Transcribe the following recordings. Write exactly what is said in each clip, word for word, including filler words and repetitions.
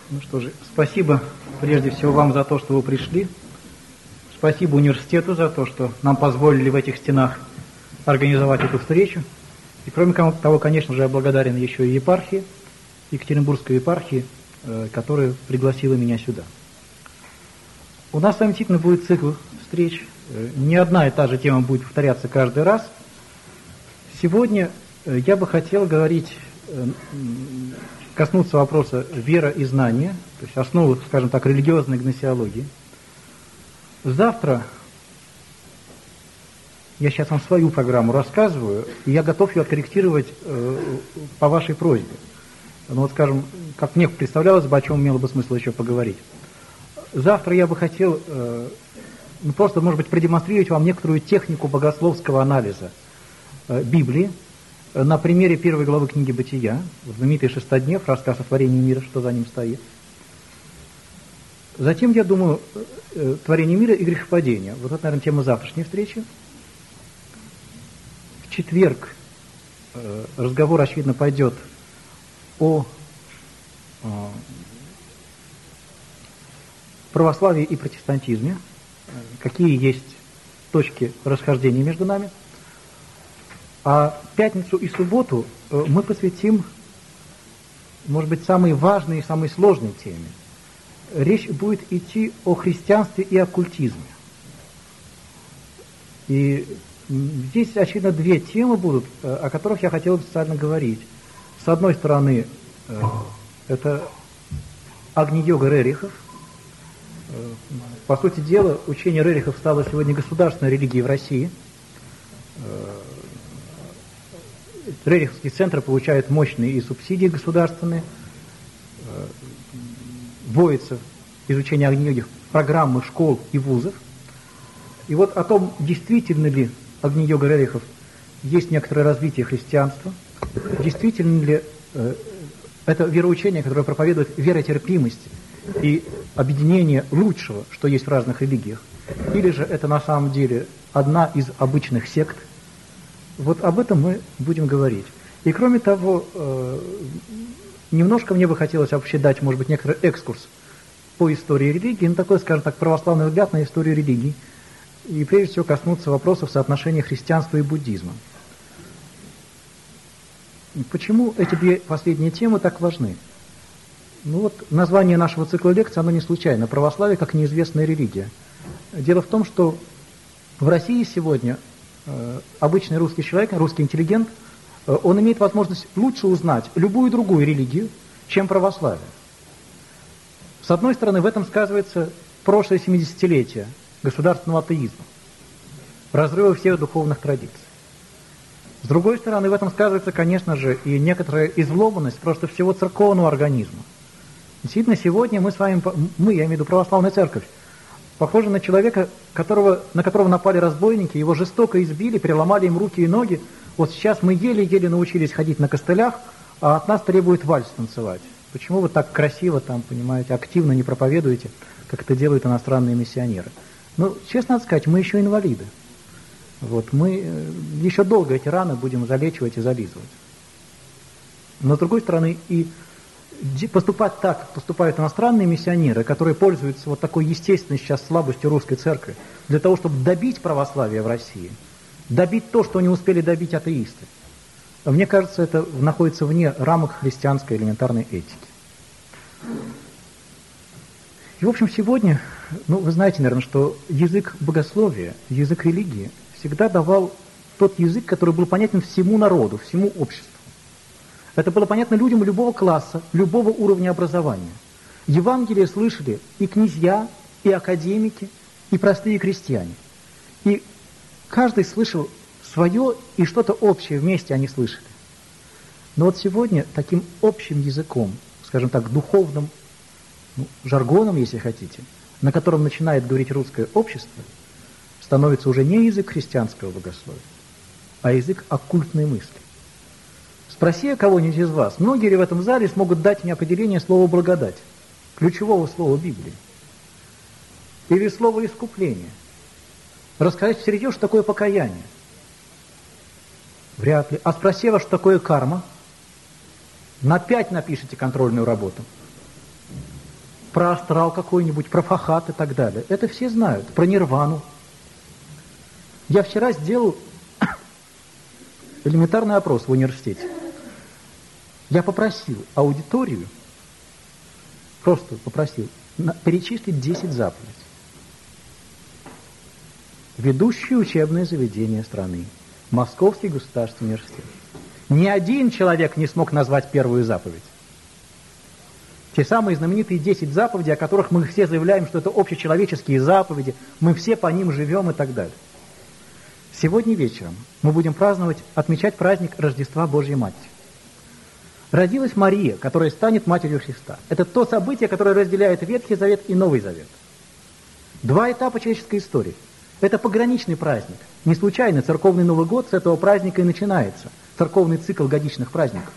Ну что же, спасибо прежде всего вам за то, что вы пришли. Спасибо университету за то, что нам позволили в этих стенах организовать эту встречу. И кроме того, конечно же, я благодарен еще и епархии, Екатеринбургской епархии, которая пригласила меня сюда. У нас с вами действительно будет цикл встреч. Не одна и та же тема будет повторяться каждый раз. Сегодня я бы хотел говорить, коснуться вопроса вера и знания, то есть основы, скажем так, религиозной гносеологии. Завтра я сейчас вам свою программу рассказываю, и я готов ее откорректировать э, по вашей просьбе. Ну вот, скажем, как мне представлялось бы, о чем имело бы смысл еще поговорить. Завтра я бы хотел э, ну, просто, может быть, продемонстрировать вам некоторую технику богословского анализа э, Библии э, на примере первой главы книги «Бытия», знаменитый шестоднев, рассказ о творении мира, что за ним стоит. Затем, я думаю, э, творение мира и грехопадение. Вот это, наверное, тема завтрашней встречи. В четверг э, разговор, очевидно, пойдет о э, православии и протестантизме, какие есть точки расхождения между нами. А пятницу и субботу э, мы посвятим, может быть, самой важной и самой сложной теме. Речь будет идти о христианстве и оккультизме. И здесь, очевидно, две темы будут, о которых я хотел бы специально говорить. С одной стороны, это Агни-йога Рерихов. По сути дела, учение Рерихов стало сегодня государственной религией в России. Рериховские центры получают мощные и субсидии государственные. Вводится изучение Агни-йоги в программы школ и вузов. И вот о том, действительно ли Агни-йога Рерихов есть некоторое развитие христианства, действительно ли э, это вероучение, которое проповедует веротерпимость и объединение лучшего, что есть в разных религиях, или же это на самом деле одна из обычных сект. Вот об этом мы будем говорить. И кроме того, э, немножко мне бы хотелось вообще дать, может быть, некоторый экскурс по истории религии, ну такой, скажем так, православный взгляд на историю религии, и прежде всего коснуться вопросов соотношения христианства и буддизма. Почему эти две последние темы так важны? Ну вот, название нашего цикла лекций, оно не случайно. Православие как неизвестная религия. Дело в том, что в России сегодня э, обычный русский человек, русский интеллигент, э, он имеет возможность лучше узнать любую другую религию, чем православие. С одной стороны, в этом сказывается прошлое семидесятилетие государственного атеизма, разрыва всех духовных традиций. С другой стороны, в этом сказывается, конечно же, и некоторая изломанность просто всего церковного организма. Действительно, сегодня мы с вами, мы, я имею в виду православная церковь, похожи на человека, которого, на которого напали разбойники, его жестоко избили, переломали им руки и ноги. Вот сейчас мы еле-еле научились ходить на костылях, а от нас требуют вальс танцевать. Почему вы так красиво там, понимаете, активно не проповедуете, как это делают иностранные миссионеры? Ну, честно надо сказать, мы еще инвалиды. Вот, мы еще долго эти раны будем залечивать и зализывать. Но, с другой стороны, и поступать так, как поступают иностранные миссионеры, которые пользуются вот такой естественной сейчас слабостью русской церкви, для того, чтобы добить православие в России, добить то, что не успели добить атеисты. Мне кажется, это находится вне рамок христианской элементарной этики. И, в общем, сегодня, ну, вы знаете, наверное, что язык богословия, язык религии всегда давал тот язык, который был понятен всему народу, всему обществу. Это было понятно людям любого класса, любого уровня образования. Евангелие слышали и князья, и академики, и простые крестьяне. И каждый слышал свое и что-то общее вместе они слышали. Но вот сегодня таким общим языком, скажем так, духовным, ну, жаргоном, если хотите, на котором начинает говорить русское общество, становится уже не язык христианского богословия, а язык оккультной мысли. Спроси я кого-нибудь из вас, многие ли в этом зале смогут дать мне определение слова «благодать», ключевого слова Библии, или слова «искупление», рассказать всерьез, что такое покаяние? Вряд ли. А спроси вас, что такое карма? На пять напишите контрольную работу. про астрал какой-нибудь, про фахат и так далее. Это все знают, про нирвану. Я вчера сделал элементарный опрос в университете. Я попросил аудиторию, просто попросил, перечислить десять заповедей. Ведущие учебные заведения страны, Московский государственный университет. Ни один человек не смог назвать первую заповедь. Те самые знаменитые десять заповедей, о которых мы все заявляем, что это общечеловеческие заповеди, мы все по ним живем и так далее. Сегодня вечером мы будем праздновать, отмечать праздник Рождества Божьей Матери. Родилась Мария, которая станет Матерью Христа. Это то событие, которое разделяет Ветхий Завет и Новый Завет. Два этапа человеческой истории. Это пограничный праздник. Не случайно церковный Новый год с этого праздника и начинается. Церковный цикл годичных праздников.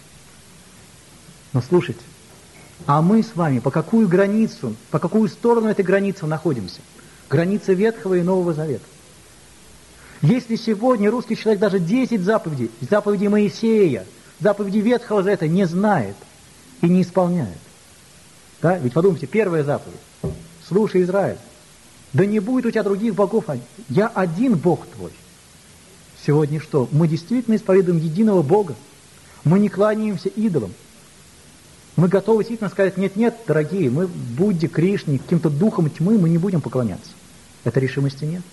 Но слушайте, а мы с вами по какую границу, по какую сторону этой границы находимся? Граница Ветхого и Нового Завета. Если сегодня русский человек даже десять заповедей, заповедей Моисея, заповеди Ветхого Завета не знает и не исполняет. Да? Ведь подумайте, первая заповедь. Слушай, Израиль, да не будет у тебя других богов, я один Бог твой. Сегодня что? Мы действительно исповедуем единого Бога. Мы не кланяемся идолам. Мы готовы действительно сказать, нет-нет, дорогие, мы Будде, Кришне, каким-то духом тьмы мы не будем поклоняться. Этой решимости нет.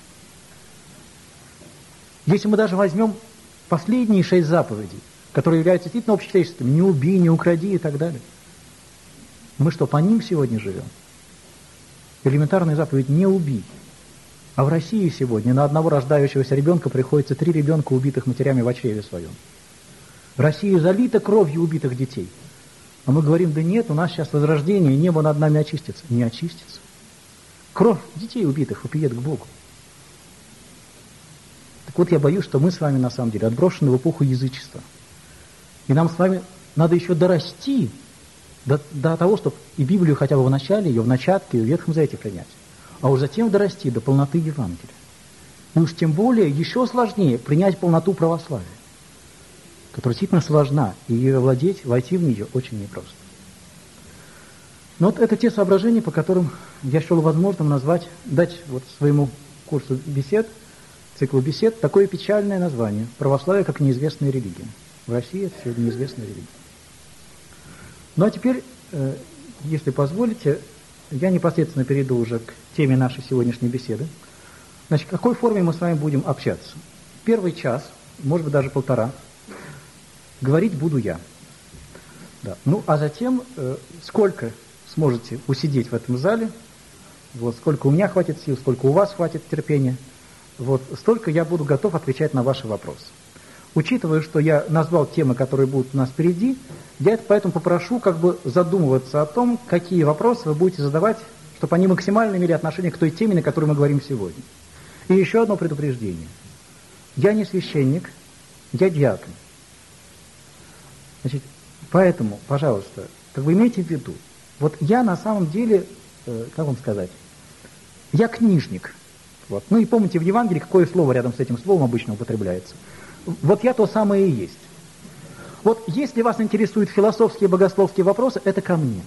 Если мы даже возьмем последние шесть заповедей, которые являются действительно общечеловеческими, не убей, не укради и так далее, мы что, по ним сегодня живем? Элементарная заповедь «не убий». А в России сегодня на одного рождающегося ребенка приходится три ребенка, убитых матерями в чреве своем. Россия залита кровью убитых детей. А мы говорим, да нет, у нас сейчас возрождение, небо над нами очистится. Не очистится. Кровь детей убитых вопиет к Богу. Так вот, я боюсь, что мы с вами, на самом деле, отброшены в эпоху язычества. И нам с вами надо еще дорасти до, до того, чтобы и Библию хотя бы в начале, ее в начатке, и в Ветхом Завете принять. А уж затем дорасти до полноты Евангелия. И уж тем более, еще сложнее принять полноту православия, которая действительно сложна, и ее владеть, войти в нее очень непросто. Но вот это те соображения, по которым я счел возможным назвать, дать вот своему курсу бесед, циклу бесед, такое печальное название «Православие как неизвестная религия». В России это сегодня неизвестная религия. Ну а теперь, э, если позволите, я непосредственно перейду уже к теме нашей сегодняшней беседы. Значит, в какой форме мы с вами будем общаться? Первый час, может быть, даже полтора, говорить буду я. Да. Ну, а затем, э, сколько сможете усидеть в этом зале, вот, сколько у меня хватит сил, сколько у вас хватит терпения, вот, столько я буду готов отвечать на ваши вопросы. Учитывая, что я назвал темы, которые будут у нас впереди, я поэтому попрошу как бы задумываться о том, какие вопросы вы будете задавать, чтобы они максимально имели отношение к той теме, на которой мы говорим сегодня. И еще одно предупреждение. Я не священник, я диакон. Значит, поэтому, пожалуйста, как вы имейте в виду, вот я на самом деле, э, как вам сказать, я книжник. Вот. Ну и помните, в Евангелии какое слово рядом с этим словом обычно употребляется? Вот я то самое и есть. Вот если вас интересуют философские, богословские вопросы, это ко мне.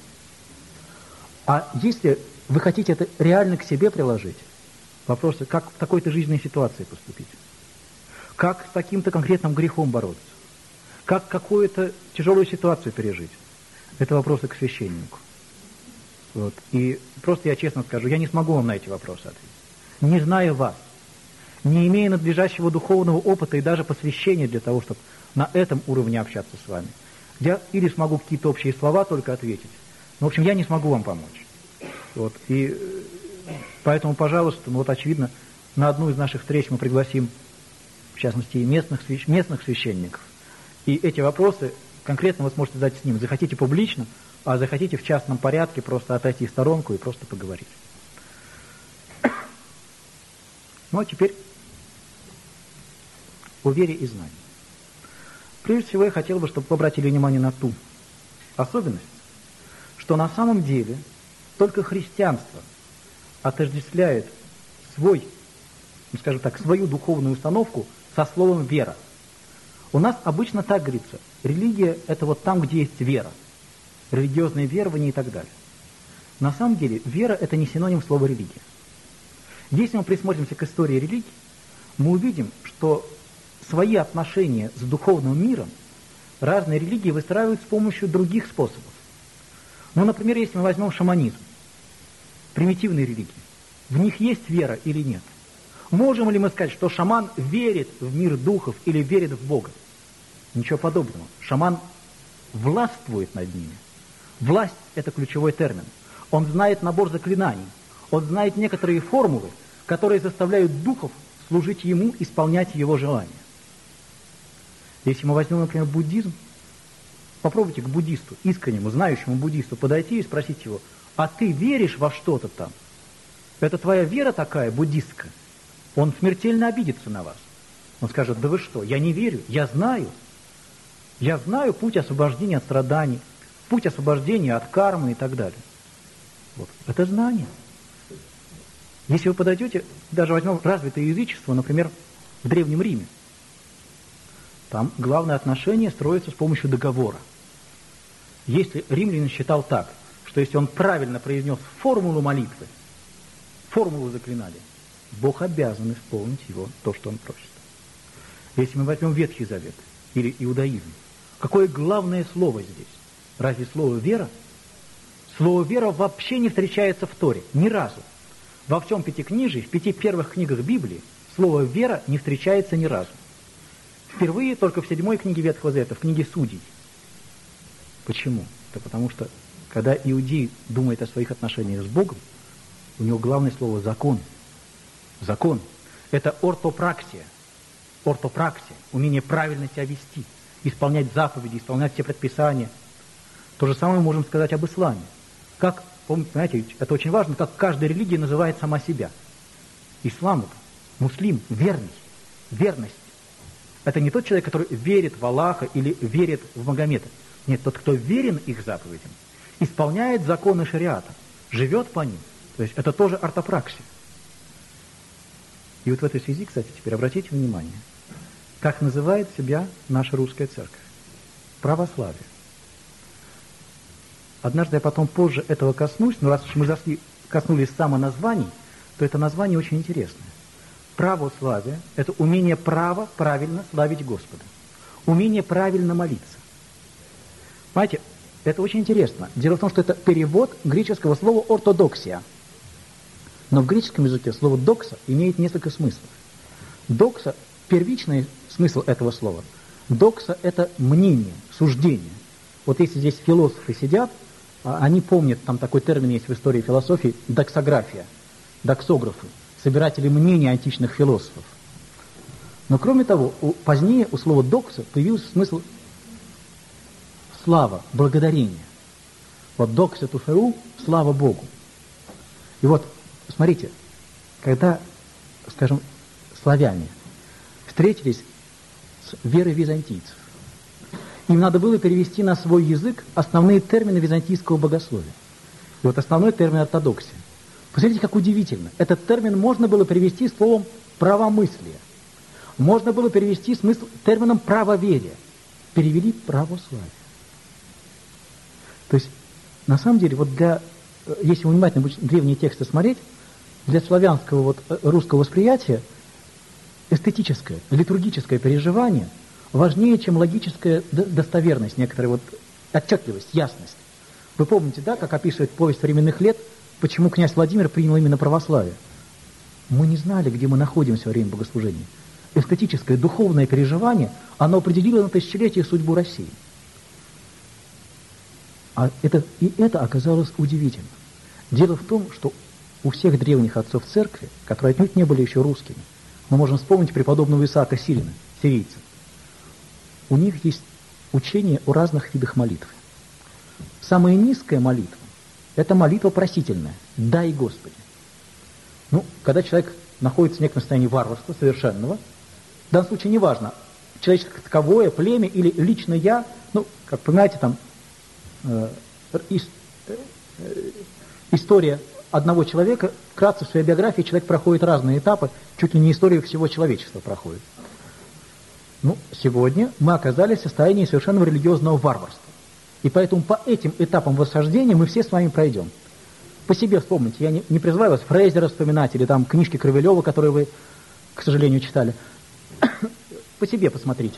А если вы хотите это реально к себе приложить, вопросы, как в такой-то жизненной ситуации поступить, как с таким-то конкретным грехом бороться, как какую-то тяжелую ситуацию пережить, это вопросы к священнику. Вот. И просто я честно скажу, я не смогу вам на эти вопросы ответить. Не зная вас, не имея надлежащего духовного опыта и даже посвящения для того, чтобы на этом уровне общаться с вами. Я или смогу какие-то общие слова только ответить, но, в общем, я не смогу вам помочь. Вот. И поэтому, пожалуйста, ну вот очевидно, на одну из наших встреч мы пригласим, в частности, и местных, местных священников. И эти вопросы конкретно вы сможете задать с ним. Захотите публично, а захотите в частном порядке просто отойти в сторонку и просто поговорить. Ну а теперь о вере и знании. Прежде всего я хотел бы, чтобы вы обратили внимание на ту особенность, что на самом деле только христианство отождествляет свой, ну, скажем так, свою духовную установку со словом «вера». У нас обычно так говорится: религия – это вот там, где есть вера, религиозное верование и так далее. на самом деле вера – это не синоним слова религия. Если мы присмотримся к истории религии, мы увидим, что свои отношения с духовным миром разные религии выстраивают с помощью других способов. Ну, например, если мы возьмем шаманизм, примитивные религии, в них есть вера или нет? Можем ли мы сказать, что шаман верит в мир духов или верит в Бога? Ничего подобного. Шаман властвует над ними. Власть – это ключевой термин. Он знает набор заклинаний. Он знает некоторые формулы, которые заставляют духов служить ему, исполнять его желания. Если мы возьмем, например, буддизм, попробуйте к буддисту, искреннему, знающему буддисту, подойти и спросить его: а ты веришь во что-то там? Это твоя вера такая, буддистская? Он смертельно обидится на вас. Он скажет: да вы что, я не верю, я знаю. Я знаю путь освобождения от страданий, путь освобождения от кармы и так далее. Вот. Это знание. Если вы подойдете, даже возьмем развитое язычество, например, в Древнем Риме, там главное отношение строится с помощью договора. Если римлянин считал так, что если он правильно произнес формулу молитвы, формулу заклинания, Бог обязан исполнить его, то, что он просит. Если мы возьмем Ветхий Завет или иудаизм, какое главное слово здесь? Разве слово «вера»? Слово «вера» вообще не встречается в Торе, ни разу. Во всем Пятикнижии, в пяти первых книгах Библии, слово «вера» не встречается ни разу. Впервые только в седьмой книге Ветхого Завета, в книге Судей. Почему? Это потому что, когда иудей думает о своих отношениях с Богом, у него главное слово «закон». Закон – это ортопраксия. Ортопраксия – умение правильно себя вести, исполнять заповеди, исполнять все предписания. То же самое мы можем сказать об исламе. Как, помните, знаете, это очень важно, как каждая религия называет сама себя. Ислам – это муслим, верный, верность. Это не тот человек, который верит в Аллаха или верит в Магомета. Нет, тот, кто верен их заповедям, исполняет законы шариата, живет по ним. То есть это тоже ортопраксия. И вот в этой связи, кстати, теперь обратите внимание, как называет себя наша русская церковь. Православие. Однажды я потом позже этого коснусь, но раз уж мы зашли, коснулись самоназваний, то это название очень интересное. Православие – это умение право правильно славить Господа, умение правильно молиться. Понимаете, это очень интересно. Дело в том, что это перевод греческого слова «ортодоксия». Но в греческом языке слово «докса» имеет несколько смыслов. «Докса» – первичный смысл этого слова. «Докса» – это мнение, суждение. Вот если здесь философы сидят, они помнят, там такой термин есть в истории философии – доксография, доксографы, собиратели мнений античных философов. Но кроме того, у, позднее у слова «докса» появился смысл слава, благодарение. Вот «докса туфеу» – слава Богу. И вот, смотрите, когда, скажем, славяне встретились с верой византийцев, им надо было перевести на свой язык основные термины византийского богословия. И вот основной термин ортодоксия. Посмотрите, как удивительно. Этот термин можно было перевести словом «правомыслие». Можно было перевести смысл термином «правоверие». Перевели «православие». То есть, на самом деле, вот для, если внимательно будете древние тексты смотреть, для славянского вот русского восприятия эстетическое, литургическое переживание важнее, чем логическая достоверность, некоторая вот отчетливость, ясность. Вы помните, да, как описывает повесть временных лет, почему князь Владимир принял именно православие? Мы не знали, где мы находимся во время богослужения. Эстетическое, духовное переживание, оно определило на тысячелетие судьбу России. А это, и это оказалось удивительно. Дело в том, что у всех древних отцов церкви, которые отнюдь не были еще русскими, мы можем вспомнить преподобного Исаака Сирина, сирийца, у них есть учение о разных видах молитвы. Самая низкая молитва – это молитва просительная «Дай Господи». Ну, когда человек находится в неком состоянии варварства совершенного, в данном случае неважно, человеческое таковое, племя или лично я, ну, как понимаете, там э, ис, э, история одного человека, вкратце в своей биографии человек проходит разные этапы, чуть ли не историю всего человечества проходит. Ну, сегодня мы оказались в состоянии совершенного религиозного варварства. И поэтому по этим этапам восхождения мы все с вами пройдем. по себе вспомните, я не, не призываю вас Фрейзера вспоминать или там книжки Кровелева, которые вы, к сожалению, читали. По себе посмотрите.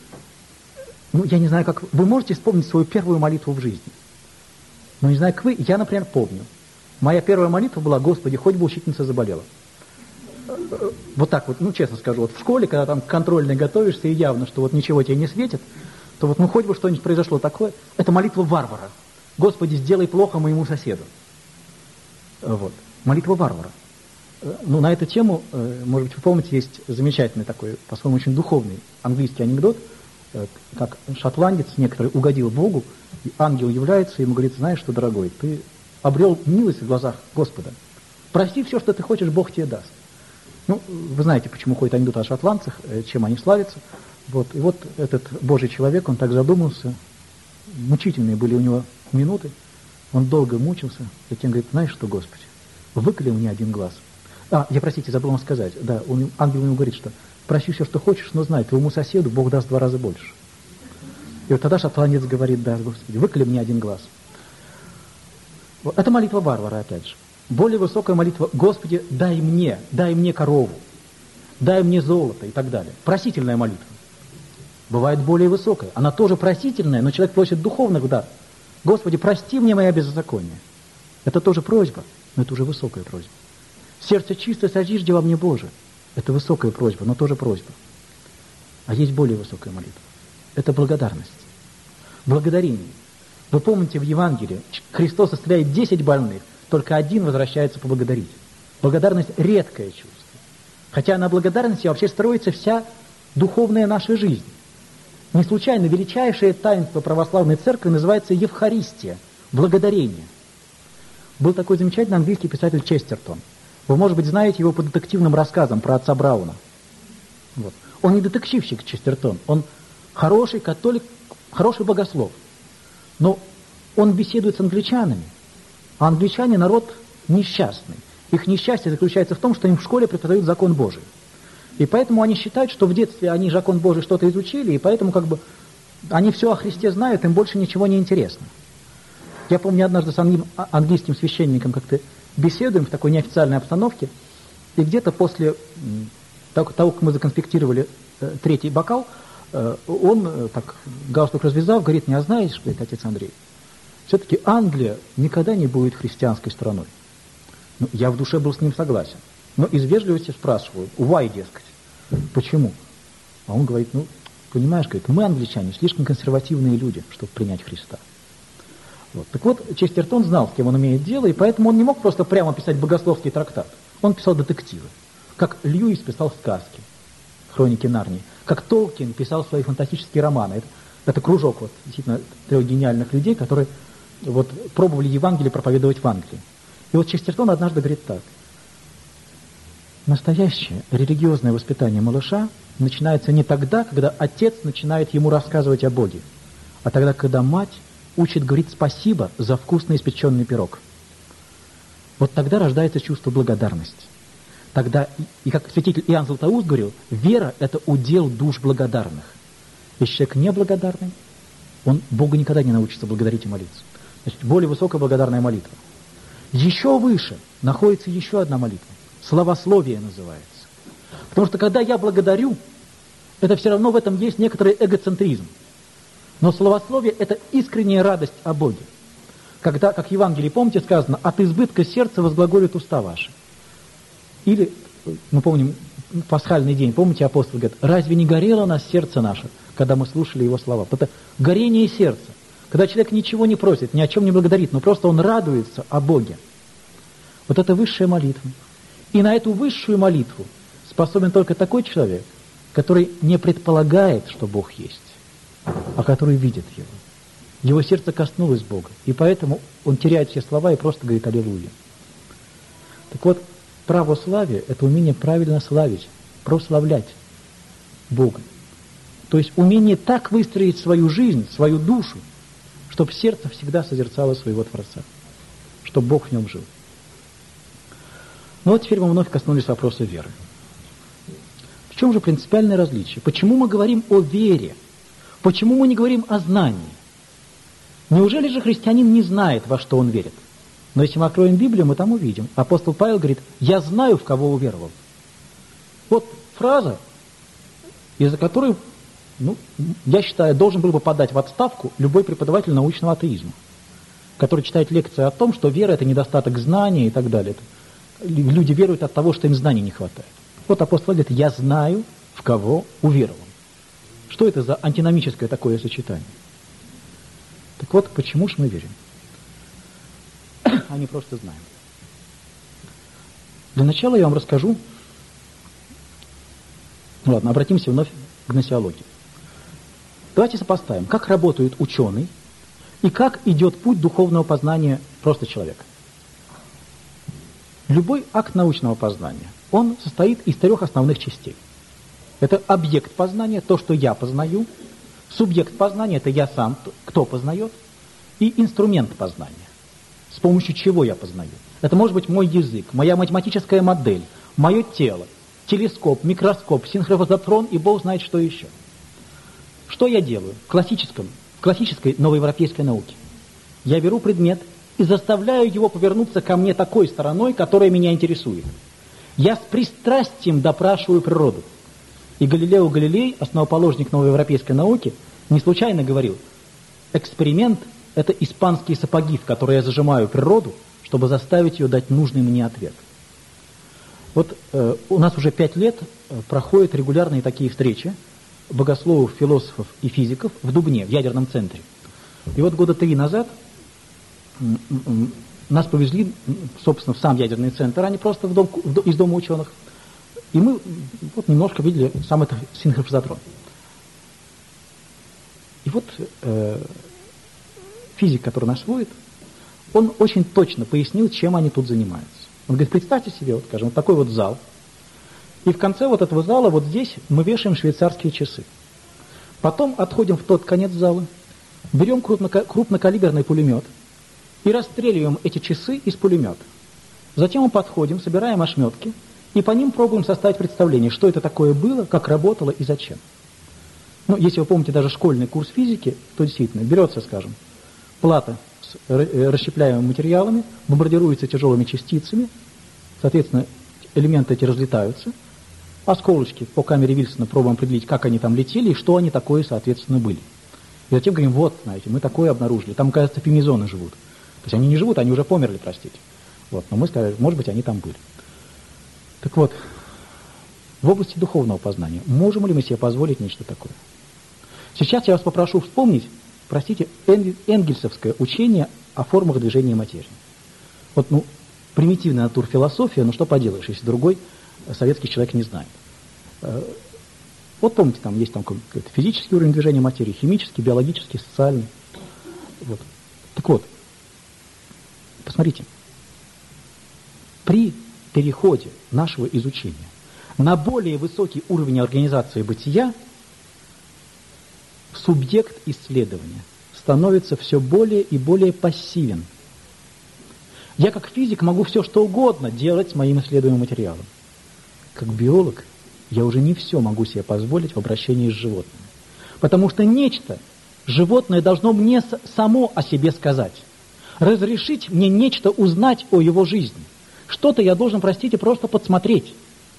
Ну, я не знаю, как... Вы можете вспомнить свою первую молитву в жизни? Ну, не знаю, как вы. Я, например, помню. Моя первая молитва была: «Господи, хоть бы учительница заболела». Вот так вот, ну, честно скажу, вот в школе, когда там к контрольной готовишься, и явно, что вот ничего тебе не светит, то вот, ну, хоть бы что-нибудь произошло такое. Это молитва варвара. «Господи, сделай плохо моему соседу». Вот. Молитва варвара. Ну, на эту тему, может быть, вы помните, есть замечательный такой, по-своему, очень духовный английский анекдот, как шотландец некоторый угодил Богу, и ангел является, и ему говорит: знаешь что, дорогой, ты обрел милость в глазах Господа. Проси все, что ты хочешь, Бог тебе даст. Ну, вы знаете, почему ходит анекдот о шотландцах, чем они славятся. Вот. И вот этот Божий человек, он так задумался, мучительные были у него минуты, он долго мучился, затем говорит: знаешь что, Господи, выколи мне один глаз. А, я, простите, забыл вам сказать, да, он, ангел ему говорит, что проси все, что хочешь, но знай, твоему соседу Бог даст в два раза больше. И вот тогда шотландец говорит: да, Господи, выколи мне один глаз. Вот. Это молитва варвара, опять же. Более высокая молитва: Господи, дай мне, дай мне корову, дай мне золото и так далее. Просительная молитва. Бывает более высокая. Она тоже просительная, но человек просит духовных дар. Господи, прости мне мое беззаконие. Это тоже просьба, но это уже высокая просьба. Сердце чистое сожжи во мне, Боже. Это высокая просьба, но тоже просьба. А есть более высокая молитва. Это благодарность. Благодарение. Вы помните, в Евангелии Христос исцеляет десять больных, только один возвращается поблагодарить. Благодарность – редкое чувство. Хотя на благодарности вообще строится вся духовная наша жизнь. Не случайно величайшее таинство православной церкви называется Евхаристия – благодарение. Был такой замечательный английский писатель Честертон. Вы, может быть, знаете его по детективным рассказам про отца Брауна. Вот. Он не детективщик, Честертон, он хороший католик, хороший богослов. Но он беседует с англичанами. А англичане народ несчастный. Их несчастье заключается в том, что им в школе преподают закон Божий. И поэтому они считают, что в детстве они закон Божий что-то изучили, и поэтому как бы они все о Христе знают, им больше ничего не интересно. Я помню, однажды с английским священником как-то беседуем в такой неофициальной обстановке, и где-то после того, как мы законспектировали э, третий бокал, э, он, э, так, галстук развязав, говорит: не, а знаешь, говорит, отец Андрей, все-таки Англия никогда не будет христианской страной. Ну, я в душе был с ним согласен. Но из вежливости спрашиваю: why, дескать? Почему? А он говорит: ну, понимаешь, говорит, мы, англичане, слишком консервативные люди, чтобы принять Христа. Вот. Так вот, Честертон знал, с кем он имеет дело, и поэтому он не мог просто прямо писать богословский трактат. Он писал детективы. Как Льюис писал сказки, хроники Нарнии. Как Толкин писал свои фантастические романы. Это, это кружок вот, действительно трех гениальных людей, которые вот, пробовали Евангелие проповедовать в Англии. И вот Честертон однажды говорит так: настоящее религиозное воспитание малыша начинается не тогда, когда отец начинает ему рассказывать о Боге, а тогда, когда мать учит говорить спасибо за вкусно испеченный пирог. Вот тогда рождается чувство благодарности. Тогда, и как святитель Иоанн Златоуст говорил, вера – это удел душ благодарных. Если человек неблагодарный, он Богу никогда не научится благодарить и молиться. Значит, более высокая благодарная молитва. Еще выше находится еще одна молитва. Славословие называется. Потому что когда я благодарю, это все равно в этом есть некоторый эгоцентризм. Но славословие – это искренняя радость о Боге. Когда, как в Евангелии, помните, сказано: от избытка сердца возглаголят уста ваши. Или, мы помним, пасхальный день, помните, апостол говорит: разве не горело у нас сердце наше, когда мы слушали его слова? Это горение сердца. Когда человек ничего не просит, ни о чем не благодарит, но просто он радуется о Боге. Вот это высшая молитва. И на эту высшую молитву способен только такой человек, который не предполагает, что Бог есть, а который видит Его. Его сердце коснулось Бога, и поэтому он теряет все слова и просто говорит «Аллилуйя». Так вот, православие – это умение правильно славить, прославлять Бога. То есть умение так выстроить свою жизнь, свою душу, чтобы сердце всегда созерцало своего Творца, чтобы Бог в нем жил. Ну вот теперь мы вновь коснулись вопроса веры. В чем же принципиальное различие? Почему мы говорим о вере? Почему мы не говорим о знании? Неужели же христианин не знает, во что он верит? Но если мы откроем Библию, мы там увидим. Апостол Павел говорит: «Я знаю, в кого уверовал». Вот фраза, из-за которой, ну, я считаю, должен был бы подать в отставку любой преподаватель научного атеизма, который читает лекции о том, что вера – это недостаток знания и так далее. Люди веруют от того, что им знаний не хватает. Вот апостол говорит: «Я знаю, в кого уверовал». Что это за антиномическое такое сочетание? Так вот, почему же мы верим, а не просто знаем? Для начала я вам расскажу, ну ладно, обратимся вновь к гносеологии. Давайте сопоставим, как работает ученый и как идет путь духовного познания просто человека. Любой акт научного познания, он состоит из трех основных частей. Это объект познания, то, что я познаю, субъект познания, это я сам, кто познает, и инструмент познания, с помощью чего я познаю. Это может быть мой язык, моя математическая модель, мое тело, телескоп, микроскоп, синхрофазотрон и бог знает что еще. Что я делаю в классическом, в классической новоевропейской науке? Я беру предмет и заставляю его повернуться ко мне такой стороной, которая меня интересует. Я с пристрастием допрашиваю природу. И Галилео Галилей, основоположник новоевропейской науки, не случайно говорил: эксперимент – это испанские сапоги, в которые я зажимаю природу, чтобы заставить ее дать нужный мне ответ. Вот э, у нас уже пять лет э, проходят регулярные такие встречи богословов, философов и физиков в Дубне, в ядерном центре. И вот года три назад м- м- нас повезли, собственно, в сам ядерный центр, а не просто в дом, в до, из дома ученых. И мы вот немножко видели сам этот синхрофазотрон. И вот э, физик, который нас водит, он очень точно пояснил, чем они тут занимаются. Он говорит: представьте себе, вот, скажем, вот такой вот зал. И в конце вот этого зала, вот здесь, мы вешаем швейцарские часы. Потом отходим в тот конец зала, берем крупнока- крупнокалиберный пулемет и расстреливаем эти часы из пулемета. Затем мы подходим, собираем ошметки и по ним пробуем составить представление, что это такое было, как работало и зачем. Ну, если вы помните даже школьный курс физики, то действительно берется, скажем, плата с расщепляемыми материалами, бомбардируется тяжелыми частицами, соответственно, элементы эти разлетаются, осколочки по камере Вильсона пробуем определить, как они там летели и что они такое, соответственно, были. И затем говорим: вот, знаете, мы такое обнаружили, там, кажется, пимизоны живут. То есть они не живут, они уже померли, простите. Вот, но мы сказали: может быть, они там были. Так вот, в области духовного познания можем ли мы себе позволить нечто такое? Сейчас я вас попрошу вспомнить, простите, энгельсовское учение о формах движения материи. Вот, ну, примитивная натурфилософия, но что поделаешь, если другой советский человек не знает. Вот помните, там есть там какой-то физический уровень движения материи, химический, биологический, социальный. Вот. Так вот, посмотрите, при переходе нашего изучения на более высокий уровень организации бытия субъект исследования становится все более и более пассивен. Я как физик могу все что угодно делать с моим исследуемым материалом. Как биолог я уже не все могу себе позволить в обращении с животными. Потому что нечто животное должно мне само о себе сказать. Разрешить мне нечто узнать о его жизни. Что-то я должен, простите, просто подсмотреть.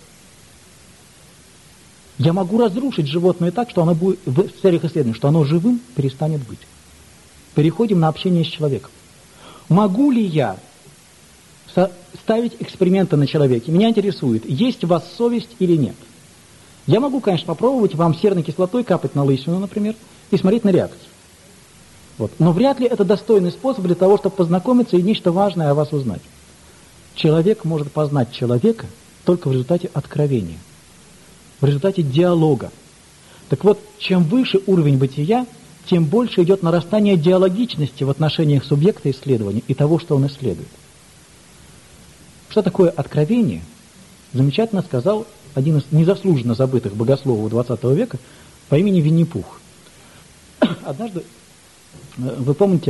Я могу разрушить животное так, что оно будет, в целях исследования, что оно живым перестанет быть. Переходим на общение с человеком. Могу ли я ставить эксперименты на человеке? Меня интересует, есть у вас совесть или нет. Я могу, конечно, попробовать вам серной кислотой капать на лысину, например, и смотреть на реакцию. Вот. Но вряд ли это достойный способ для того, чтобы познакомиться и нечто важное о вас узнать. Человек может познать человека только в результате откровения, в результате диалога. Так вот, чем выше уровень бытия, тем больше идет нарастание диалогичности в отношениях субъекта исследования и того, что он исследует. Что такое откровение, замечательно сказал один из незаслуженно забытых богословов двадцатого века по имени Винни-Пух. Однажды, вы помните,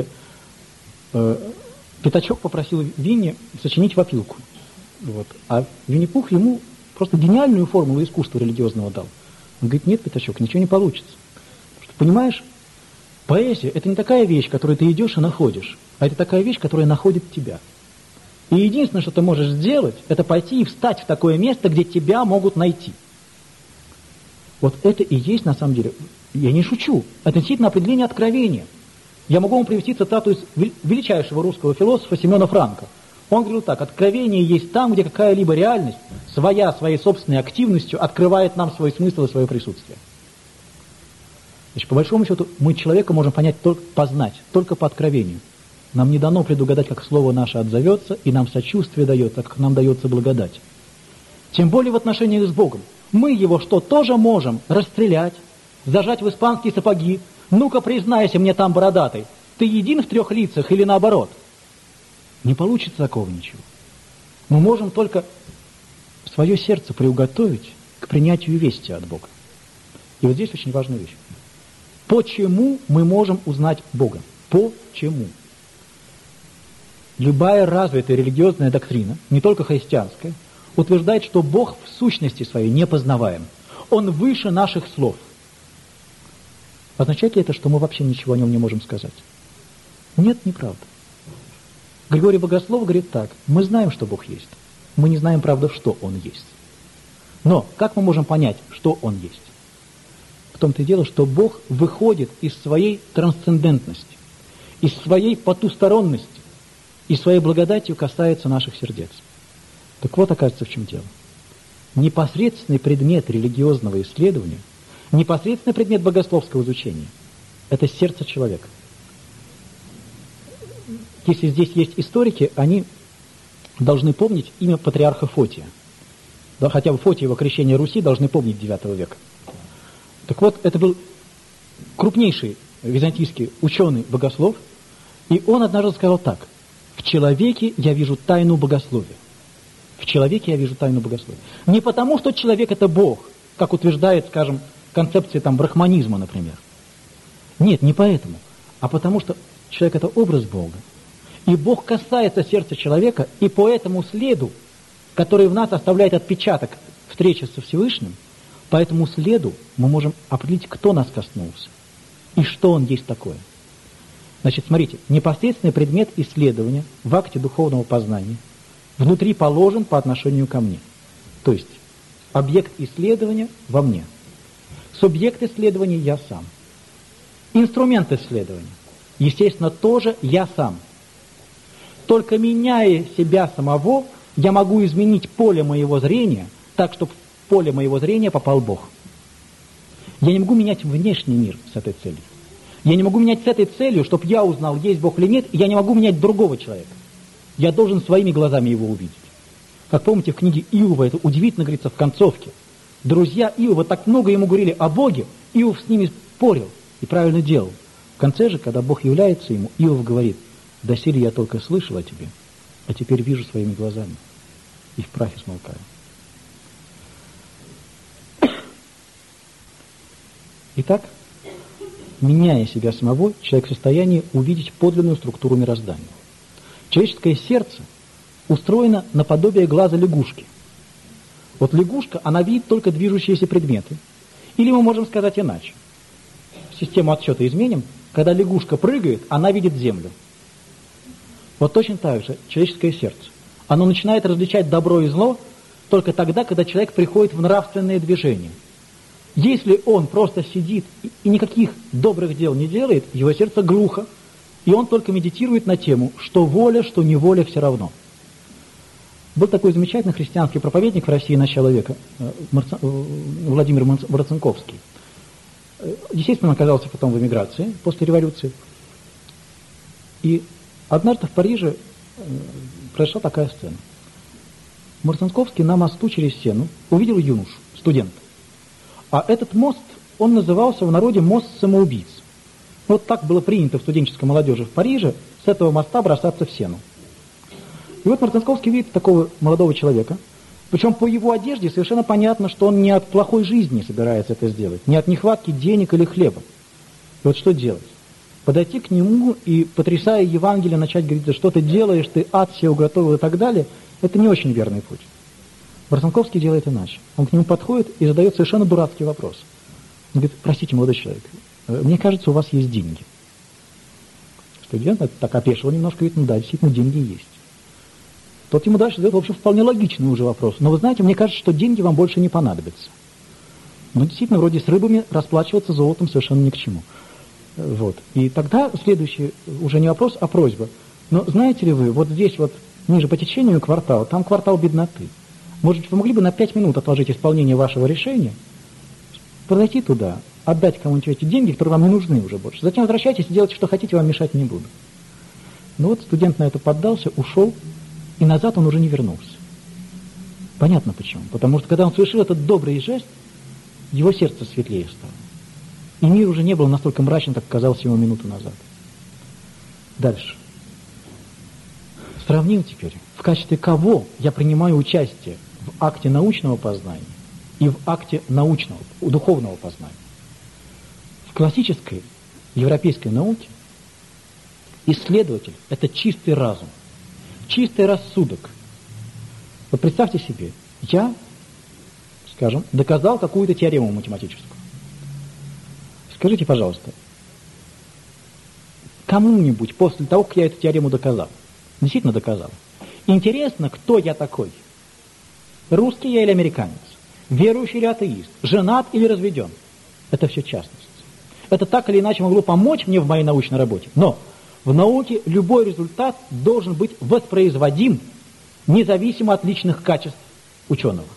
Пятачок попросил Винни сочинить вопилку. Вот. А Винни-Пух ему просто гениальную формулу искусства религиозного дал. Он говорит: нет, Пятачок, ничего не получится. Потому что, понимаешь, поэзия – это не такая вещь, которую ты идешь и находишь, а это такая вещь, которая находит тебя. И единственное, что ты можешь сделать, это пойти и встать в такое место, где тебя могут найти. Вот это и есть на самом деле, я не шучу, это действительно определение откровения. Я могу вам привести цитату из величайшего русского философа Семена Франка. Он говорил так: откровение есть там, где какая-либо реальность, своя, своей собственной активностью, открывает нам свой смысл и свое присутствие. Значит, по большому счету, мы человека можем понять, только, познать только по откровению. Нам не дано предугадать, как слово наше отзовется, и нам сочувствие дается, как нам дается благодать. Тем более в отношениях с Богом. Мы его что, тоже можем расстрелять, зажать в испанские сапоги? Ну-ка, признайся мне там, бородатый, ты един в трех лицах или наоборот? Не получится такого ничего. Мы можем только свое сердце приуготовить к принятию вести от Бога. И вот здесь очень важная вещь. Почему мы можем узнать Бога? Почему? Любая развитая религиозная доктрина, не только христианская, утверждает, что Бог в сущности своей непознаваем. Он выше наших слов. Означает ли это, что мы вообще ничего о нем не можем сказать? Нет, неправда. Григорий Богослов говорит так: мы знаем, что Бог есть. Мы не знаем, правда, что Он есть. Но как мы можем понять, что Он есть? В том-то и дело, что Бог выходит из своей трансцендентности, из своей потусторонности, и своей благодатью касается наших сердец. Так вот, оказывается, в чем дело. Непосредственный предмет религиозного исследования, непосредственный предмет богословского изучения – это сердце человека. Если здесь есть историки, они должны помнить имя патриарха Фотия. Да, хотя бы Фотиево крещение Руси должны помнить девятого века. Так вот, это был крупнейший византийский ученый-богослов, и он однажды сказал так: в человеке я вижу тайну богословия. В человеке я вижу тайну богословия. Не потому, что человек – это Бог, как утверждает, скажем, концепция там брахманизма, например. Нет, не поэтому. А потому, что человек – это образ Бога. И Бог касается сердца человека, и по этому следу, который в нас оставляет отпечаток встречи со Всевышним, по этому следу мы можем определить, кто нас коснулся и что он есть такое. Значит, смотрите, непосредственный предмет исследования в акте духовного познания внутри положен по отношению ко мне. То есть объект исследования во мне. Субъект исследования я сам. Инструмент исследования, естественно, тоже я сам. Только меняя себя самого, я могу изменить поле моего зрения так, чтобы в поле моего зрения попал Бог. Я не могу менять внешний мир с этой целью. Я не могу менять с этой целью, чтобы я узнал, есть Бог или нет, и я не могу менять другого человека. Я должен своими глазами его увидеть. Как помните, в книге Иова, это удивительно говорится в концовке. Друзья Иова так много ему говорили о Боге, Иов с ними спорил и правильно делал. В конце же, когда Бог является ему, Иов говорит: доселе я только слышал о тебе, а теперь вижу своими глазами и в прахе смолкаю. Итак, меняя себя самого, человек в состоянии увидеть подлинную структуру мироздания. Человеческое сердце устроено наподобие глаза лягушки. Вот лягушка, она видит только движущиеся предметы. Или мы можем сказать иначе. Систему отсчета изменим. Когда лягушка прыгает, она видит землю. Вот точно так же человеческое сердце. Оно начинает различать добро и зло только тогда, когда человек приходит в нравственное движение. Если он просто сидит и никаких добрых дел не делает, его сердце глухо, и он только медитирует на тему, что воля, что неволя, все равно. Был такой замечательный христианский проповедник в России начала века, Владимир Марцинковский. Естественно, он оказался потом в эмиграции после революции. И однажды в Париже произошла такая сцена. Марцинковский на мосту через Сену увидел юношу, студента. А этот мост, он назывался в народе мост самоубийц. Вот так было принято в студенческой молодежи в Париже с этого моста бросаться в Сену. И вот Марцинковский видит такого молодого человека, причем по его одежде совершенно понятно, что он не от плохой жизни собирается это сделать, не от нехватки денег или хлеба. И вот что делать? Подойти к нему и, потрясая Евангелие, начать говорить: да что ты делаешь, ты ад себе уготовил и так далее, это не очень верный путь. Марцинковский делает иначе. Он к нему подходит и задает совершенно дурацкий вопрос. Он говорит: простите, молодой человек, мне кажется, у вас есть деньги. Студент так опешил немножко, говорит: ну да, действительно, деньги есть. Тот ему дальше задает, в общем, вполне логичный уже вопрос. Но вы знаете, мне кажется, что деньги вам больше не понадобятся. Ну, действительно, вроде с рыбами расплачиваться золотом совершенно ни к чему. Вот. И тогда следующий уже не вопрос, а просьба. Но знаете ли вы, вот здесь вот ниже по течению квартала, там квартал бедноты. Может, вы могли бы на пять минут отложить исполнение вашего решения, подойти туда, отдать кому-нибудь эти деньги, которые вам не нужны уже больше. Затем возвращайтесь и делайте, что хотите, вам мешать не буду. Ну вот студент на это поддался, ушел, и назад он уже не вернулся. Понятно почему. Потому что когда он совершил этот добрый жест, его сердце светлее стало. И мир уже не был настолько мрачен, как казалось ему минуту назад. Дальше. Сравним теперь, в качестве кого я принимаю участие в акте научного познания и в акте научного, духовного познания. В классической европейской науке исследователь – это чистый разум, чистый рассудок. Вот представьте себе, я, скажем, доказал какую-то теорему математическую. Скажите, пожалуйста, кому-нибудь после того, как я эту теорему доказал, действительно доказал, интересно, кто я такой? Русский я или американец? Верующий или атеист? Женат или разведен? Это все частности. Это так или иначе могло помочь мне в моей научной работе. Но в науке любой результат должен быть воспроизводим независимо от личных качеств ученого.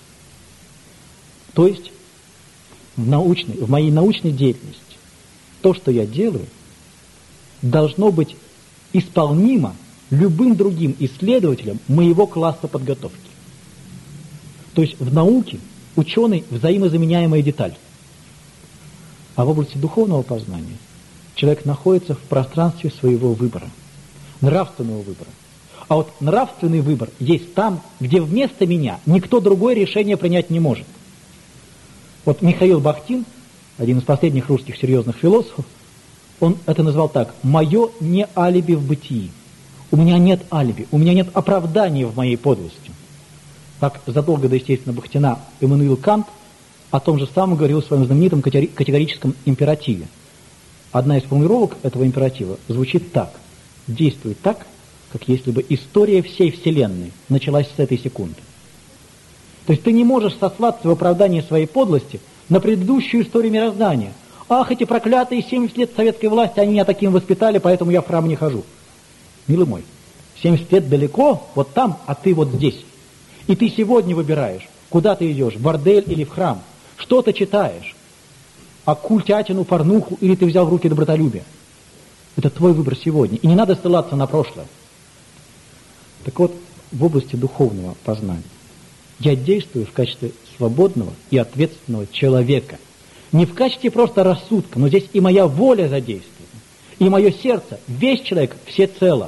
То есть в, научной, в моей научной деятельности то, что я делаю, должно быть исполнимо любым другим исследователем моего класса подготовки. То есть в науке ученый взаимозаменяемая деталь. А в области духовного познания человек находится в пространстве своего выбора, нравственного выбора. А вот нравственный выбор есть там, где вместо меня никто другое решение принять не может. Вот Михаил Бахтин, один из последних русских серьезных философов, он это назвал так: «Мое не алиби в бытии». У меня нет алиби, у меня нет оправдания в моей подлости. Так задолго до, естественно, Бахтина Иммануил Кант о том же самом говорил в своем знаменитом категорическом императиве. Одна из формулировок этого императива звучит так: «Действуй так, как если бы история всей Вселенной началась с этой секунды». То есть ты не можешь сослаться в оправдании своей подлости на предыдущую историю мироздания. Ах, эти проклятые семьдесят лет советской власти, они меня таким воспитали, поэтому я в храм не хожу. Милый мой, семьдесят лет далеко, вот там, а ты вот здесь. И ты сегодня выбираешь, куда ты идешь, в бордель или в храм. Что ты читаешь? Оккультятину, порнуху, или ты взял в руки добротолюбие? Это твой выбор сегодня. И не надо ссылаться на прошлое. Так вот, в области духовного познания я действую в качестве свободного и ответственного человека. Не в качестве просто рассудка, но здесь и моя воля задействована, и мое сердце, весь человек всецело.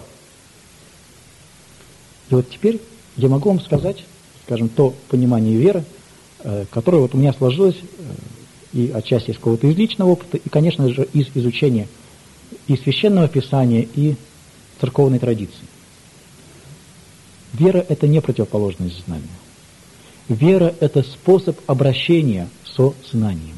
И вот теперь я могу вам сказать, скажем, то понимание веры, которое вот у меня сложилось и отчасти из какого-то из личного опыта, и, конечно же, из изучения и Священного Писания, и церковной традиции. Вера – это не противоположность знанию. Вера – это способ обращения со знанием.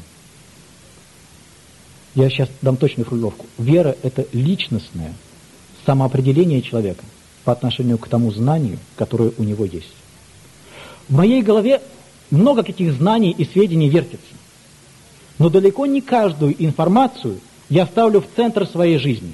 Я сейчас дам точную формулировку. Вера – это личностное самоопределение человека по отношению к тому знанию, которое у него есть. В моей голове много каких знаний и сведений вертится. Но далеко не каждую информацию я ставлю в центр своей жизни.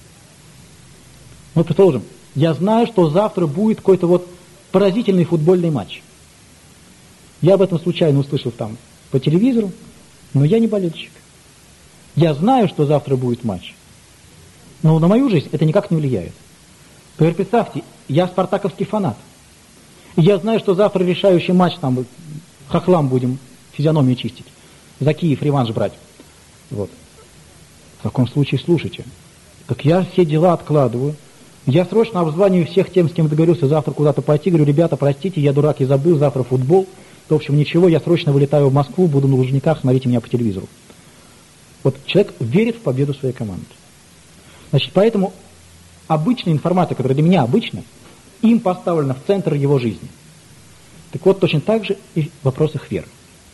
Ну, предположим, я знаю, что завтра будет какой-то вот поразительный футбольный матч. Я об этом случайно услышал там по телевизору, но я не болельщик. Я знаю, что завтра будет матч, но на мою жизнь это никак не влияет. Теперь представьте, я спартаковский фанат. И я знаю, что завтра решающий матч, там хохлам будем физиономию чистить, за Киев реванш брать. Вот. В таком случае слушайте. Так я все дела откладываю. Я срочно обзваниваю всех тем, с кем договорился завтра куда-то пойти. Говорю: ребята, простите, я дурак и забыл, завтра футбол. В общем, ничего, я срочно вылетаю в Москву, буду на Лужниках, смотрите меня по телевизору. Вот человек верит в победу своей команды. Значит, поэтому обычная информация, которая для меня обычна, им поставлена в центр его жизни. Так вот, точно так же и в вопросах веры.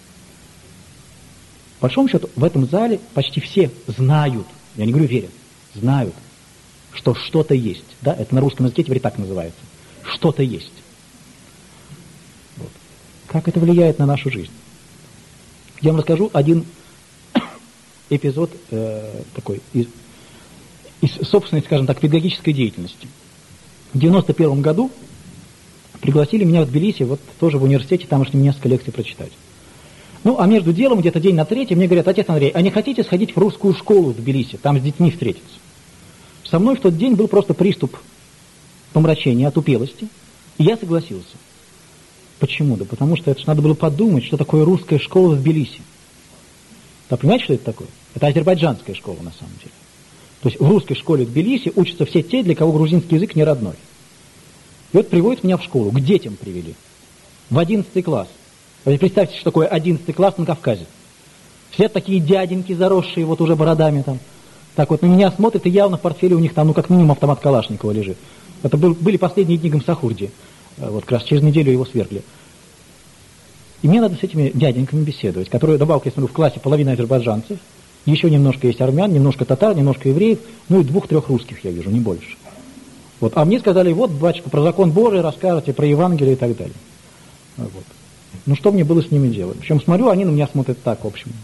По большому счету, в этом зале почти все знают, я не говорю верят, знают, что что-то есть. Да? Это на русском языке теперь так называется. что-то есть. Вот. Как это влияет на нашу жизнь? Я вам расскажу один эпизод э, такой из, из собственной, скажем так, педагогической деятельности. В девяносто первом году пригласили меня в Тбилиси, вот тоже в университете, тамошнем несколько лекций прочитать. Ну, а между делом, где-то день на третий, мне говорят: отец Андрей, а не хотите сходить в русскую школу в Тбилиси, там с детьми встретиться? Со мной в тот день был просто приступ помрачения, отупелости, и я согласился. Почему? Да потому что это надо было подумать, что такое русская школа в Тбилиси. Да, понимаете, что это такое? Это азербайджанская школа, на самом деле. То есть в русской школе в Тбилиси учатся все те, для кого грузинский язык не родной. И вот приводят меня в школу. К детям привели. В одиннадцатый класс. Вы представьте, что такое одиннадцатый класс на Кавказе. Все такие дяденьки, заросшие вот уже бородами там. Так вот на меня смотрят, и явно в портфеле у них там, ну, как минимум, автомат Калашникова лежит. Это был, были последние дни Гамсахурди. Вот как раз через неделю его свергли. И мне надо с этими дяденьками беседовать, которые, добавок, я смотрю, в классе половина азербайджанцев, еще немножко есть армян, немножко татар, немножко евреев, ну и двух-трех русских я вижу, не больше. Вот. А мне сказали: вот, батюшка, про закон Божий расскажете, про Евангелие и так далее. Вот. Ну что мне было с ними делать? Причем смотрю, они на меня смотрят так, в общем.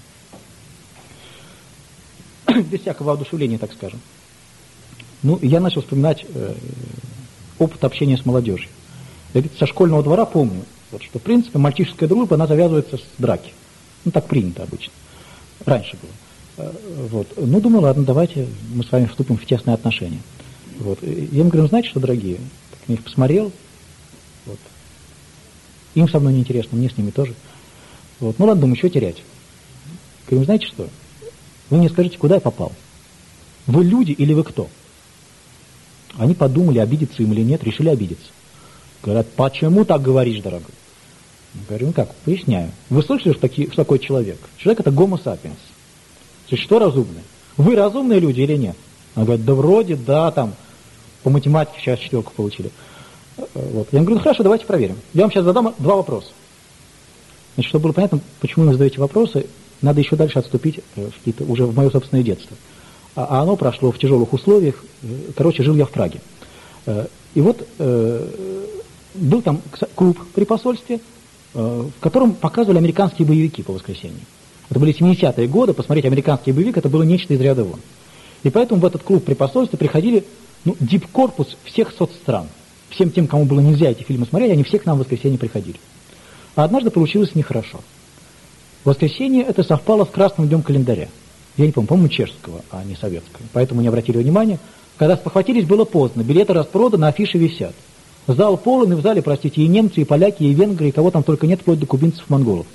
Без всякого воодушевления, так скажем. Ну, я начал вспоминать э, опыт общения с молодежью. Я ведь со школьного двора помню, вот, что, в принципе, мальчишеская дружба, она завязывается с драки. Ну, так принято обычно. Раньше было. Вот. Ну, думаю, ладно, давайте мы с вами вступим в тесные отношения. Вот. Я им говорю: знаете что, дорогие, так на них посмотрел, вот. Им со мной неинтересно, мне с ними тоже. Вот. Ну, ладно, думаю, что терять. Говорю: знаете что, вы мне скажите, куда я попал? Вы люди или вы кто? Они подумали, обидеться им или нет, решили обидеться. Говорят: почему так говоришь, дорогой? Говорю: ну как, поясняю. Вы слышали, что, таки, что такой человек? Человек — это гомо сапиенс. Существо разумное. Вы разумные люди или нет? Она говорит: да вроде, да, там, по математике сейчас четверку получили. Вот. Я говорю: ну хорошо, давайте проверим. Я вам сейчас задам два вопроса. Значит, чтобы было понятно, почему вы задаете вопросы, надо еще дальше отступить в уже в мое собственное детство. А, а оно прошло в тяжелых условиях. Короче, жил я в Праге. И вот был там клуб при посольстве, в котором показывали американские боевики по воскресеньям. Это были семидесятые годы, посмотреть американский боевик, это было нечто из ряда вон. И поэтому в этот клуб при посольстве приходили, ну, дипкорпус всех соцстран. Всем тем, кому было нельзя эти фильмы смотреть, они все к нам в воскресенье приходили. А однажды получилось нехорошо. В воскресенье это совпало с красным днем календаря. Я не помню, по-моему, чешского, а не советского. Поэтому не обратили внимания. Когда спохватились, было поздно. Билеты распроданы, афиши висят. Зал полон, и в зале, простите, и немцы, и поляки, и венгры, и кого там только нет, вплоть до кубинцев, монголов.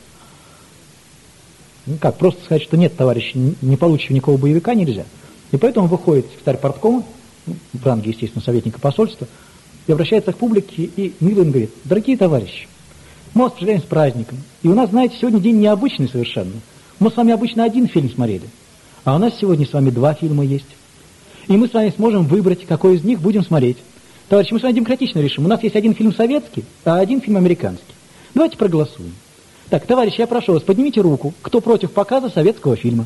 Ну как, просто сказать, что нет, товарищи, не получив никакого боевика, нельзя. И поэтому выходит секретарь парткома, ну, в ранге, естественно, советника посольства, и обращается к публике и мило им говорит: дорогие товарищи, мы вас поздравляем с праздником. И у нас, знаете, сегодня день необычный совершенно. Мы с вами обычно один фильм смотрели, а у нас сегодня с вами два фильма есть. И мы с вами сможем выбрать, какой из них будем смотреть. Товарищи, мы с вами демократично решим. У нас есть один фильм советский, а один фильм американский. Давайте проголосуем. Так, товарищи, я прошу вас, поднимите руку, кто против показа советского фильма.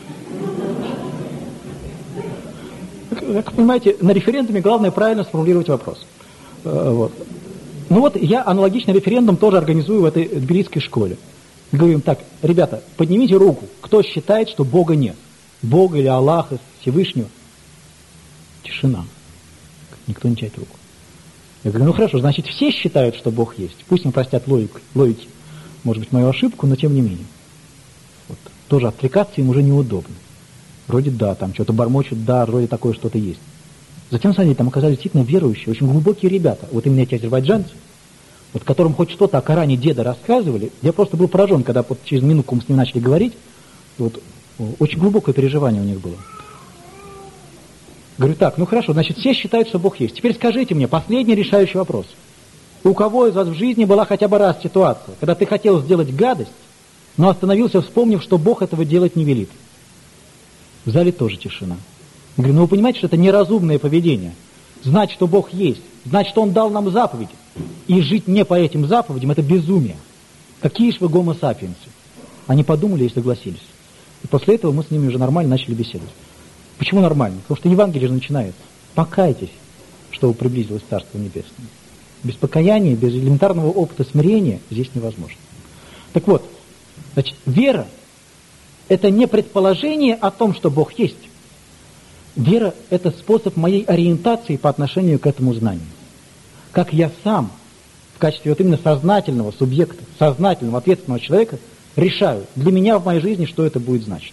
Как понимаете, на референдуме главное правильно сформулировать вопрос. Вот. Ну вот я аналогичный референдум тоже организую в этой тбилисской школе. Говорим: так, ребята, поднимите руку, кто считает, что Бога нет. Бога или Аллаха, Всевышнего. Тишина. Никто не тянет руку. Я говорю: ну хорошо, значит, все считают, что Бог есть. Пусть им простят логику, логики, может быть, мою ошибку, но тем не менее. Вот. Тоже отвлекаться им уже неудобно. Вроде да, там что-то бормочут, да, вроде такое что-то есть. Затем, смотрите, там оказались действительно верующие, очень глубокие ребята. Вот именно эти азербайджанцы, вот которым хоть что-то о Коране деда рассказывали. Я просто был поражен, когда вот через минутку мы с ним начали говорить. Вот, очень глубокое переживание у них было. Говорю: так, ну хорошо, значит, все считают, что Бог есть. Теперь скажите мне, последний решающий вопрос. У кого из вас в жизни была хотя бы раз ситуация, когда ты хотел сделать гадость, но остановился, вспомнив, что Бог этого делать не велит? В зале тоже тишина. Я говорю: ну вы понимаете, что это неразумное поведение. Знать, что Бог есть, знать, что Он дал нам заповеди, и жить не по этим заповедям — это безумие. Какие же вы гомо сапиенсы? Они подумали и согласились. И после этого мы с ними уже нормально начали беседовать. Почему нормально? Потому что Евангелие же начинается. Покайтесь, чтобы приблизилось Царство Небесное. без покаяния, без элементарного опыта смирения здесь невозможно. Так вот, значит, вера – это не предположение о том, что Бог есть. Вера – это способ моей ориентации по отношению к этому знанию. Как я сам, в качестве вот именно сознательного субъекта, сознательного, ответственного человека, решаю для меня в моей жизни, что это будет значить.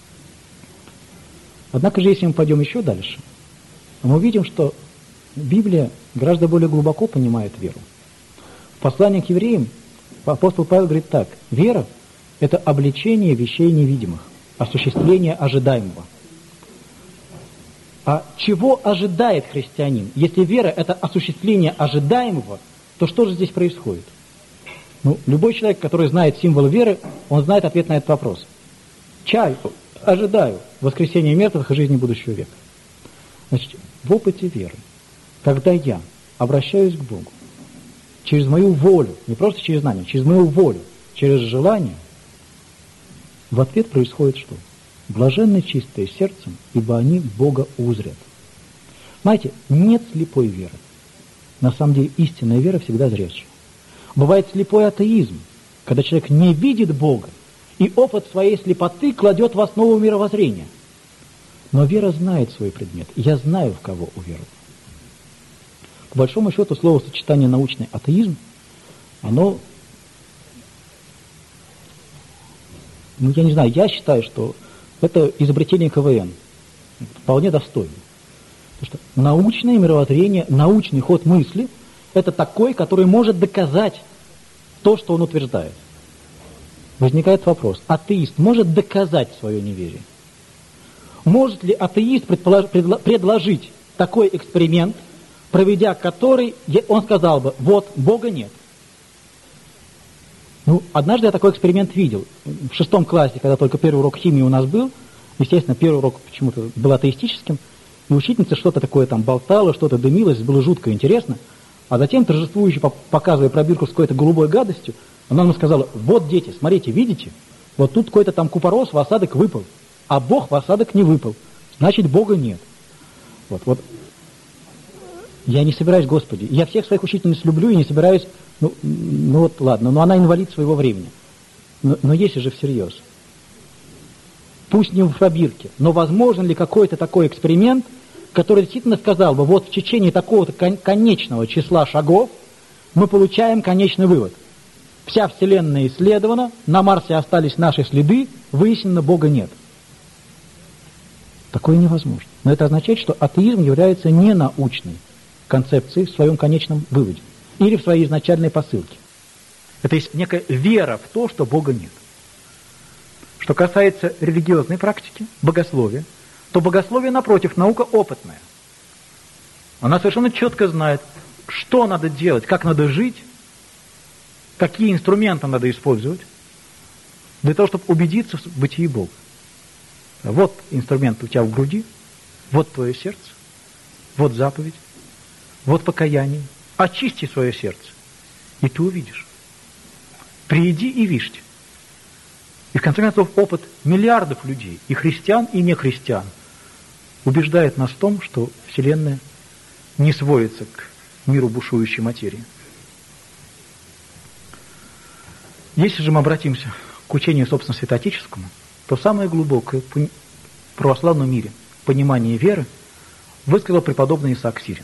Однако же, если мы пойдем еще дальше, мы увидим, что Библия гораздо более глубоко понимает веру. В послании к евреям апостол Павел говорит так: вера – это обличение вещей невидимых, осуществление ожидаемого. А чего ожидает христианин? Если вера – это осуществление ожидаемого, то что же здесь происходит? Ну, любой человек, который знает символ веры, он знает ответ на этот вопрос. Чаю, ожидаю воскресения мертвых и жизни будущего века. Значит, в опыте веры, когда я обращаюсь к Богу через мою волю, не просто через знание, через мою волю, через желание, в ответ происходит что? Блаженны чистые сердцем, ибо они Бога узрят. Знаете, нет слепой веры. На самом деле истинная вера всегда зрячая. Бывает слепой атеизм, когда человек не видит Бога, и опыт своей слепоты кладет в основу мировоззрения. Но вера знает свой предмет. Я знаю, в кого уверовал. По большому счету, словосочетание «научный атеизм», оно, ну, я не знаю, я считаю, что это изобретение ка вэ эн. Вполне достойно. Потому что научное мировоззрение, научный ход мысли – это такой, который может доказать то, что он утверждает. Возникает вопрос: атеист может доказать свое неверие? Может ли атеист предполож- предло- предложить такой эксперимент, проведя который, он сказал бы: вот, Бога нет? Ну, однажды я такой эксперимент видел. В шестом классе, когда только первый урок химии у нас был, естественно, первый урок почему-то был атеистическим, и учительница что-то такое там болтала, что-то дымилось, было жутко интересно, а затем, торжествующе показывая пробирку с какой-то голубой гадостью, она нам сказала: вот, дети, смотрите, видите, вот тут какой-то там купорос в осадок выпал, а Бог в осадок не выпал, значит, Бога нет. Вот, вот. Я не собираюсь, Господи, я всех своих учительниц люблю и не собираюсь, ну, ну вот ладно, но она инвалид своего времени. Но, но если же всерьез, пусть не в пробирке, но возможен ли какой-то такой эксперимент, который действительно сказал бы: вот в течение такого-то кон- конечного числа шагов мы получаем конечный вывод. Вся Вселенная исследована, на Марсе остались наши следы, выяснено, Бога нет. Такое невозможно. Но это означает, что атеизм является ненаучной концепцией в своем конечном выводе или в своей изначальной посылке. Это есть некая вера в то, что Бога нет. Что касается религиозной практики, богословия, то богословие, напротив, наука опытная. Она совершенно четко знает, что надо делать, как надо жить, какие инструменты надо использовать для того, чтобы убедиться в бытии Бога. Вот инструмент у тебя в груди, вот твое сердце, вот заповедь, вот покаяние. Очисти свое сердце, и ты увидишь. Приди и вижте. И в конце концов опыт миллиардов людей, и христиан, и нехристиан, убеждает нас в том, что Вселенная не сводится к миру бушующей материи. Если же мы обратимся к учению, собственно, святоотеческому, то самое глубокое в православном мире понимание веры высказал преподобный Исаак Сирин.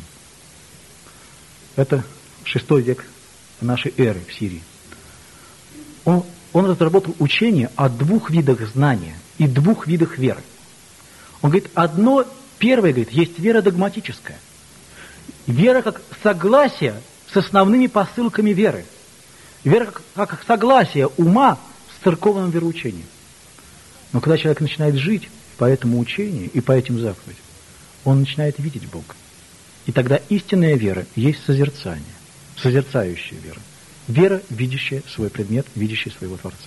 Это шестой век нашей эры в Сирии. Он, он разработал учение о двух видах знания и двух видах веры. Он говорит, одно, первое, говорит, есть вера догматическая. Вера как согласие с основными посылками веры. Вера как, как согласие ума с церковным вероучением. Но когда человек начинает жить по этому учению и по этим заповедям, он начинает видеть Бога. И тогда истинная вера есть созерцание, созерцающая вера. Вера, видящая свой предмет, видящая своего Творца.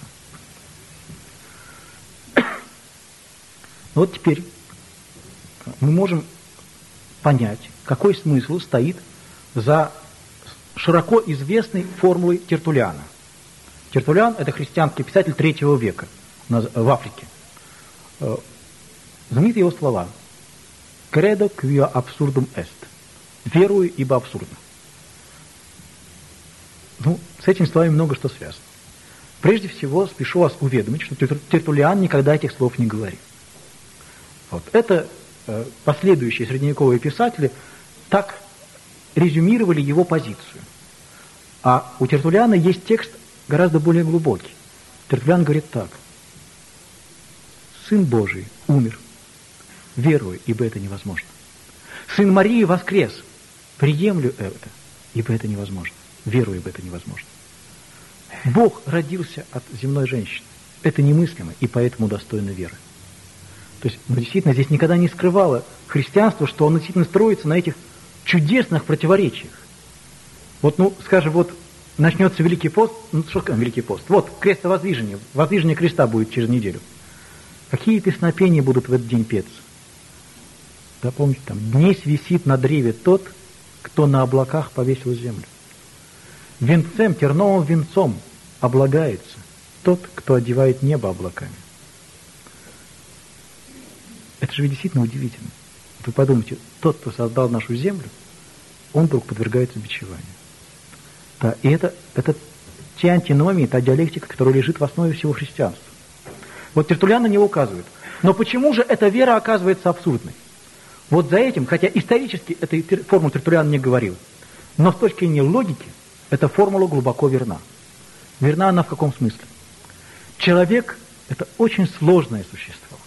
Вот теперь мы можем понять, какой смысл стоит за широко известной формулой Тертуллиана. Тертуллиан – это христианский писатель третьего века в Африке. Знаменитые его слова «Credo quia absurdum est» – «Верую, ибо абсурдно». Ну, с этими словами много что связано. Прежде всего, спешу вас уведомить, что Тертуллиан никогда этих слов не говорил. Вот. Это э, последующие средневековые писатели так резюмировали его позицию. А у Тертуллиана есть текст гораздо более глубокий. Тертуллиан говорит так. Сын Божий умер, верую, ибо это невозможно. Сын Марии воскрес, приемлю это, ибо это невозможно. Верую, ибо это невозможно. Бог родился от земной женщины. Это немыслимо, и поэтому достойно веры. То есть, ну, действительно, здесь никогда не скрывало христианство, что оно действительно строится на этих чудесных противоречиях. Вот, ну, скажем, вот начнется Великий пост, ну, что такое Великий пост? Вот, крестовоздвижение, воздвижение креста будет через неделю. Какие песнопения будут в этот день петься? Да, помните, там, «Днесь висит на древе тот, кто на облаках повесил землю. Венцем, терновым венцом облагается тот, кто одевает небо облаками». Это же действительно удивительно. Вы подумайте, тот, кто создал нашу землю, он вдруг подвергается бичеванию. Да, и это, это те антиномии, та диалектика, которая лежит в основе всего христианства. Вот Тертуллиан на него указывает. Но почему же эта вера оказывается абсурдной? Вот за этим, хотя исторически этой формулу Тертуллиан не говорил, но с точки зрения логики эта формула глубоко верна. Верна она в каком смысле? Человек – это очень сложное существо.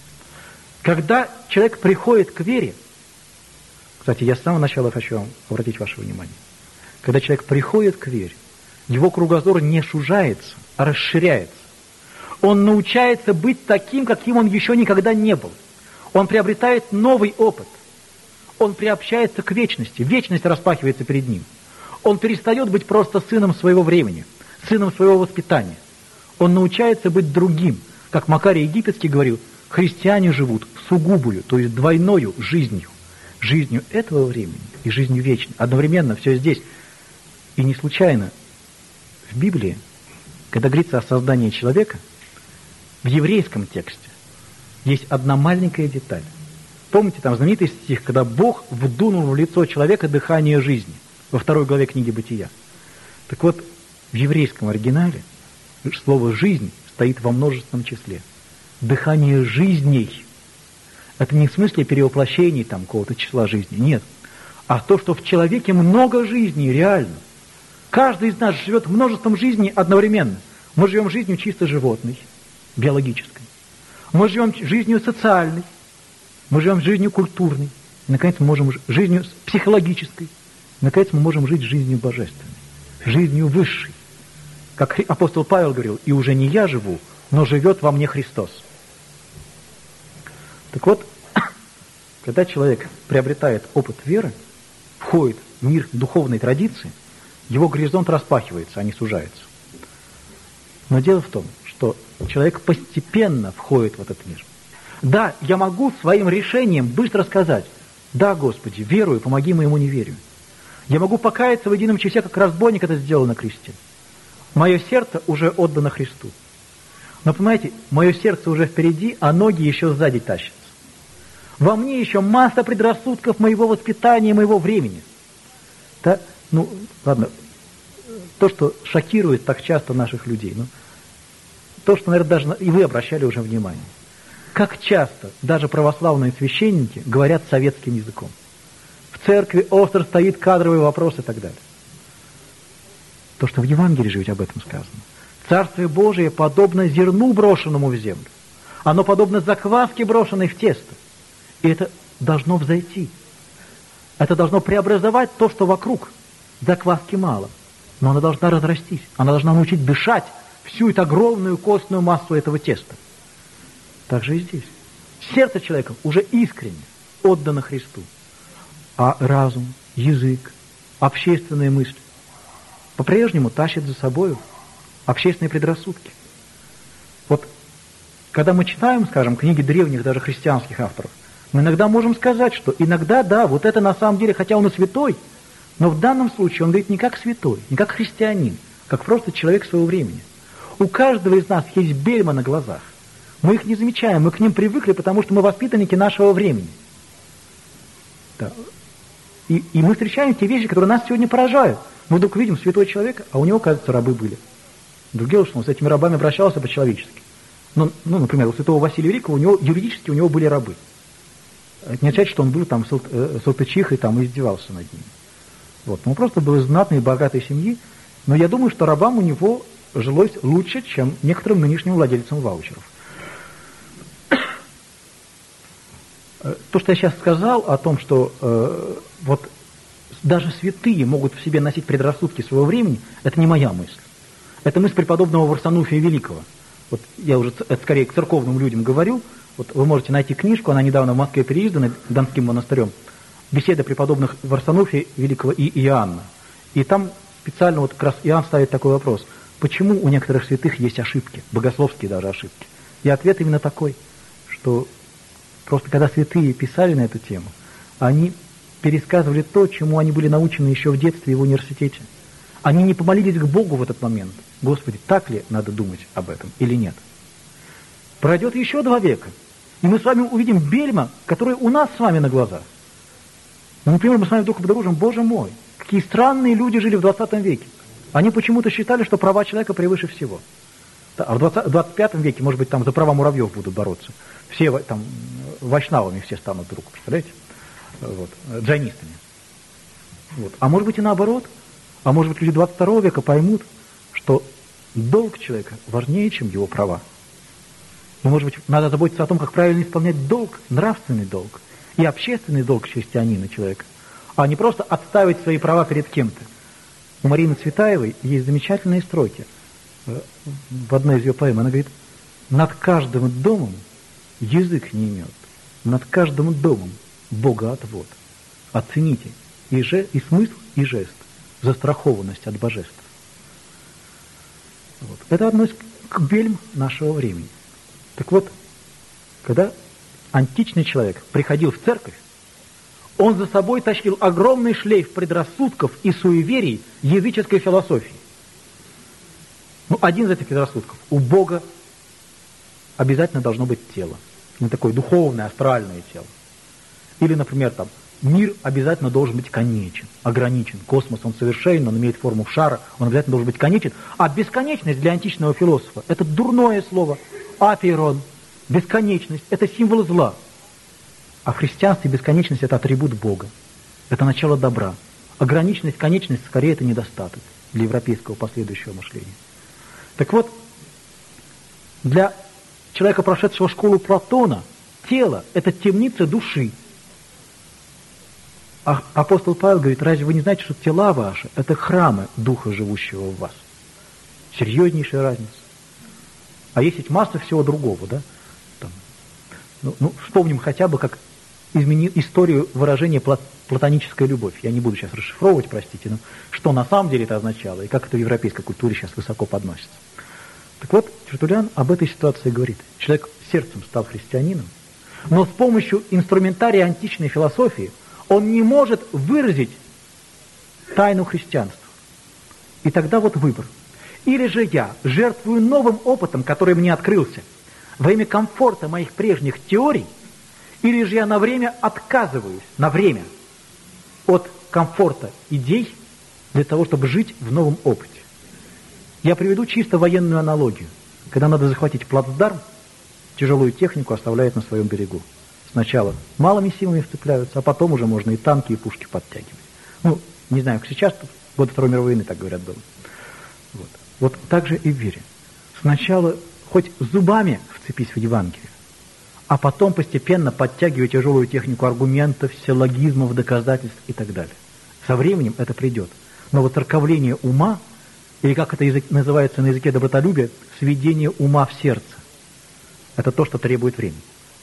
Когда человек приходит к вере, кстати, я с самого начала хочу обратить ваше внимание, когда человек приходит к вере, его кругозор не сужается, а расширяется. Он научается быть таким, каким он еще никогда не был. Он приобретает новый опыт. Он приобщается к вечности. Вечность распахивается перед ним. Он перестает быть просто сыном своего времени, сыном своего воспитания. Он научается быть другим. Как Макарий Египетский говорил, христиане живут сугубую, то есть двойною жизнью. Жизнью этого времени и жизнью вечной. Одновременно все здесь. И не случайно в Библии, когда говорится о создании человека, в еврейском тексте есть одна маленькая деталь. Помните, там знаменитый стих, когда Бог вдунул в лицо человека дыхание жизни, во второй главе книги Бытия. Так вот, в еврейском оригинале слово «жизнь» стоит во множественном числе. Дыхание жизней. Это не в смысле перевоплощений там какого-то числа жизни, нет. А то, что в человеке много жизней, реально. Каждый из нас живет множеством жизней одновременно. Мы живем жизнью чисто животной, биологической. Мы живем жизнью социальной. Мы живем жизнью культурной. И, наконец, мы можем жить жизнью психологической. И, наконец, мы можем жить жизнью божественной, жизнью высшей. Как апостол Павел говорил, и уже не я живу, но живет во мне Христос. Так вот, когда человек приобретает опыт веры, входит в мир духовной традиции, его горизонт распахивается, а не сужается. Но дело в том, что человек постепенно входит в этот мир. Да, я могу своим решением быстро сказать: да, Господи, верую, помоги моему неверию. Я могу покаяться в едином числе, как разбойник это сделал на кресте. Мое сердце уже отдано Христу. Но, понимаете, мое сердце уже впереди, а ноги еще сзади тащатся. Во мне еще масса предрассудков моего воспитания, моего времени. Да, ну, ладно, то, что шокирует так часто наших людей, ну, то, что, наверное, даже и вы обращали уже внимание. Как часто даже православные священники говорят советским языком. В церкви остро стоит кадровый вопрос и так далее. То, что в Евангелии же ведь об этом сказано. Царствие Божие подобно зерну, брошенному в землю. Оно подобно закваске, брошенной в тесто. И это должно взойти. Это должно преобразовать то, что вокруг. Закваски мало. Но она должна разрастись. Она должна научить дышать всю эту огромную костную массу этого теста. Так же и здесь. Сердце человека уже искренне отдано Христу. А разум, язык, общественные мысли по-прежнему тащат за собой общественные предрассудки. Вот когда мы читаем, скажем, книги древних, даже христианских авторов, мы иногда можем сказать, что иногда, да, вот это на самом деле, хотя он и святой, но в данном случае он говорит не как святой, не как христианин, как просто человек своего времени. У каждого из нас есть бельма на глазах. Мы их не замечаем, мы к ним привыкли, потому что мы воспитанники нашего времени. Да. И, и мы встречаем те вещи, которые нас сегодня поражают. Мы вдруг видим святой человек, а у него, кажется, рабы были. Другое дело, что он с этими рабами обращался по-человечески. Ну, ну, например, у святого Василия Великого у него, юридически у него были рабы. Это не означает, что он был там салтычихой там, и издевался над ними. Вот. Он просто был из знатной и богатой семьи, но я думаю, что рабам у него жилось лучше, чем некоторым нынешним владельцам ваучеров. То, что я сейчас сказал о том, что э, вот даже святые могут в себе носить предрассудки своего времени, это не моя мысль. Это мысль преподобного Варсануфия Великого. Вот я уже это скорее к церковным людям говорю. Вот вы можете найти книжку, она недавно в Москве переиздана Донским монастырем. Беседы преподобных Варсануфия Великого и Иоанна. И там специально вот как раз Иоанн ставит такой вопрос. Почему у некоторых святых есть ошибки, богословские даже ошибки? И ответ именно такой, что просто когда святые писали на эту тему, они пересказывали то, чему они были научены еще в детстве и в университете. Они не помолились к Богу в этот момент. Господи, так ли надо думать об этом или нет? Пройдет еще два века, и мы с вами увидим бельма, которые у нас с вами на глазах. Ну, например, мы с вами вдруг обнаружим, Боже мой, какие странные люди жили в двадцатом веке. Они почему-то считали, что права человека превыше всего. А в двадцать пятом веке, может быть, там за права муравьев будут бороться. Все там вайшнавами все станут вдруг, представляете? Вот, джайнистами. Вот. А может быть и наоборот. А может быть люди двадцать второго века поймут, что долг человека важнее, чем его права. Но, может быть, надо заботиться о том, как правильно исполнять долг, нравственный долг и общественный долг христианина человека, а не просто отставить свои права перед кем-то. У Марины Цветаевой есть замечательные строки. В одной из ее поэм она говорит: «Над каждым домом язык не имет, над каждым домом Бога отвод. Оцените и, же, и смысл, и жест, застрахованность от божества». Вот. Это одно из бельм нашего времени. Так вот, когда античный человек приходил в церковь, он за собой тащил огромный шлейф предрассудков и суеверий языческой философии. Ну, один из этих предрассудков. У Бога обязательно должно быть тело. Ну, такое духовное, астральное тело. Или, например, там, мир обязательно должен быть конечен, ограничен. Космос, он совершенен, он имеет форму шара, он обязательно должен быть конечен. А бесконечность для античного философа – это дурное слово. Апейрон, бесконечность – это символ зла. А в христианстве бесконечность – это атрибут Бога. Это начало добра. Ограниченность, конечность – скорее это недостаток для европейского последующего мышления. Так вот, для человека, прошедшего школу Платона, тело – это темница души. А апостол Павел говорит: разве вы не знаете, что тела ваши – это храмы Духа, живущего в вас? Серьезнейшая разница. А есть ведь масса всего другого, да? Там, ну, ну, вспомним хотя бы, как измени, историю выражения плат, платоническая любовь. Я не буду сейчас расшифровывать, простите, но что на самом деле это означало, и как это в европейской культуре сейчас высоко подносится. Так вот, Тертуллиан об этой ситуации говорит. Человек сердцем стал христианином, но с помощью инструментария античной философии он не может выразить тайну христианства. И тогда вот выбор. Или же я жертвую новым опытом, который мне открылся, во имя комфорта моих прежних теорий, или же я на время отказываюсь, на время, от комфорта идей для того, чтобы жить в новом опыте. Я приведу чисто военную аналогию. Когда надо захватить плацдарм, тяжелую технику оставляют на своем берегу. Сначала малыми силами вцепляются, а потом уже можно и танки, и пушки подтягивать. Ну, не знаю, как сейчас, в годы Второй мировой войны, так говорят, было. Вот. Вот так же и в вере. Сначала хоть зубами вцепись в Евангелие, а потом постепенно подтягивай тяжелую технику аргументов, силлогизмов, доказательств и так далее. Со временем это придет. Но воцерковление ума, или как это язык, называется на языке добротолюбия, сведение ума в сердце, это то, что требует времени.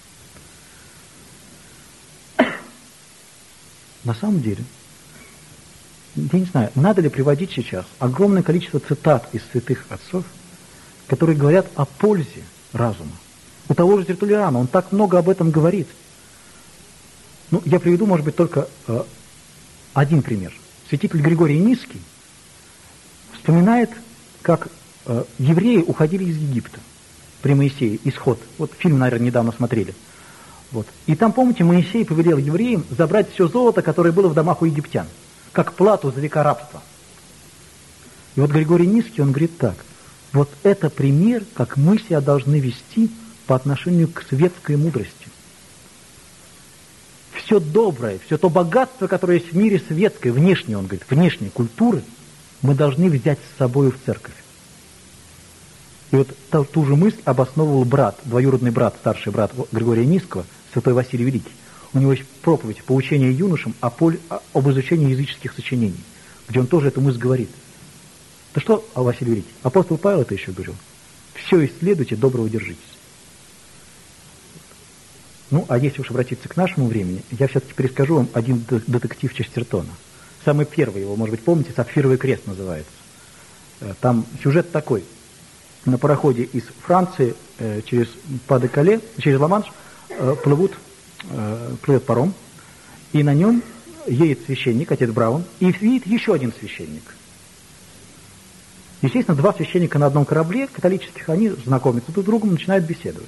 На самом деле, я не знаю, надо ли приводить сейчас огромное количество цитат из святых отцов, которые говорят о пользе разума. У того же Тертуллиана, он так много об этом говорит. Ну, я приведу, может быть, только э, один пример. Святитель Григорий Низкий вспоминает, как э, евреи уходили из Египта при Моисее, исход. Вот фильм, наверное, недавно смотрели. Вот. И там, помните, Моисей повелел евреям забрать все золото, которое было в домах у египтян, как плату за века рабства. И вот Григорий Низкий, он говорит так: вот это пример, как мы себя должны вести по отношению к светской мудрости. Все доброе, все то богатство, которое есть в мире светской, внешней, он говорит, внешней культуры, мы должны взять с собой в церковь. И вот ту, ту же мысль обосновывал брат, двоюродный брат, старший брат Григория Низкого, святой Василий Великий. У него есть проповедь «Поучение юношам о поле, об изучении языческих сочинений», где он тоже эту мысль говорит. Да что, а Василий Великий? Апостол Павел это еще говорил. Все исследуйте, доброго держитесь. Ну, а если уж обратиться к нашему времени, я все-таки перескажу вам один детектив Честертона. Самый первый его, может быть, помните, «Сапфировый крест» называется. Там сюжет такой. На пароходе из Франции э, через Па-де-Кале, через Ла-Манш э, плывут, э, плывет паром, и на нем едет священник, отец Браун, и видит еще один священник. Естественно, два священника на одном корабле, католических, они знакомятся друг с другом, начинают беседовать.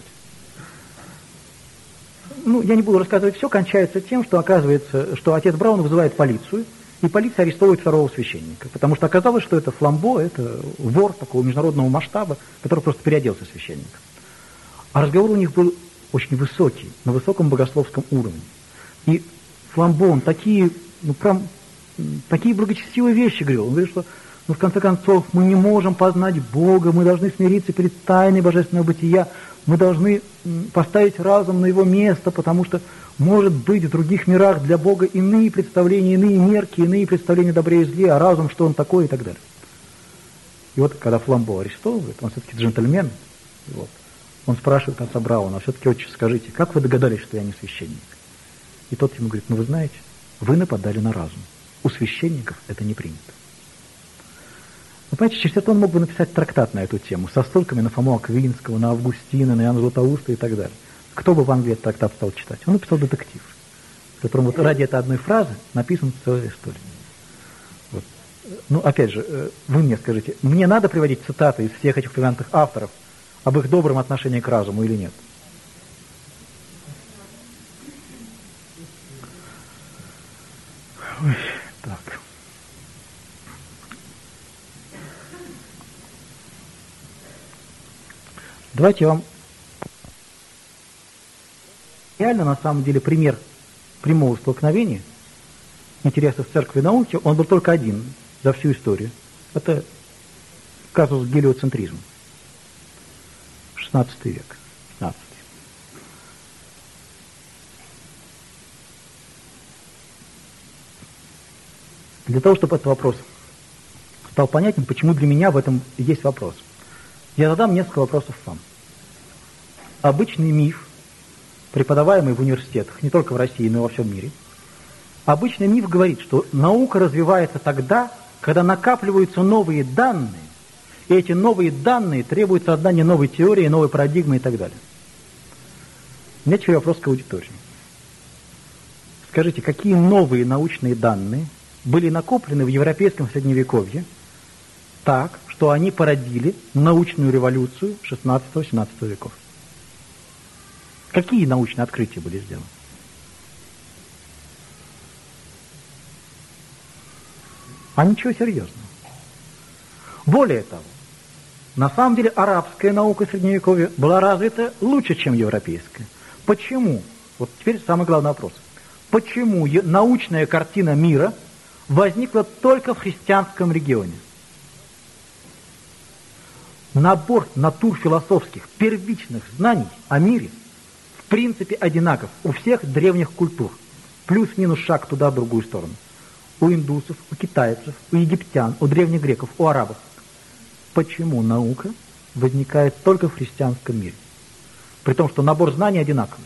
Ну, я не буду рассказывать все, кончается тем, что оказывается, что отец Браун вызывает полицию, и полиция арестовывает второго священника, потому что оказалось, что это Фламбо, это вор такого международного масштаба, который просто переоделся священником. А разговор у них был очень высокий, на высоком богословском уровне. И Фламбо, он такие, ну, прям, такие благочестивые вещи говорил. Он говорит, что, ну, в конце концов, мы не можем познать Бога, мы должны смириться перед тайной божественного бытия, мы должны поставить разум на его место, потому что, может быть, в других мирах для Бога иные представления, иные мерки, иные представления добрее и зле, а разум, что он такой и так далее. И вот, когда Фламбо арестовывает, он все-таки джентльмен, вот, он спрашивает отца Брауна: а все-таки, отче, скажите, как вы догадались, что я не священник? И тот ему говорит: ну, вы знаете, вы нападали на разум. У священников это не принято. Вы понимаете, Честертон мог бы написать трактат на эту тему, со ссылками на Фому Аквинского, на Августина, на Иоанна Златоуста и так далее. Кто бы в Англии этот трактат стал читать? Он написал детектив, в котором вот ради этой одной фразы написана целая история. Вот. Ну, опять же, вы мне скажите, мне надо приводить цитаты из всех этих упомянутых авторов об их добром отношении к разуму или нет? Ой, так. Давайте я вам реально, на самом деле, пример прямого столкновения интересов церкви и науки, он был только один за всю историю. Это казус гелиоцентризма. шестнадцатый век. шестнадцатый. Для того, чтобы этот вопрос стал понятен, почему для меня в этом есть вопрос, я задам несколько вопросов вам. Обычный миф, преподаваемый в университетах, не только в России, но и во всем мире, обычный миф говорит, что наука развивается тогда, когда накапливаются новые данные, и эти новые данные требуют создания новой теории, новой парадигмы и так далее. У меня теперь вопрос к аудитории. Скажите, какие новые научные данные были накоплены в европейском средневековье так, что они породили научную революцию шестнадцатого-семнадцатого веков? Какие научные открытия были сделаны? А ничего серьезного. Более того, на самом деле арабская наука Средневековья была развита лучше, чем европейская. Почему? Вот теперь самый главный вопрос. Почему научная картина мира возникла только в христианском регионе? Набор натурфилософских первичных знаний о мире в принципе одинаков у всех древних культур. Плюс-минус шаг туда, в другую сторону. У индусов, у китайцев, у египтян, у древних греков, у арабов. Почему наука возникает только в христианском мире? При том, что набор знаний одинаковый.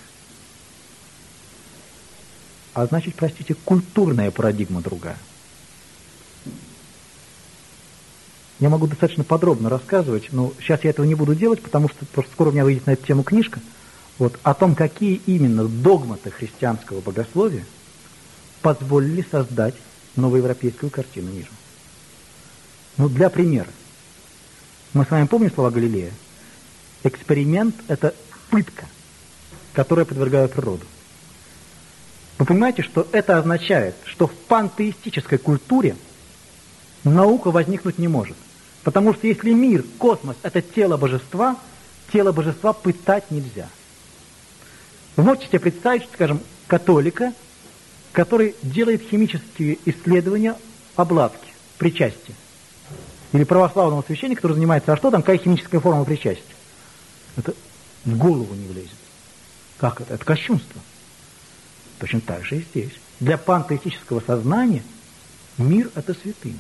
А значит, простите, культурная парадигма другая. Я могу достаточно подробно рассказывать, но сейчас я этого не буду делать, потому что просто скоро у меня выйдет на эту тему книжка, вот, о том, какие именно догматы христианского богословия позволили создать новоевропейскую картину мира. Ну, для примера. Мы с вами помним слова Галилея? Эксперимент – это пытка, которая подвергает природу. Вы понимаете, что это означает, что в пантеистической культуре наука возникнуть не может. Потому что если мир, космос – это тело божества, тело божества пытать нельзя. Вы можете себе представить, скажем, католика, который делает химические исследования обладки, причастия. Или православного священника, который занимается, а что там, какая химическая форма причастия? Это в голову не влезет. Как это? Это кощунство. Точно так же и здесь. Для пантеистического сознания мир – это святыня.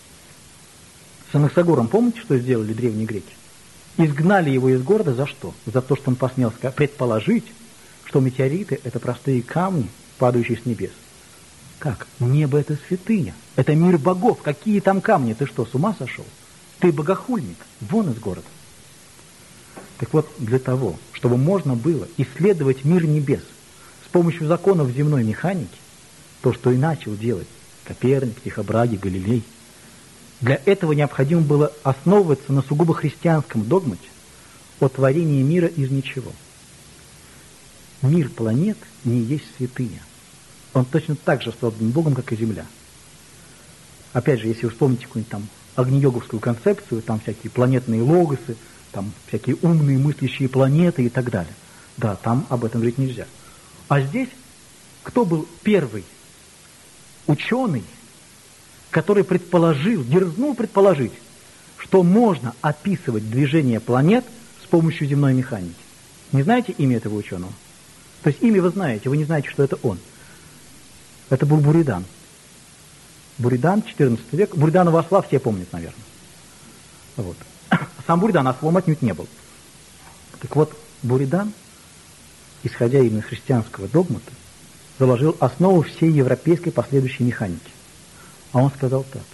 С Анаксагором помните, что сделали древние греки? Изгнали его из города за что? За то, что он посмел предположить, что метеориты – это простые камни, падающие с небес. Как? Небо – это святыня. Это мир богов. Какие там камни? Ты что, с ума сошел? Ты богохульник. Вон из города. Так вот, для того, чтобы можно было исследовать мир небес с помощью законов земной механики, то, что и начал делать Коперник, Тихо Браге, Галилей, для этого необходимо было основываться на сугубо христианском догмате о творении мира из ничего. Мир планет не есть святыня. Он точно так же создан Богом, как и Земля. Опять же, если вы вспомните какую-нибудь там агни-йоговскую концепцию, там всякие планетные логосы, там всякие умные мыслящие планеты и так далее. Да, там об этом жить нельзя. А здесь кто был первый ученый, который предположил, дерзнул предположить, что можно описывать движение планет с помощью земной механики? Не знаете имя этого ученого? То есть имя вы знаете, вы не знаете, что это он. Это был Буридан. Буридан, четырнадцатый век. Буриданова осла все помнят, наверное. Вот. Сам Буридан ослом отнюдь не был. Так вот, Буридан, исходя именно из христианского догмата, заложил основу всей европейской последующей механики. А он сказал так.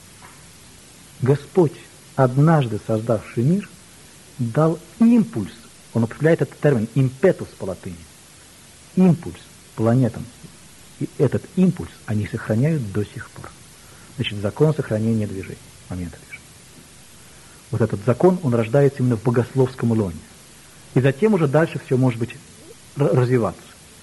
Господь, однажды создавший мир, дал импульс. Он употребляет этот термин импетус по латыни. Импульс планетам. И этот импульс они сохраняют до сих пор. Значит, закон сохранения движения, момента движения. Вот этот закон, он рождается именно в богословском лоне. И затем уже дальше все может быть развиваться.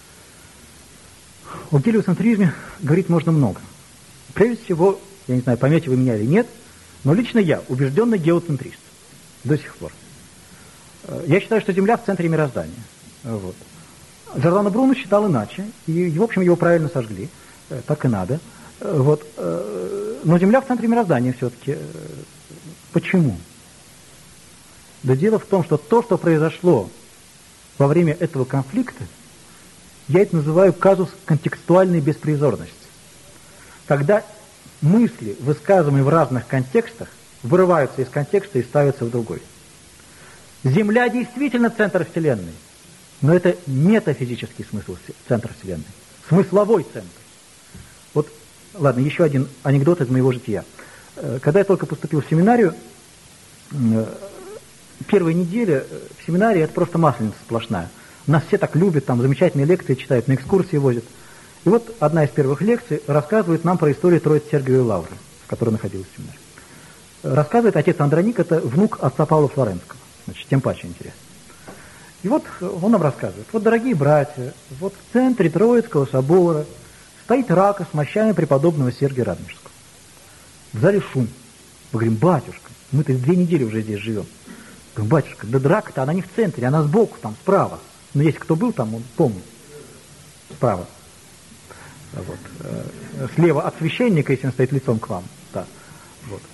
О гелиоцентризме говорить можно много. Прежде всего, я не знаю, поймете вы меня или нет, но лично я убежденный геоцентрист. До сих пор. Я считаю, что Земля в центре мироздания. Вот. Джордано Бруно считал иначе, и, в общем, его правильно сожгли. Так и надо. Вот. Но Земля в центре мироздания все-таки. Почему? Да дело в том, что то, что произошло во время этого конфликта, я это называю казус контекстуальной беспризорности. Когда мысли, высказываемые в разных контекстах, вырываются из контекста и ставятся в другой. Земля действительно центр Вселенной, но это метафизический смысл центра Вселенной, смысловой центр. Вот, ладно, еще один анекдот из моего жития. Когда я только поступил в семинарию, первая неделя в семинарии это просто масленица сплошная. Нас все так любят, там замечательные лекции читают, на экскурсии возят. И вот одна из первых лекций рассказывает нам про историю Троице-Сергиевой лавры, в которой находилась семинария. Рассказывает отец Андроник, это внук отца Павла Флоренского. Значит, тем паче интересно. И вот он нам рассказывает. Вот, дорогие братья, вот в центре Троицкого собора стоит рака с мощами преподобного Сергия Радонежского. В зале шум. Мы говорим, батюшка, мы-то две недели уже здесь живем. Говорим, батюшка, да рака-то она не в центре, она сбоку, там, справа. Но если кто был там, он помнит. Справа. Вот. Слева от священника, если он стоит лицом к вам. Да. Вот.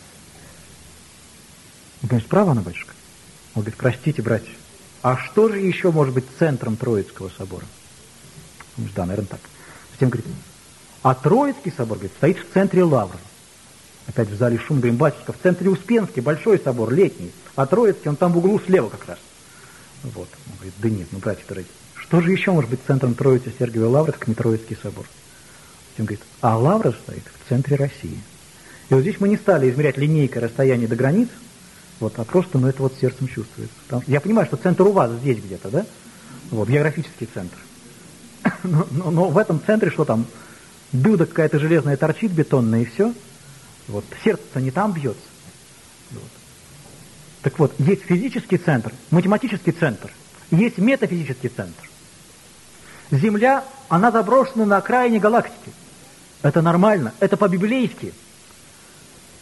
Он говорит, справа она, батюшка? Он говорит, простите, братья, а что же еще может быть центром Троицкого собора? Он говорит, да, наверное, так. Затем говорит, а Троицкий собор, говорит, стоит в центре лавры. Опять в зале шум, говорим, батюшка, в центре Успенский, большой собор, летний, а Троицкий, он там в углу слева как раз. Вот. Он говорит, да нет, ну, братья дорогие, что же еще может быть центром Троицы Сергиевой лавры, как не Троицкий собор? Он говорит, а лавра стоит в центре России. И вот здесь мы не стали измерять линейкой расстояние до границ, вот, а просто, ну, это вот сердцем чувствуется. Потому что я понимаю, что центр у вас здесь где-то, да? Вот, географический центр. Но, но, но в этом центре что там? Дуда какая-то железная торчит, бетонная, и все. Вот, сердце-то не там бьется. Вот. Так вот, есть физический центр, математический центр, есть метафизический центр. Земля, она заброшена на окраине галактики. Это нормально, это по-библейски.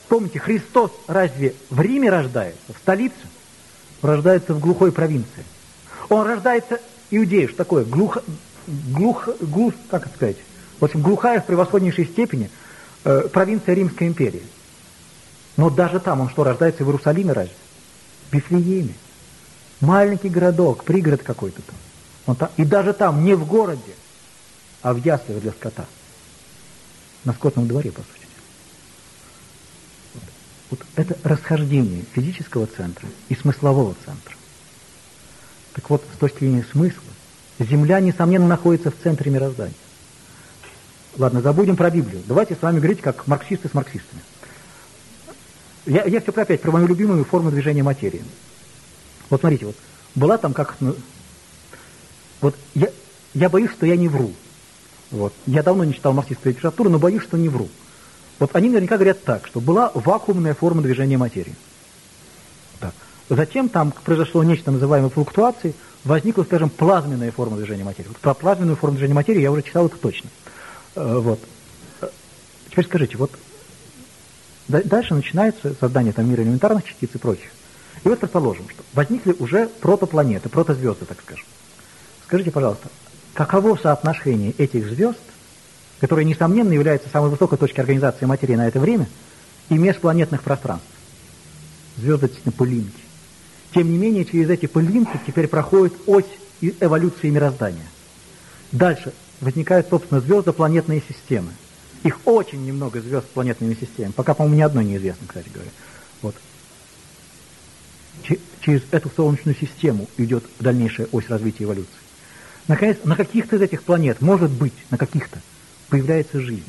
Помните, Христос разве в Риме рождается, в столице? Рождается в глухой провинции. Он рождается, иудеев, что такое? Глухо, глух, глух, как это сказать? В общем, глухая в превосходнейшей степени э, провинция Римской империи. Но даже там он что, рождается в Иерусалиме разве? В Вифлееме. Маленький городок, пригород какой-то там. Он там. И даже там, не в городе, а в яслях для скота. На скотном дворе, по сути. Вот. Вот это расхождение физического центра и смыслового центра. Так вот, с точки зрения смысла, Земля, несомненно, находится в центре мироздания. Ладно, забудем про Библию. Давайте с вами говорить как марксисты с марксистами. Я, я все опять про мою любимую форму движения материи. Вот смотрите, вот была там как... Ну, вот я, я боюсь, что я не вру. Вот. Я давно не читал марксистскую литературу, но боюсь, что не вру. Вот они наверняка говорят так, что была вакуумная форма движения материи. Так. Затем там произошло нечто, называемое флуктуацией, возникла, скажем, плазменная форма движения материи. Вот про плазменную форму движения материи я уже читал это точно. Вот. Теперь скажите, вот дальше начинается создание там мира элементарных частиц и прочих. И вот предположим, что возникли уже протопланеты, протозвезды, так скажем. Скажите, пожалуйста, каково соотношение этих звезд, которые, несомненно, являются самой высокой точкой организации материи на это время, и межпланетных пространств? Звезды действительно пылинки. Тем не менее, через эти пылинки теперь проходит ось эволюции мироздания. Дальше возникают, собственно, звездопланетные системы. Их очень немного звезд с планетными системами. Пока, по-моему, ни одной неизвестно, кстати говоря. Вот. Через эту Солнечную систему идет дальнейшая ось развития эволюции. Наконец, на каких-то из этих планет, может быть, на каких-то, появляется жизнь.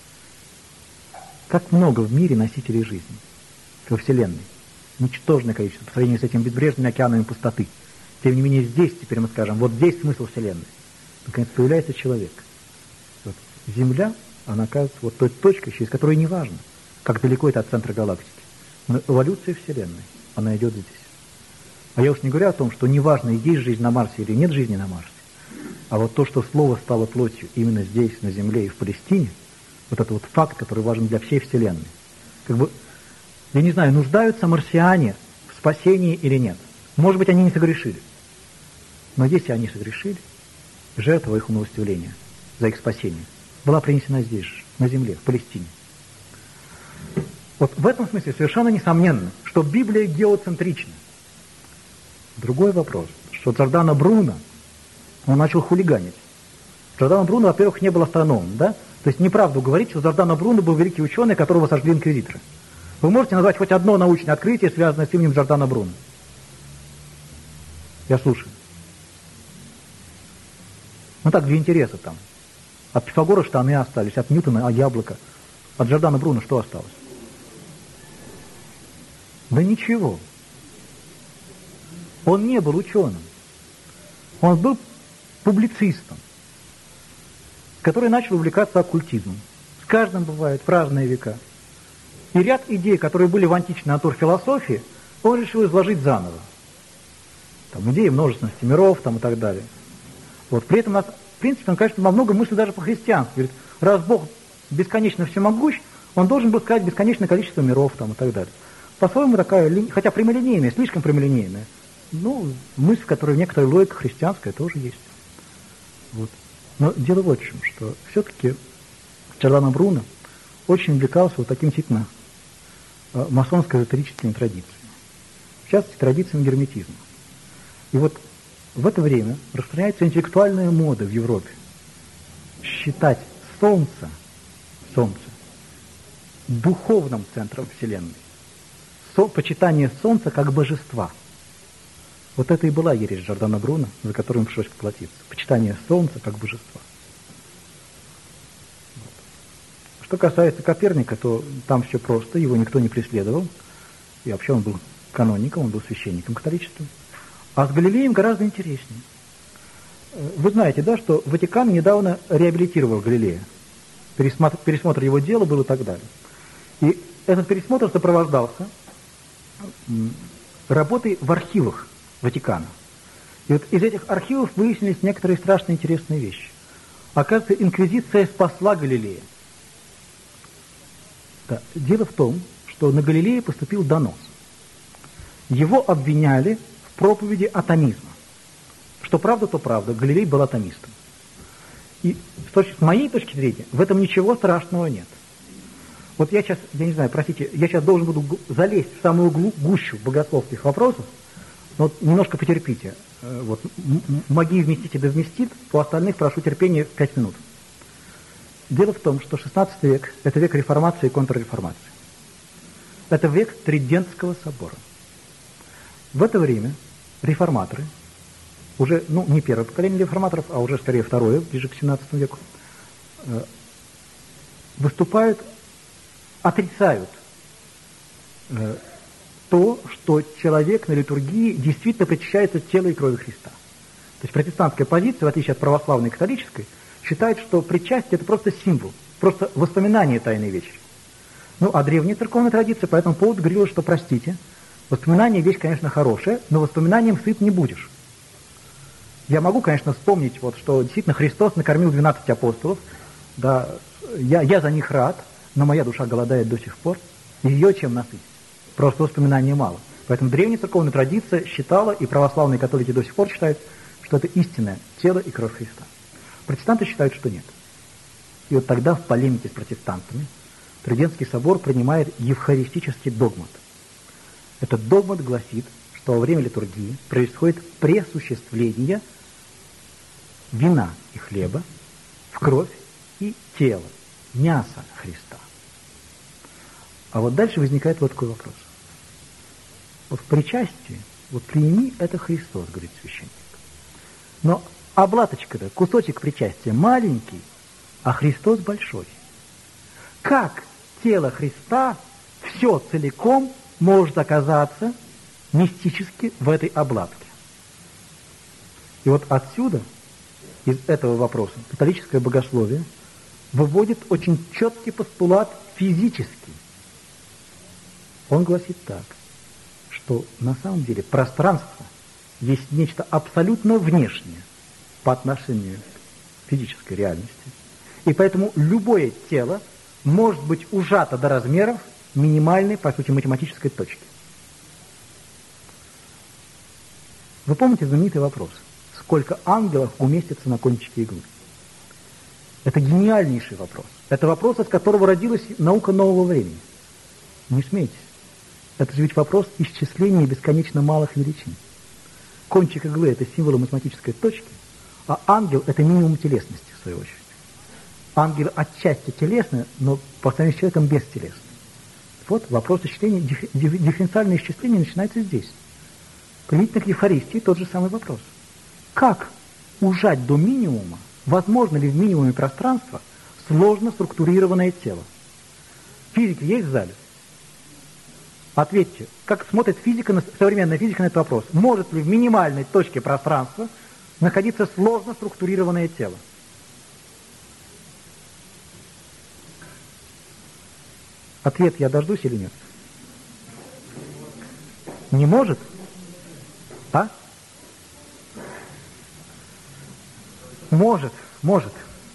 Как много в мире носителей жизни, во Вселенной. Ничтожное количество по сравнению с этими безбрежными океанами пустоты. Тем не менее, здесь теперь мы скажем, вот здесь смысл Вселенной. Наконец, появляется человек. Вот. Земля, она оказывается вот той точкой, через которую не важно, как далеко это от центра галактики. Но эволюция Вселенной, она идет здесь. А я уж не говорю о том, что неважно, есть жизнь на Марсе или нет жизни на Марсе, а вот то, что Слово стало плотью именно здесь, на Земле и в Палестине, вот это вот факт, который важен для всей Вселенной. Как бы, я не знаю, нуждаются марсиане в спасении или нет. Может быть, они не согрешили. Но если они согрешили, жертва их умилостивления за их спасение была принесена здесь же, на Земле, в Палестине. Вот в этом смысле совершенно несомненно, что Библия геоцентрична. Другой вопрос, что Джордано Бруно, он начал хулиганить. Джордано Бруно, во-первых, не был астрономом, да? То есть неправду говорить, что Джордано Бруно был великий ученый, которого сожгли инквизиторы. Вы можете назвать хоть одно научное открытие, связанное с именем Джордано Бруно? Я слушаю. Ну так, для интереса там. От Пифагора штаны остались, от Ньютона яблоко. От Джордано Бруно что осталось? Да ничего. Он не был ученым. Он был публицистом, который начал увлекаться оккультизмом. С каждым бывает в разные века. И ряд идей, которые были в античной натурфилософии, он решил изложить заново. Там идеи множественности миров там, и так далее. Вот. При этом, нас, в принципе, он, конечно, во многом мыслит даже по-христиански. Говорит, раз Бог бесконечно всемогущ, он должен был сказать бесконечное количество миров там, и так далее. По-своему такая, хотя прямолинейная, слишком прямолинейная, ну, мысль, в которой некоторая логика христианская тоже есть. Вот. Но дело вот в чем, что все-таки Джордано Бруно очень увлекался вот таким действительно масонско-эзотерическими традициями. В частности, традициями герметизма. И вот в это время распространяется интеллектуальная мода в Европе считать Солнце, Солнце духовным центром Вселенной. Со, почитание Солнца как божества. Вот это и была ересь Джордано Бруно, за которую им пришлось поплатиться. Почитание Солнца как божества. Вот. Что касается Коперника, то там все просто, его никто не преследовал. И вообще он был каноником, он был священником католичества. А с Галилеем гораздо интереснее. Вы знаете, да, что Ватикан недавно реабилитировал Галилея. Пересмотр, пересмотр его дела был и так далее. И этот пересмотр сопровождался работой в архивах Ватикана. И вот из этих архивов выяснились некоторые страшно интересные вещи. Оказывается, инквизиция спасла Галилея. Да. Дело в том, что на Галилея поступил донос. Его обвиняли в проповеди атомизма. Что правда, то правда. Галилей был атомистом. И с, точки, с моей точки зрения в этом ничего страшного нет. Вот я сейчас, я не знаю, простите, я сейчас должен буду залезть в самую гущу богословских вопросов, но вот немножко потерпите. Вот, моги вместите да вместит, у остальных прошу терпения пять минут. Дело в том, что шестнадцатый век – это век реформации и контрреформации. Это век Тридентского собора. В это время реформаторы, уже, ну, не первое поколение реформаторов, а уже скорее второе, ближе к семнадцатому веку, выступают, отрицают э, то, что человек на литургии действительно причащается телу и крови Христа. То есть протестантская позиция, в отличие от православной и католической, считает, что причастие – это просто символ, просто воспоминание Тайной Вечери. Ну, а древняя церковная традиция по этому поводу говорила, что, простите, воспоминание – вещь, конечно, хорошая, но воспоминанием сыт не будешь. Я могу, конечно, вспомнить, вот, что действительно Христос накормил двенадцать апостолов, да, я, я за них рад, но моя душа голодает до сих пор, и ее чем насытить? Просто воспоминания мало. Поэтому древняя церковная традиция считала, и православные католики до сих пор считают, что это истинное тело и кровь Христа. Протестанты считают, что нет. И вот тогда в полемике с протестантами Тридентский собор принимает евхаристический догмат. Этот догмат гласит, что во время литургии происходит пресуществление вина и хлеба в кровь и тело, мясо Христа. А вот дальше возникает вот такой вопрос. Вот в причастии, вот прими это Христос, говорит священник. Но облаточка-то, кусочек причастия маленький, а Христос большой. Как тело Христа все целиком может оказаться мистически в этой обладке? И вот отсюда, из этого вопроса, католическое богословие выводит очень четкий постулат физический. Он гласит так, что на самом деле пространство есть нечто абсолютно внешнее по отношению к физической реальности. И поэтому любое тело может быть ужато до размеров минимальной, по сути, математической точки. Вы помните знаменитый вопрос? Сколько ангелов уместится на кончике иглы? Это гениальнейший вопрос. Это вопрос, от которого родилась наука нового времени. Не смейтесь. Это же ведь вопрос исчисления бесконечно малых величин. Кончик иглы – это символ математической точки, а ангел – это минимум телесности, в свою очередь. Ангел отчасти телесный, но по сравнению с человеком бестелесный. Вот вопрос исчисления, диф, диф, дифференциальное исчисление начинается здесь. Применительно к Евхаристии тот же самый вопрос. Как ужать до минимума, возможно ли в минимуме пространства, сложно структурированное тело? Физики есть в зале? Ответьте, как смотрит физика, современная физика на этот вопрос. Может ли в минимальной точке пространства находиться сложно структурированное тело? Ответ я дождусь или нет? Не может? А? Может, может.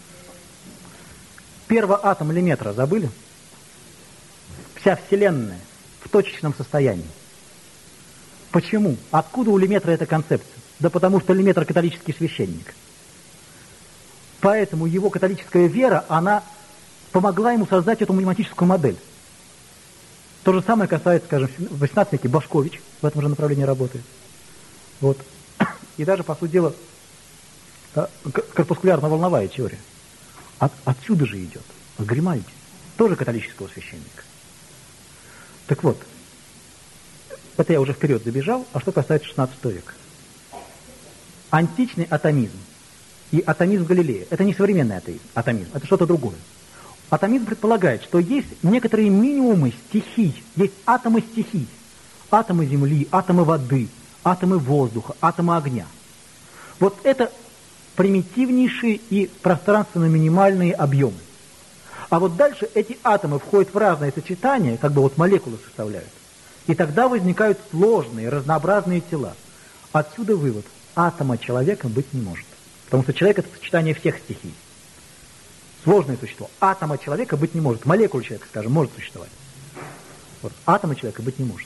Первый атом миллиметра забыли? Вся Вселенная в точечном состоянии. Почему? Откуда у Леметра эта концепция? Да потому что Леметр католический священник. Поэтому его католическая вера, она помогла ему создать эту математическую модель. То же самое касается, скажем, в восемнадцатом веке Башкович в этом же направлении работает. Вот. И даже, по сути дела, корпускулярно-волновая теория. От, отсюда же идет. Гримальди, тоже католического священника. Так вот, это я уже вперед забежал, а что касается шестнадцатого века. Античный атомизм и атомизм Галилея – это не современный атомизм, это что-то другое. Атомизм предполагает, что есть некоторые минимумы стихий, есть атомы стихий, атомы земли, атомы воды, атомы воздуха, атомы огня. Вот это примитивнейшие и пространственно-минимальные объемы. А вот дальше эти атомы входят в разные сочетания, как бы вот молекулы составляют. И тогда возникают сложные, разнообразные тела. Отсюда вывод. Атома человека быть не может. Потому что человек – это сочетание всех стихий. Сложное существо. Атома человека быть не может. Молекула человека, скажем, может существовать. Вот. Атома человека быть не может.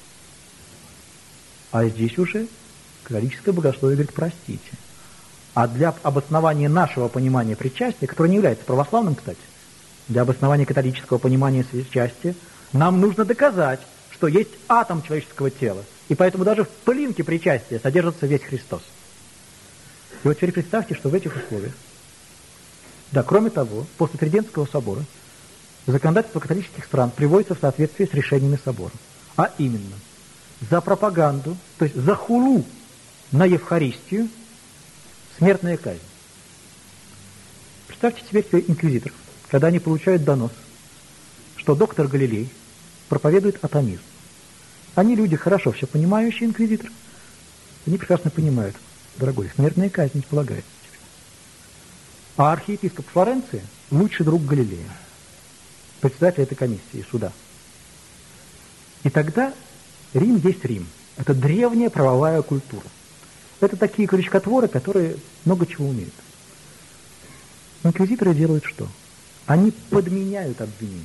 А здесь уже католическое богословие говорит, простите. А для обоснования нашего понимания причастия, которое не является православным, кстати, для обоснования католического понимания причастия, нам нужно доказать, что есть атом человеческого тела. И поэтому даже в пылинке причастия содержится весь Христос. И вот теперь представьте, что в этих условиях, да, кроме того, после Тридентского собора законодательство католических стран приводится в соответствии с решениями собора. А именно, за пропаганду, то есть за хулу на Евхаристию, смертная казнь. Представьте себе инквизиторов, когда они получают донос, что доктор Галилей проповедует атомизм. Они люди хорошо все понимающие, инквизиторы. Они прекрасно понимают, дорогой, смертная казнь не полагается тебе. А архиепископ Флоренции лучший друг Галилея, председатель этой комиссии, суда. И тогда Рим есть Рим. Это древняя правовая культура. Это такие крючкотворы, которые много чего умеют. Инквизиторы делают что? Они подменяют обвинение.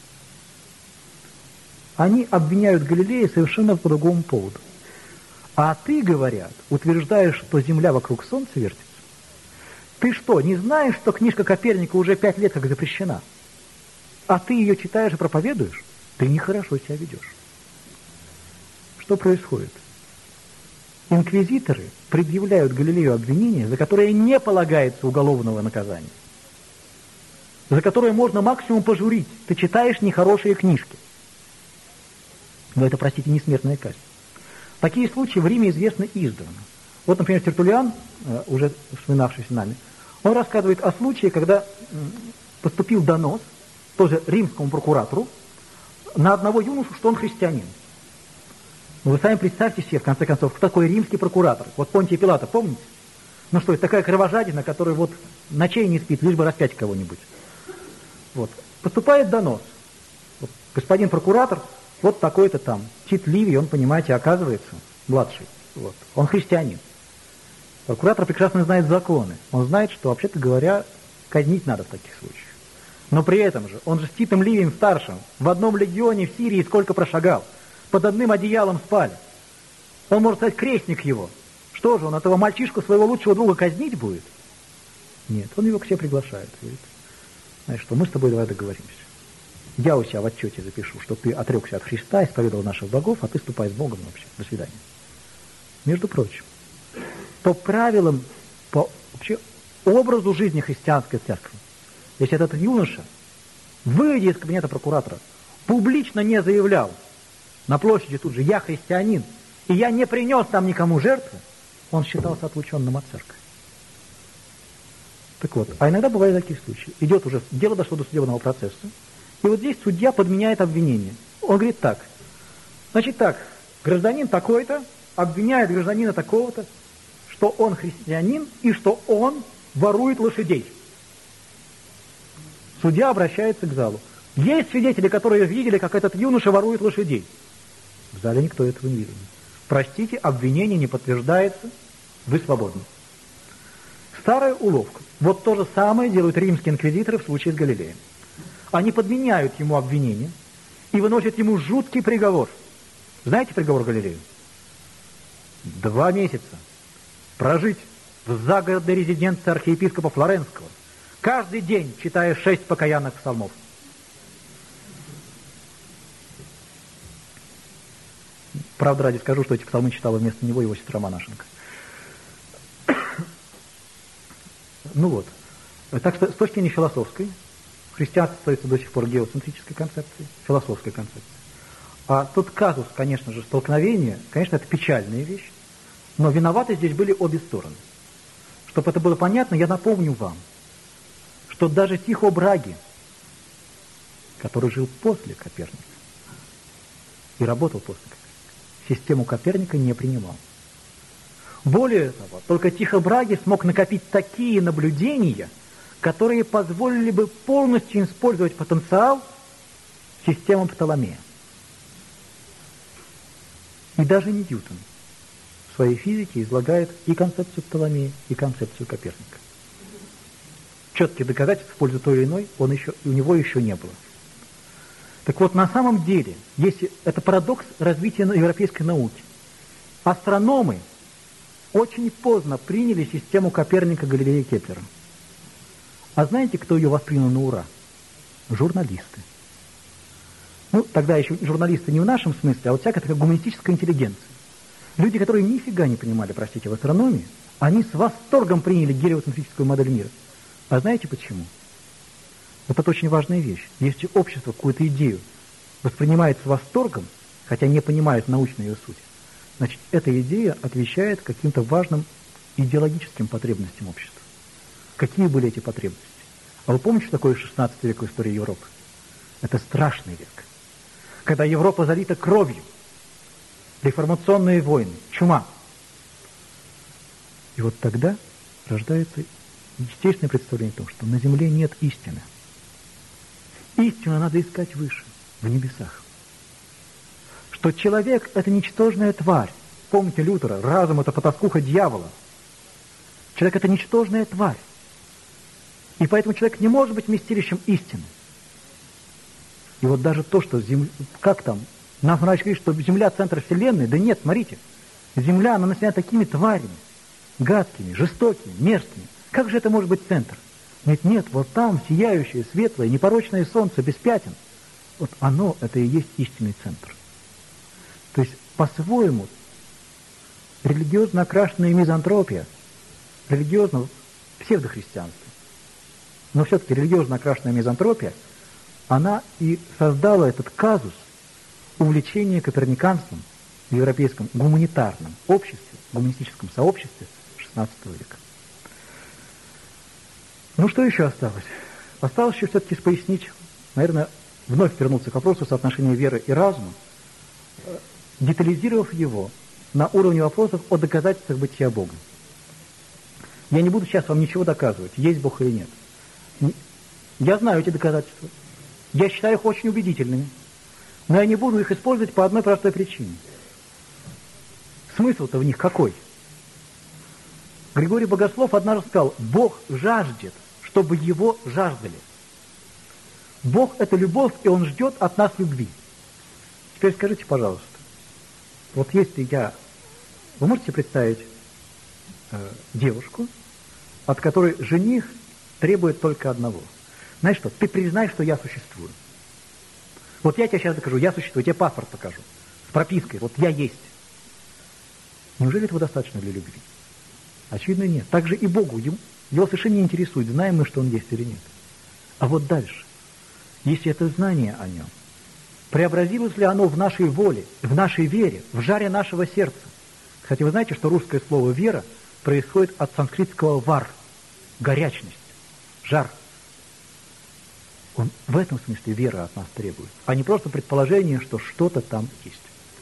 Они обвиняют Галилея совершенно по другому поводу. А ты, говорят, утверждаешь, что Земля вокруг Солнца вертится? Ты что, не знаешь, что книжка Коперника уже пять лет как запрещена? А ты ее читаешь и проповедуешь? Ты нехорошо себя ведешь. Что происходит? Инквизиторы предъявляют Галилею обвинение, за которое не полагается уголовного наказания, за которое можно максимум пожурить. Ты читаешь нехорошие книжки. Но это, простите, не смертная казнь. Такие случаи в Риме известны издавна. Вот, например, Тертуллиан, уже вспоминавшийся нами, он рассказывает о случае, когда поступил донос, тоже римскому прокуратору, на одного юношу, что он христианин. Ну, вы сами представьте себе, в конце концов, кто такой римский прокуратор. Вот Понтия Пилата, помните? Ну что, это такая кровожадина, которая вот ночей не спит, лишь бы распять кого-нибудь. Вот. Поступает донос. Вот, господин прокуратор, вот такой-то там, Тит Ливий, он, понимаете, оказывается, младший. Вот. Он христианин. Прокуратор прекрасно знает законы. Он знает, что, вообще-то говоря, казнить надо в таких случаях. Но при этом же, он же с Титом Ливием старшим в одном легионе в Сирии сколько прошагал. Под одним одеялом спали. Он, может стать крестник его. Что же, он этого мальчишку, своего лучшего друга, казнить будет? Нет, он его к себе приглашает. Говорит, знаешь что, мы с тобой давай договоримся. Я у себя в отчете запишу, что ты отрекся от Христа, исповедовал наших богов, а ты ступай с Богом вообще. До свидания. Между прочим, по правилам, по вообще образу жизни христианской церкви, если этот юноша, выйдя из кабинета прокуратора, публично не заявлял на площади тут же, я христианин, и я не принес там никому жертвы, он считался отлученным от церкви. Так вот, а иногда бывают такие случаи. Идет уже, дело дошло до судебного процесса, и вот здесь судья подменяет обвинение. Он говорит так, значит так, гражданин такой-то обвиняет гражданина такого-то, что он христианин и что он ворует лошадей. Судья обращается к залу. Есть свидетели, которые видели, как этот юноша ворует лошадей? В зале никто этого не видел. Простите, обвинение не подтверждается, вы свободны. Старая уловка. Вот то же самое делают римские инквизиторы в случае с Галилеем. Они подменяют ему обвинение и выносят ему жуткий приговор. Знаете приговор Галилею? Два месяца прожить в загородной резиденции архиепископа Флоренского, каждый день читая шесть покаянных псалмов. Правда, ради скажу, что эти псалмы читала вместо него его сестра монашенка. Ну вот. Так что с точки зрения философской, христианство остается до сих пор геоцентрической концепцией, философской концепцией. А тот казус, конечно же, столкновения, конечно, это печальная вещь, но виноваты здесь были обе стороны. Чтобы это было понятно, я напомню вам, что даже Тихо Браги, который жил после Коперника и работал после Коперника, систему Коперника не принимал. Более того, только Тихо Браги смог накопить такие наблюдения, которые позволили бы полностью использовать потенциал системы Птоломея. И даже Ньютон в своей физике излагает и концепцию Птоломея, и концепцию Коперника. Четких доказательств в пользу той или иной он еще, у него еще не было. Так вот, на самом деле, если это парадокс развития европейской науки. Астрономы очень поздно приняли систему Коперника, Галилея и Кеплера. А знаете, кто ее воспринял на ура? Журналисты. Ну, тогда еще журналисты не в нашем смысле, а вот всякая такая гуманистическая интеллигенция. Люди, которые нифига не понимали, простите, в астрономии, они с восторгом приняли гелиоцентрическую модель мира. А знаете почему? Вот это очень важная вещь. Если общество какую-то идею воспринимает с восторгом, хотя не понимает научную ее суть, значит, эта идея отвечает каким-то важным идеологическим потребностям общества. Какие были эти потребности? А вы помните, что такое шестнадцатый век в истории Европы? Это страшный век. Когда Европа залита кровью, реформационные войны, чума. И вот тогда рождается естественное представление о том, что на земле нет истины. Истину надо искать выше, в небесах. Что человек – это ничтожная тварь. Помните Лютера, разум – это потаскуха дьявола. Человек – это ничтожная тварь. И поэтому человек не может быть вместилищем истины. И вот даже то, что земля, как там, нам врач говорит, что Земля – центр Вселенной, да нет, смотрите, Земля, она населена такими тварями, гадкими, жестокими, мерзкими. Как же это может быть центр? Нет, нет, вот там сияющее, светлое, непорочное солнце без пятен. Вот оно, это и есть истинный центр. То есть, по-своему, религиозно окрашенная мизантропия, религиозно псевдохристианство, но все-таки религиозно окрашенная мизантропия, она и создала этот казус увлечения коперниканством в европейском гуманитарном обществе, гуманистическом сообществе шестнадцатого века. Ну, что еще осталось? Осталось еще все-таки пояснить, наверное, вновь вернуться к вопросу соотношения веры и разума, детализировав его на уровне вопросов о доказательствах бытия Бога. Я не буду сейчас вам ничего доказывать, есть Бог или нет. Я знаю эти доказательства. Я считаю их очень убедительными. Но я не буду их использовать по одной простой причине. Смысл-то в них какой? Григорий Богослов однажды сказал: Бог жаждет, чтобы его жаждали. Бог – это любовь, и Он ждет от нас любви. Теперь скажите, пожалуйста, вот если я... Вы можете представить э, девушку, от которой жених требует только одного? Знаешь что, ты признай, что я существую. Вот я тебе сейчас докажу, я существую, я тебе паспорт покажу. С пропиской, вот я есть. Неужели этого достаточно для любви? Очевидно, нет. Так же и Богу. Его совершенно не интересует, знаем мы, что Он есть или нет. А вот дальше. Если это знание о Нем, преобразилось ли оно в нашей воле, в нашей вере, в жаре нашего сердца? Кстати, вы знаете, что русское слово «вера» происходит от санскритского «вар» – горячность, жар. Он в этом смысле вера от нас требует, а не просто предположение, что что-то там есть.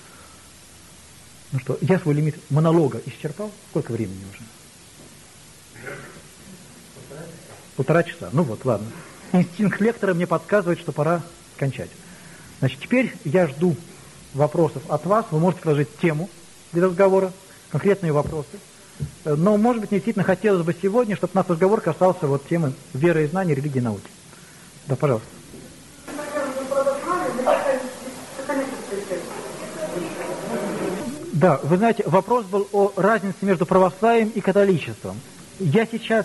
Ну что, я свой лимит монолога исчерпал? Сколько времени уже? Полтора часа. Ну вот, ладно. Инстинкт лектора мне подсказывает, что пора кончать. Значит, теперь я жду вопросов от вас. Вы можете предложить тему для разговора, конкретные вопросы. Но, может быть, мне действительно хотелось бы сегодня, чтобы наш разговор касался вот темы веры и знания, религии и науки. Да, пожалуйста. Да, вы знаете, вопрос был о разнице между православием и католичеством. Я сейчас,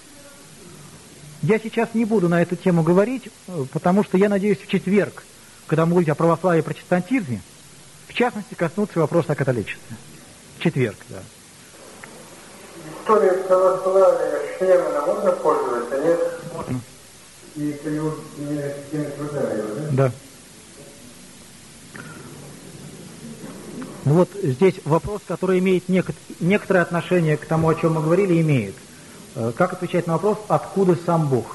я сейчас не буду на эту тему говорить, потому что я надеюсь в четверг, когда мы говорим о православии и протестантизме, в частности, коснуться вопроса о католичестве. В четверг, да. История православия Шнемана можно пользоваться, нет? Можно. И перевод системы труда, да? Да. Ну вот здесь вопрос, который имеет нек- некоторое отношение к тому, о чем мы говорили, имеет. Как отвечать на вопрос, откуда сам Бог?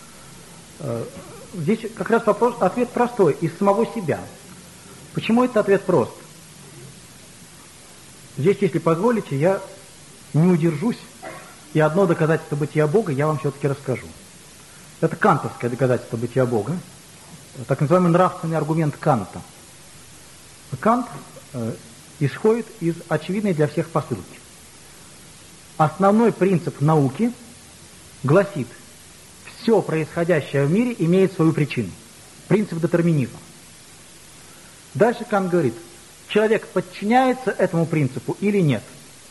Здесь как раз вопрос, ответ простой, из самого себя. Почему этот ответ прост? Здесь, если позволите, я не удержусь, и одно доказательство бытия Бога я вам все-таки расскажу. Это кантовское доказательство бытия Бога, так называемый нравственный аргумент Канта. Кант э, исходит из очевидной для всех посылки. Основной принцип науки гласит: все происходящее в мире имеет свою причину. Принцип детерминизма. Дальше Кант говорит, человек подчиняется этому принципу или нет?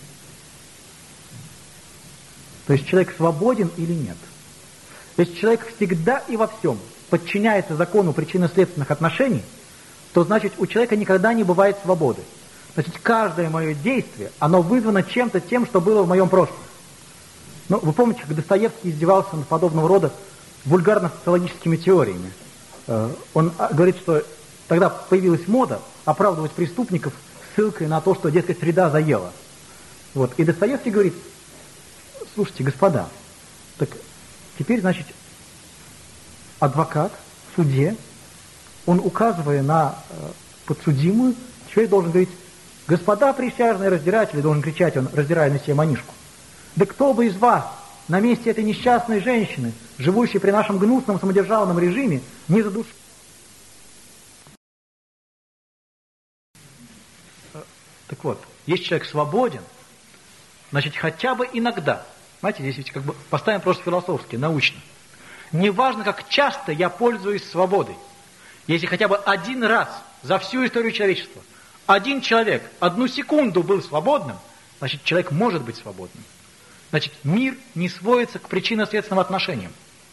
То есть человек свободен или нет? Если человек всегда и во всем подчиняется закону причинно-следственных отношений, то значит у человека никогда не бывает свободы. Значит, каждое мое действие, оно вызвано чем-то тем, что было в моем прошлом. Ну, вы помните, как Достоевский издевался над подобного рода вульгарно-социологическими теориями. Он говорит, что тогда появилась мода оправдывать преступников ссылкой на то, что, дескать, среда заела. Вот. И Достоевский говорит, слушайте, господа, так теперь, значит, адвокат в суде, он, указывая на э, подсудимую, человек должен говорить, господа присяжные раздиратели, должен кричать он, раздирая на себе манишку. Да кто бы из вас на месте этой несчастной женщины, живущей при нашем гнусном самодержавном режиме, не задушил? Так вот, если человек свободен, значит, хотя бы иногда, знаете, здесь ведь как бы поставим просто философски, научно. Неважно, как часто я пользуюсь свободой. Если хотя бы один раз за всю историю человечества один человек одну секунду был свободным, значит, человек может быть свободным. Значит, мир не сводится к причинно-следственным отношениям.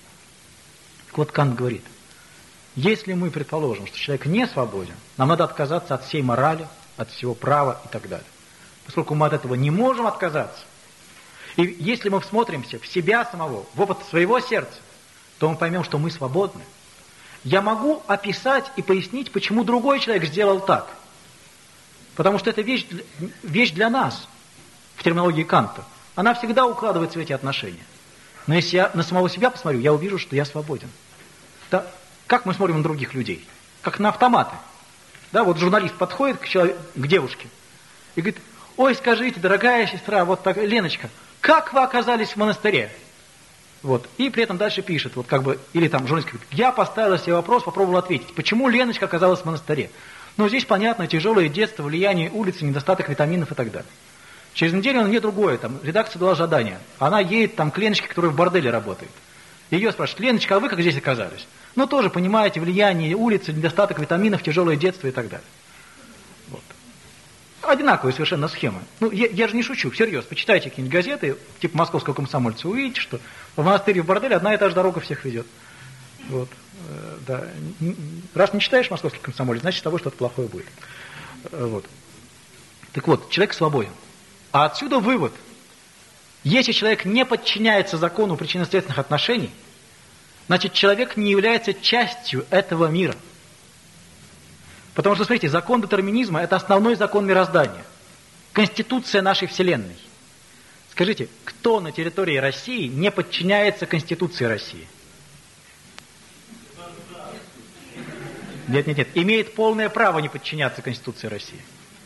Так вот, Кант говорит, если мы предположим, что человек не свободен, нам надо отказаться от всей морали, от всего права и так далее. Поскольку мы от этого не можем отказаться, и если мы всмотримся в себя самого, в опыт своего сердца, то мы поймем, что мы свободны. Я могу описать и пояснить, почему другой человек сделал так. Потому что это вещь, вещь для нас, в терминологии Канта. Она всегда укладывается в эти отношения. Но если я на самого себя посмотрю, я увижу, что я свободен. Да? Как мы смотрим на других людей? Как на автоматы. Да, вот журналист подходит к, человеку, к девушке и говорит, ой, скажите, дорогая сестра, вот так, Леночка, как вы оказались в монастыре? Вот. И при этом дальше пишет, вот как бы, или там журналист говорит, я поставила себе вопрос, попробовал ответить, почему Леночка оказалась в монастыре? Ну, здесь понятно, тяжелое детство, влияние улицы, недостаток витаминов и так далее. Через неделю на нее другое, там, редакция дала задание. Она едет там к Леночке, которая в борделе работает. Ее спрашивают, Леночка, а вы как здесь оказались? Ну, тоже, понимаете, влияние улицы, недостаток витаминов, тяжелое детство и так далее. Вот. Одинаковые совершенно схемы. Ну, я, я же не шучу, всерьез. Почитайте какие-нибудь газеты, типа «Московского комсомольца», увидите, что в монастыре в борделе одна и та же дорога всех ведет. Вот. Да. Раз не читаешь «Московский комсомолец», значит, с тобой что-то плохое будет. Вот. Так вот, человек свободен. А отсюда вывод. Если человек не подчиняется закону причинно-следственных отношений, значит, человек не является частью этого мира. Потому что, смотрите, закон детерминизма – это основной закон мироздания. Конституция нашей Вселенной. Скажите, кто на территории России не подчиняется Конституции России? Нет, нет, нет. Имеет полное право не подчиняться Конституции России.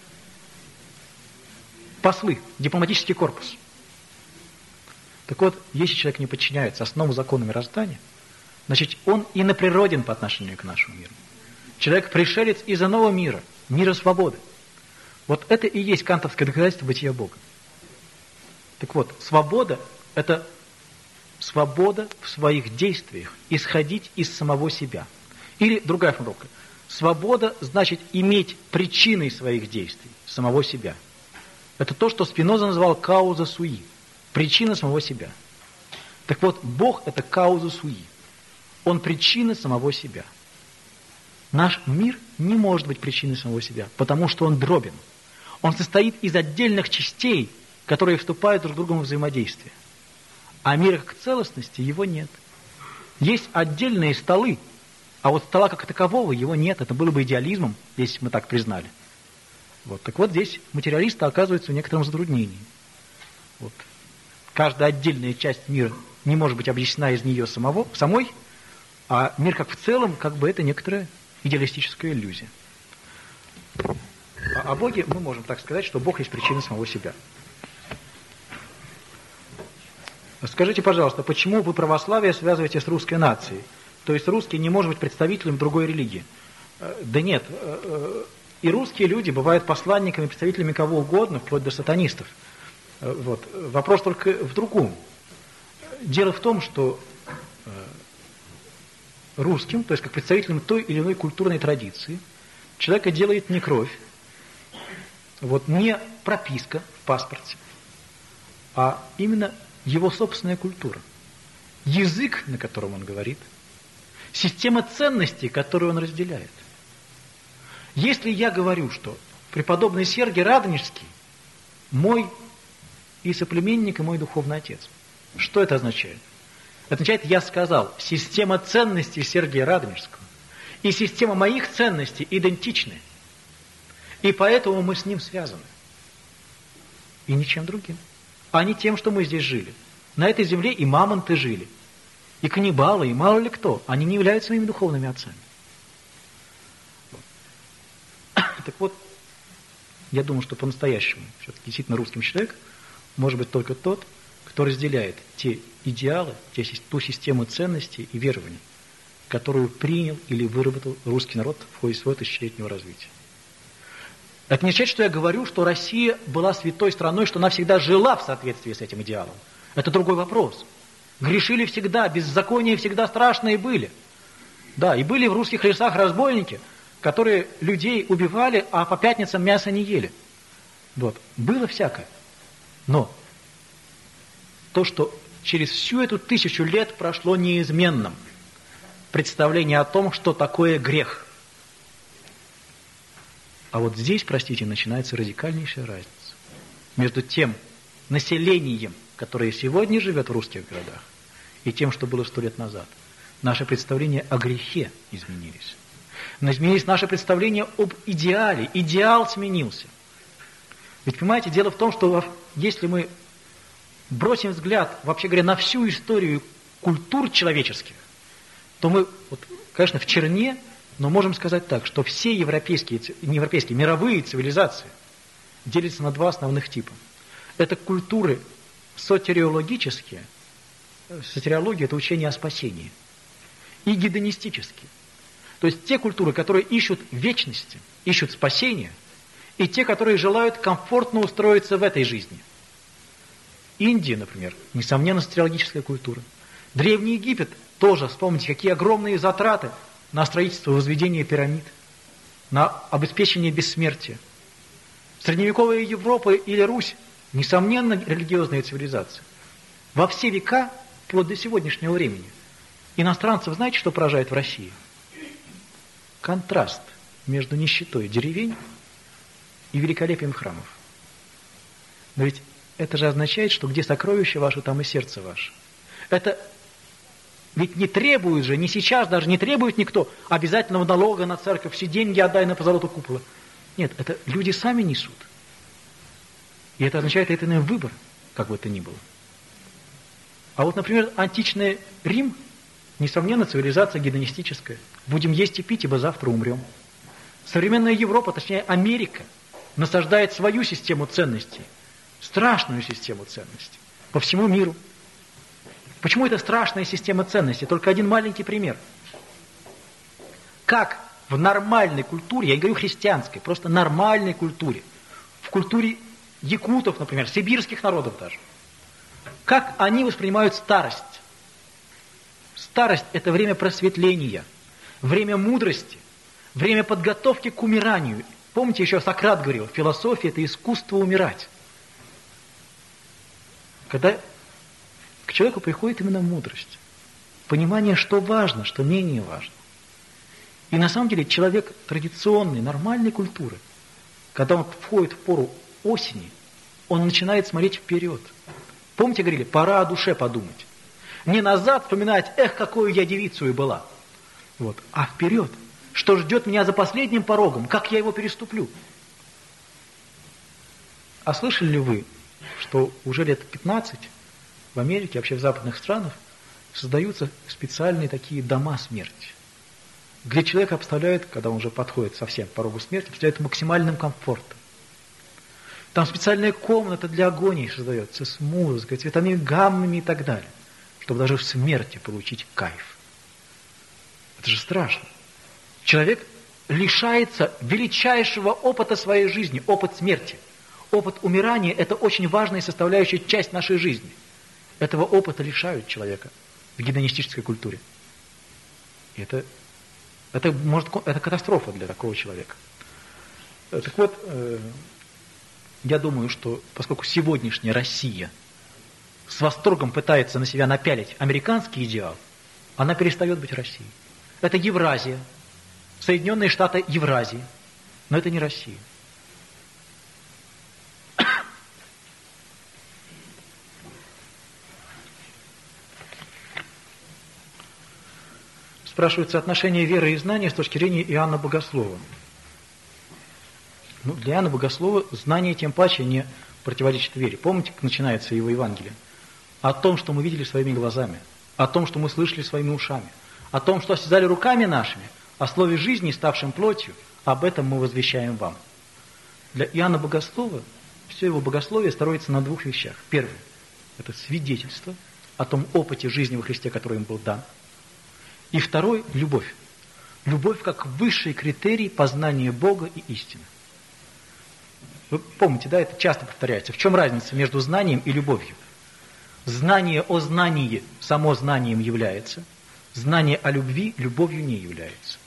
Послы, дипломатический корпус. Так вот, если человек не подчиняется основному закону мироздания, значит, он иноприроден по отношению к нашему миру. Человек пришелец из иного мира, мира свободы. Вот это и есть кантовское доказательство бытия Бога. Так вот, свобода – это свобода в своих действиях, исходить из самого себя. Или другая формулировка. Свобода значит иметь причиной своих действий самого себя. Это то, что Спиноза называл кауза суи. Причина самого себя. Так вот, Бог – это кауза суи. Он причина самого себя. Наш мир не может быть причиной самого себя, потому что он дробен. Он состоит из отдельных частей, которые вступают друг с другом в взаимодействие. А мира как целостности его нет. Есть отдельные столы, а вот стола как такового его нет. Это было бы идеализмом, если мы так признали. Вот. Так вот, здесь материалисты оказываются в некотором затруднении. Вот. Каждая отдельная часть мира не может быть объяснена из нее самого, самой, а мир как в целом, как бы это некоторая идеалистическая иллюзия. А о Боге мы можем так сказать, что Бог есть причина самого себя. Скажите, пожалуйста, почему вы православие связываете с русской нацией? То есть русский не может быть представителем другой религии? Да нет, и русские люди бывают посланниками, представителями кого угодно, вплоть до сатанистов. Вот. Вопрос только в другом. Дело в том, что русским, то есть как представителям той или иной культурной традиции, человека делает не кровь, вот, не прописка в паспорте, а именно его собственная культура. Язык, на котором он говорит, система ценностей, которую он разделяет. Если я говорю, что преподобный Сергий Радонежский мой и соплеменник, и мой духовный отец, что это означает? Это означает, я сказал, система ценностей Сергия Радонежского и система моих ценностей идентичны. И поэтому мы с ним связаны. И ничем другим. А не тем, что мы здесь жили. На этой земле и мамонты жили, и каннибалы, и мало ли кто. Они не являются моими духовными отцами. Так вот, я думаю, что по-настоящему все-таки действительно русским человеком может быть только тот, кто разделяет те идеалы, те, ту систему ценностей и верований, которую принял или выработал русский народ в ходе своего тысячелетнего развития. Это не означает, что я говорю, что Россия была святой страной, что она всегда жила в соответствии с этим идеалом. Это другой вопрос. Грешили всегда, беззакония всегда страшные были. Да, и были в русских лесах разбойники, которые людей убивали, а по пятницам мясо не ели. Вот. Было всякое. Но то, что через всю эту тысячу лет прошло неизменным представление о том, что такое грех. А вот здесь, простите, начинается радикальнейшая разница между тем населением, которое сегодня живет в русских городах, и тем, что было сто лет назад. Наши представления о грехе изменились. Но изменились наши представления об идеале. Идеал сменился. Ведь, понимаете, дело в том, что если мы бросим взгляд, вообще говоря, на всю историю культур человеческих, то мы, вот, конечно, в черне, но можем сказать так, что все европейские, не европейские, мировые цивилизации делятся на два основных типа. Это культуры сотериологические, сотериология – это учение о спасении, и гедонистические. То есть те культуры, которые ищут вечности, ищут спасения, и те, которые желают комфортно устроиться в этой жизни. Индия, например, несомненно, сотериологическая культура. Древний Египет тоже, вспомните, какие огромные затраты на строительство и возведение пирамид, на обеспечение бессмертия. Средневековая Европа или Русь, несомненно, религиозная цивилизация. Во все века, вплоть до сегодняшнего времени, иностранцев, знаете, что поражает в России? Контраст между нищетой деревень и великолепием храмов. Но ведь это же означает, что где сокровище ваше, там и сердце ваше. Это ведь не требует же, не сейчас даже не требует никто обязательного налога на церковь, все деньги отдай на позолоту купола. Нет, это люди сами несут. И это означает, это иной выбор, как бы это ни было. А вот, например, античный Рим, несомненно, цивилизация гедонистическая. Будем есть и пить, ибо завтра умрем. Современная Европа, точнее Америка, насаждает свою систему ценностей, страшную систему ценностей по всему миру. Почему это страшная система ценностей? Только один маленький пример. Как в нормальной культуре, я не говорю христианской, просто нормальной культуре, в культуре якутов, например, сибирских народов даже, как они воспринимают старость? Старость – это время просветления, время мудрости, время подготовки к умиранию. Помните, еще Сократ говорил, философия – это искусство умирать. Когда к человеку приходит именно мудрость, понимание, что важно, что менее важно. И на самом деле человек традиционной, нормальной культуры, когда он входит в пору осени, он начинает смотреть вперед. Помните, говорили, пора о душе подумать. Не назад вспоминать, эх, какую я девицу и была. Вот. А вперед, что ждет меня за последним порогом, как я его переступлю. А слышали ли вы, что уже лет пятнадцать в Америке, вообще в западных странах, создаются специальные такие дома смерти, где человека обставляют, когда он уже подходит совсем к порогу смерти, обставляют максимальным комфортом. Там специальная комната для агонии создается с музыкой, цветами гаммами и так далее, чтобы даже в смерти получить кайф. Это же страшно. Человек лишается величайшего опыта своей жизни, опыт смерти. Опыт умирания – это очень важная составляющая часть нашей жизни. Этого опыта лишают человека в гедонистической культуре. И это Это, может, это катастрофа для такого человека. Так вот, я думаю, что поскольку сегодняшняя Россия с восторгом пытается на себя напялить американский идеал, она перестает быть Россией. Это Евразия, Соединенные Штаты Евразии, но это не Россия. Спрашивается отношение веры и знания с точки зрения Иоанна Богослова. Ну, для Иоанна Богослова знание тем паче не противоречит вере. Помните, как начинается его Евангелие? О том, что мы видели своими глазами, о том, что мы слышали своими ушами, о том, что осязали руками нашими, о слове жизни, ставшем плотью, об этом мы возвещаем вам. Для Иоанна Богослова все его богословие строится на двух вещах. Первое – это свидетельство о том опыте жизни во Христе, который им был дан. И второй – любовь. Любовь как высший критерий познания Бога и истины. Вы помните, да, это часто повторяется. В чем разница между знанием и любовью? Знание о знании само знанием является, знание о любви любовью не является.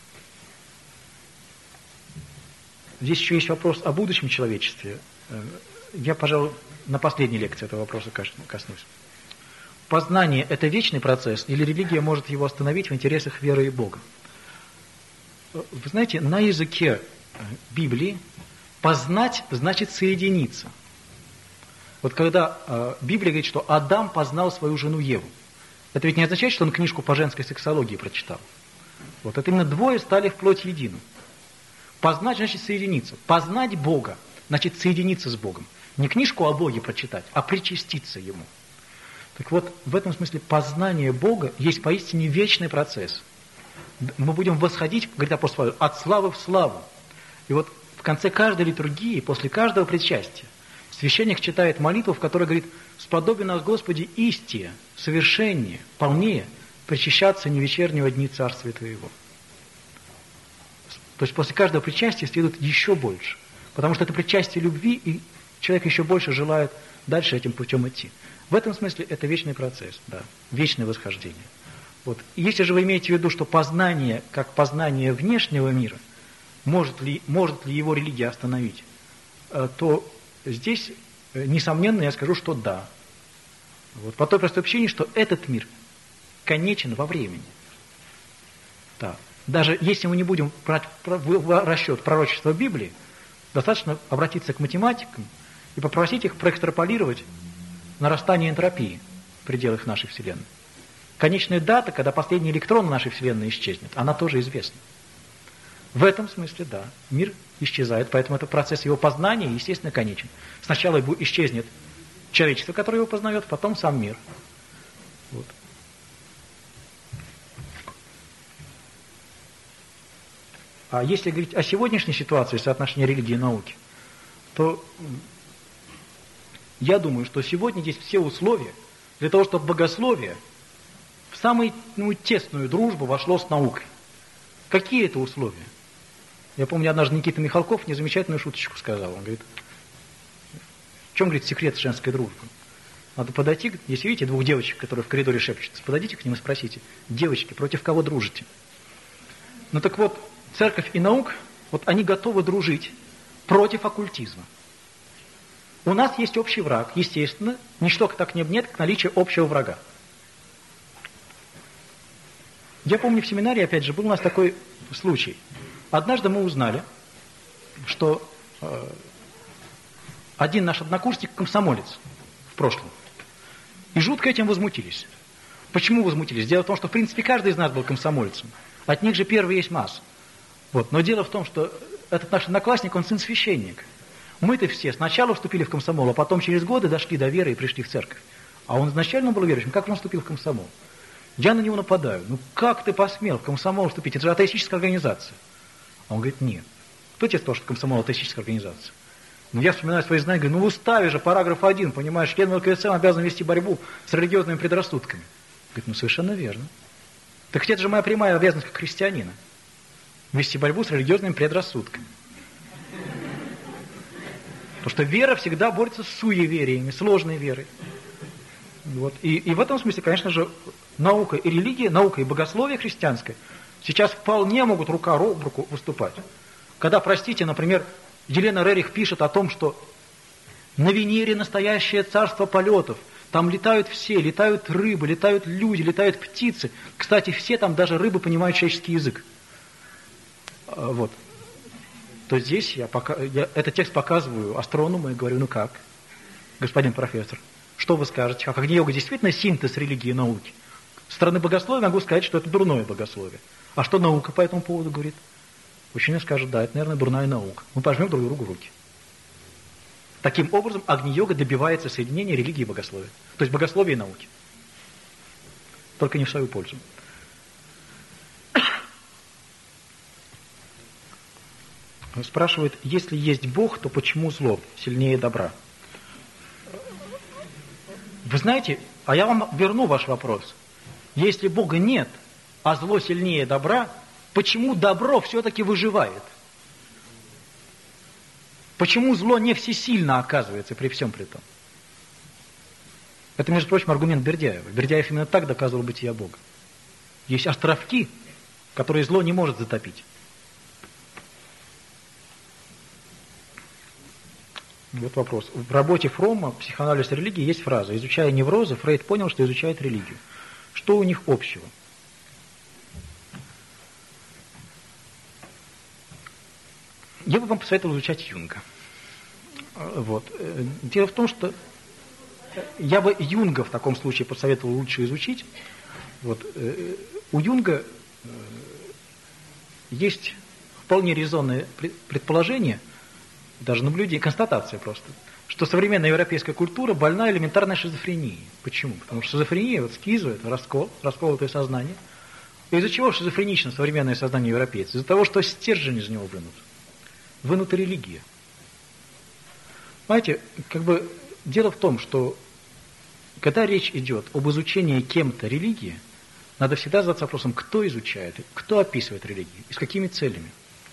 Здесь еще есть вопрос о будущем человечестве. Я, пожалуй, на последней лекции этого вопроса коснусь. Познание – это вечный процесс, или религия может его остановить в интересах веры и Бога? Вы знаете, на языке Библии познать значит соединиться. Вот когда э, Библия говорит, что Адам познал свою жену Еву, это ведь не означает, что он книжку по женской сексологии прочитал. Вот это именно двое стали вплоть единым. Познать значит соединиться. Познать Бога значит соединиться с Богом. Не книжку о Боге прочитать, а причаститься Ему. Так вот, в этом смысле познание Бога есть поистине вечный процесс. Мы будем восходить, говорит апостол Павел, от славы в славу. И вот в конце каждой литургии, после каждого причастия, священник читает молитву, в которой говорит: «Сподоби нас, Господи, истие, совершеннее, полнее, причащаться не вечернего дни Царствия Твоего». То есть после каждого причастия следует еще больше, потому что это причастие любви, и человек еще больше желает дальше этим путем идти. В этом смысле это вечный процесс, да, вечное восхождение. Вот. Если же вы имеете в виду, что познание, как познание внешнего мира, может ли, может ли его религия остановить, то здесь, несомненно, я скажу, что да. Вот. По той простой причине, что этот мир конечен во времени. Да. Даже если мы не будем брать в расчет пророчества Библии, достаточно обратиться к математикам и попросить их проэкстраполировать нарастание энтропии в пределах нашей Вселенной. Конечная дата, когда последний электрон нашей Вселенной исчезнет, она тоже известна. В этом смысле, да, мир исчезает, поэтому это процесс его познания, естественно, конечен. Сначала исчезнет человечество, которое его познает, потом сам мир. Вот. А если говорить о сегодняшней ситуации соотношения религии и науки, то я думаю, что сегодня есть все условия для того, чтобы богословие в самую ну, тесную дружбу вошло с наукой. Какие это условия? Я помню, однажды Никита Михалков мне замечательную шуточку сказал. Он говорит: в чем, говорит, секрет женской дружбы? Надо подойти, если видите двух девочек, которые в коридоре шепчутся, подойдите к ним и спросите: девочки, против кого дружите? Ну так вот, церковь и наука, вот они готовы дружить против оккультизма. У нас есть общий враг, естественно, ничто так не нет, как наличие общего врага. Я помню, в семинарии, опять же, был у нас такой случай. Однажды мы узнали, что э, один наш однокурсник комсомолец в прошлом. И жутко этим возмутились. Почему возмутились? Дело в том, что, в принципе, каждый из нас был комсомольцем. От них же первый есть масса. Вот. Но дело в том, что этот наш одноклассник, он сын священника. Мы-то все сначала вступили в комсомол, а потом через годы дошли до веры и пришли в церковь. А он изначально был верующим. Как он вступил в комсомол? Я на него нападаю. Ну как ты посмел в комсомол вступить? Это же атеистическая организация. А он говорит: нет. Кто тебе сказал, что комсомол атеистическая организация? Ну я вспоминаю свои знания, говорю: ну в уставе же параграф один, понимаешь, член ВКСМ обязан вести борьбу с религиозными предрассудками. Говорит: ну совершенно верно. Так это же моя прямая обязанность как христианина. Вести борьбу с религиозными предрассудками. Потому что вера всегда борется с суевериями, с ложной верой. Вот. И, и в этом смысле, конечно же, наука и религия, наука и богословие христианское Сейчас вполне могут рука об руку выступать. Когда, простите, например, Елена Рерих пишет о том, что на Венере настоящее царство полетов, там летают все, летают рыбы, летают люди, летают птицы. Кстати, все там, даже рыбы, понимают человеческий язык. Вот. То здесь я, пока, я этот текст показываю астроному и говорю, ну как, господин профессор, что вы скажете? Как Агни-йога действительно синтез религии и науки? Со стороны богословия могу сказать, что это дурное богословие. А что наука по этому поводу говорит? Ученый скажет, да, это, наверное, дурная наука. Мы пожмем друг другу руки. Таким образом, Агни-йога добивается соединения религии и богословия. То есть богословия и науки. Только не в свою пользу. Спрашивают, если есть Бог, то почему зло сильнее добра? Вы знаете, а я вам верну ваш вопрос. Если Бога нет, а зло сильнее добра, почему добро все-таки выживает? Почему зло не всесильно оказывается при всем при том? Это, между прочим, аргумент Бердяева. Бердяев именно так доказывал бытие Бога. Есть островки, которые зло не может затопить. Вот вопрос. В работе Фромма «Психоанализ религии» есть фраза: изучая неврозы, Фрейд понял, что изучает религию. Что у них общего? Я бы вам посоветовал изучать Юнга. Вот. Дело в том, что я бы Юнга в таком случае посоветовал лучше изучить. Вот. У Юнга есть вполне резонное предположение, даже наблюдение, констатация просто, что современная европейская культура больна элементарной шизофренией. Почему? Потому что шизофрения, вот скизу, это раскол, расколотое сознание. И из-за чего шизофренично современное сознание европейцев? Из-за того, что стержень из него вынут. Вынута религия. Знаете, как бы дело в том, что когда речь идет об изучении кем-то религии, надо всегда задаться вопросом, кто изучает, кто описывает религию и с какими целями.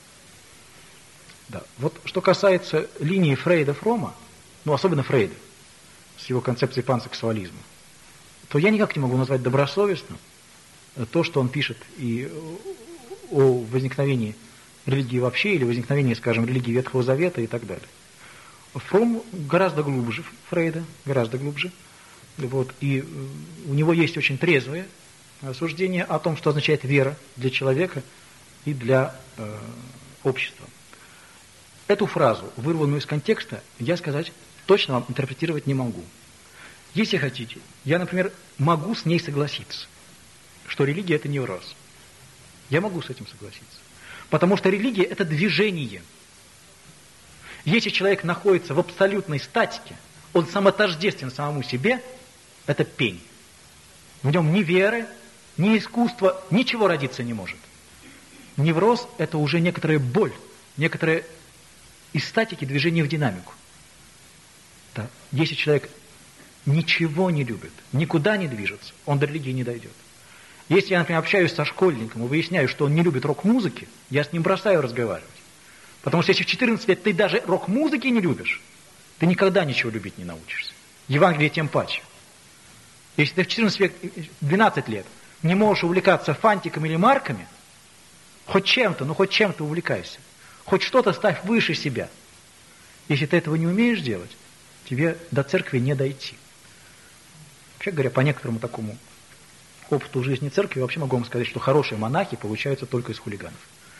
Да. Вот что касается линии Фрейда-Фрома, ну особенно Фрейда, с его концепцией пансексуализма, то я никак не могу назвать добросовестным то, что он пишет и о возникновении религии вообще, или возникновении, скажем, религии Ветхого Завета и так далее. Фром гораздо глубже Фрейда, гораздо глубже. Вот, и у него есть очень трезвое суждение о том, что означает вера для человека и для э, общества. Эту фразу, вырванную из контекста, я сказать точно вам интерпретировать не могу. Если хотите, я, например, могу с ней согласиться, что религия – это невроз. Я могу с этим согласиться. Потому что религия – это движение. Если человек находится в абсолютной статике, он самотождествен самому себе, это пень. В нем ни веры, ни искусства, ничего родиться не может. Невроз – это уже некоторая боль, некоторая из статики движения в динамику. Да. Если человек ничего не любит, никуда не движется, он до религии не дойдет. Если я, например, общаюсь со школьником и выясняю, что он не любит рок-музыки, я с ним бросаю разговаривать. Потому что если в четырнадцать лет ты даже рок-музыки не любишь, ты никогда ничего любить не научишься. Евангелие тем паче. Если ты в четырнадцать лет, двенадцать лет не можешь увлекаться фантиком или марками, хоть чем-то, ну хоть чем-то увлекайся. Хоть что-то ставь выше себя. Если ты этого не умеешь делать, тебе до церкви не дойти. Вообще говоря, по некоторому такому опыту жизни церкви, вообще могу вам сказать, что хорошие монахи получаются только из хулиганов.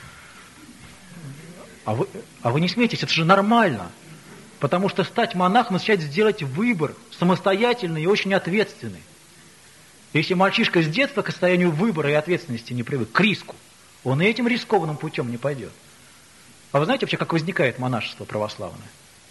А вы, а вы не смейтесь, это же нормально. Потому что стать монахом означает сделать выбор самостоятельный и очень ответственный. Если мальчишка с детства к состоянию выбора и ответственности не привык, к риску, он и этим рискованным путем не пойдет. А вы знаете вообще, как возникает монашество православное?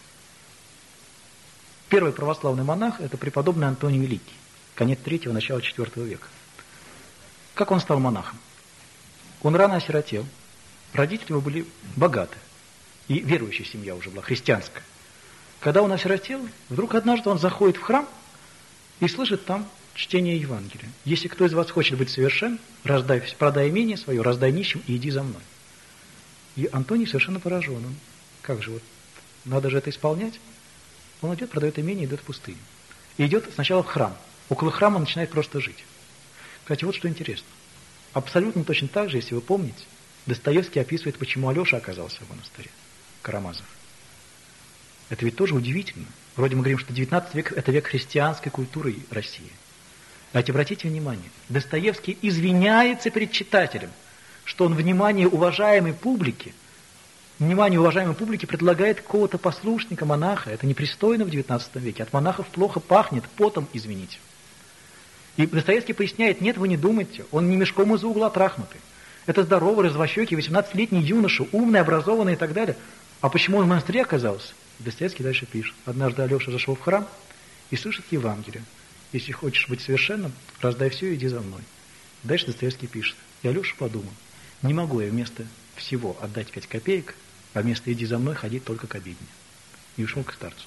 Первый православный монах – это преподобный Антоний Великий, конец третьего, начало четвертого века. Как он стал монахом? Он рано осиротел, родители его были богаты, и верующая семья уже была, христианская. Когда он осиротел, вдруг однажды он заходит в храм и слышит там чтение Евангелия. «Если кто из вас хочет быть совершен, раздай, продай имение свое, раздай нищим и иди за мной». И Антоний совершенно поражен. Он, как же вот, надо же это исполнять? Он идет, продает имение, идет в пустыню. И идет сначала в храм. Около храма начинает просто жить. Кстати, вот что интересно. Абсолютно точно так же, если вы помните, Достоевский описывает, почему Алеша оказался в монастыре, Карамазов. Это ведь тоже удивительно. Вроде мы говорим, что девятнадцатый век – это век христианской культуры России. А теперь обратите внимание, Достоевский извиняется перед читателем, что он внимание уважаемой публики, внимание уважаемой публики предлагает какого-то послушника, монаха. Это непристойно в девятнадцатом веке. От монахов плохо пахнет, потом, извините. И Достоевский поясняет, нет, вы не думайте, он не мешком из-за угла трахнутый. Это здоровый, развощекий, восемнадцатилетний юноша, умный, образованный и так далее. А почему он в монастыре оказался? Достоевский дальше пишет. Однажды Алеша зашел в храм и слышит Евангелие. Если хочешь быть совершенным, раздай все и иди за мной. Дальше Достоевский пишет. И Алеша подумал, не могу я вместо всего отдать пять копеек, а вместо иди за мной ходить только к обедне. И ушел к старцу.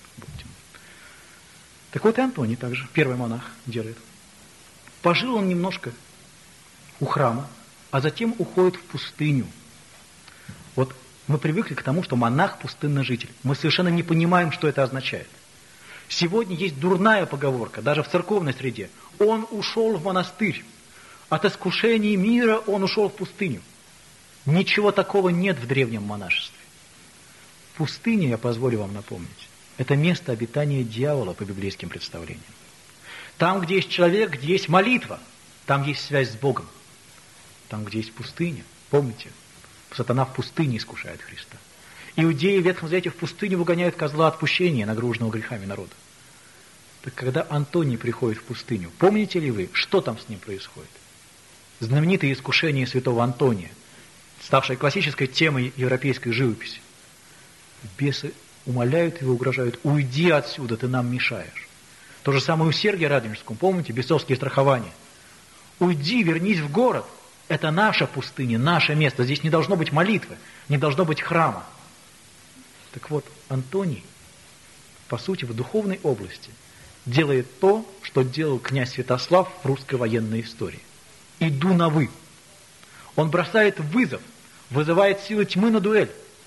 Так вот и Антоний также, первый монах, делает. Пожил он немножко у храма, а затем уходит в пустыню. Вот мы привыкли к тому, что монах – пустынножитель. Мы совершенно не понимаем, что это означает. Сегодня есть дурная поговорка, даже в церковной среде. Он ушел в монастырь. От искушений мира он ушел в пустыню. Ничего такого нет в древнем монашестве. Пустыня, я позволю вам напомнить, это место обитания дьявола по библейским представлениям. Там, где есть человек, где есть молитва, там есть связь с Богом. Там, где есть пустыня, помните, сатана в пустыне искушает Христа. Иудеи в Ветхом Завете в пустыню выгоняют козла отпущения, нагруженного грехами народа. Так когда Антоний приходит в пустыню, помните ли вы, что там с ним происходит? Знаменитое искушение святого Антония, ставшее классической темой европейской живописи. Бесы умоляют его, угрожают, уйди отсюда, ты нам мешаешь. То же самое у Сергия Радонежского, помните, бесовские страхования. Уйди, вернись в город. Это наша пустыня, наше место. Здесь не должно быть молитвы, не должно быть храма. Так вот, Антоний, по сути, в духовной области делает то, что делал князь Святослав в русской военной истории. Иду на «вы». Он бросает вызов, вызывает силы тьмы на дуэль.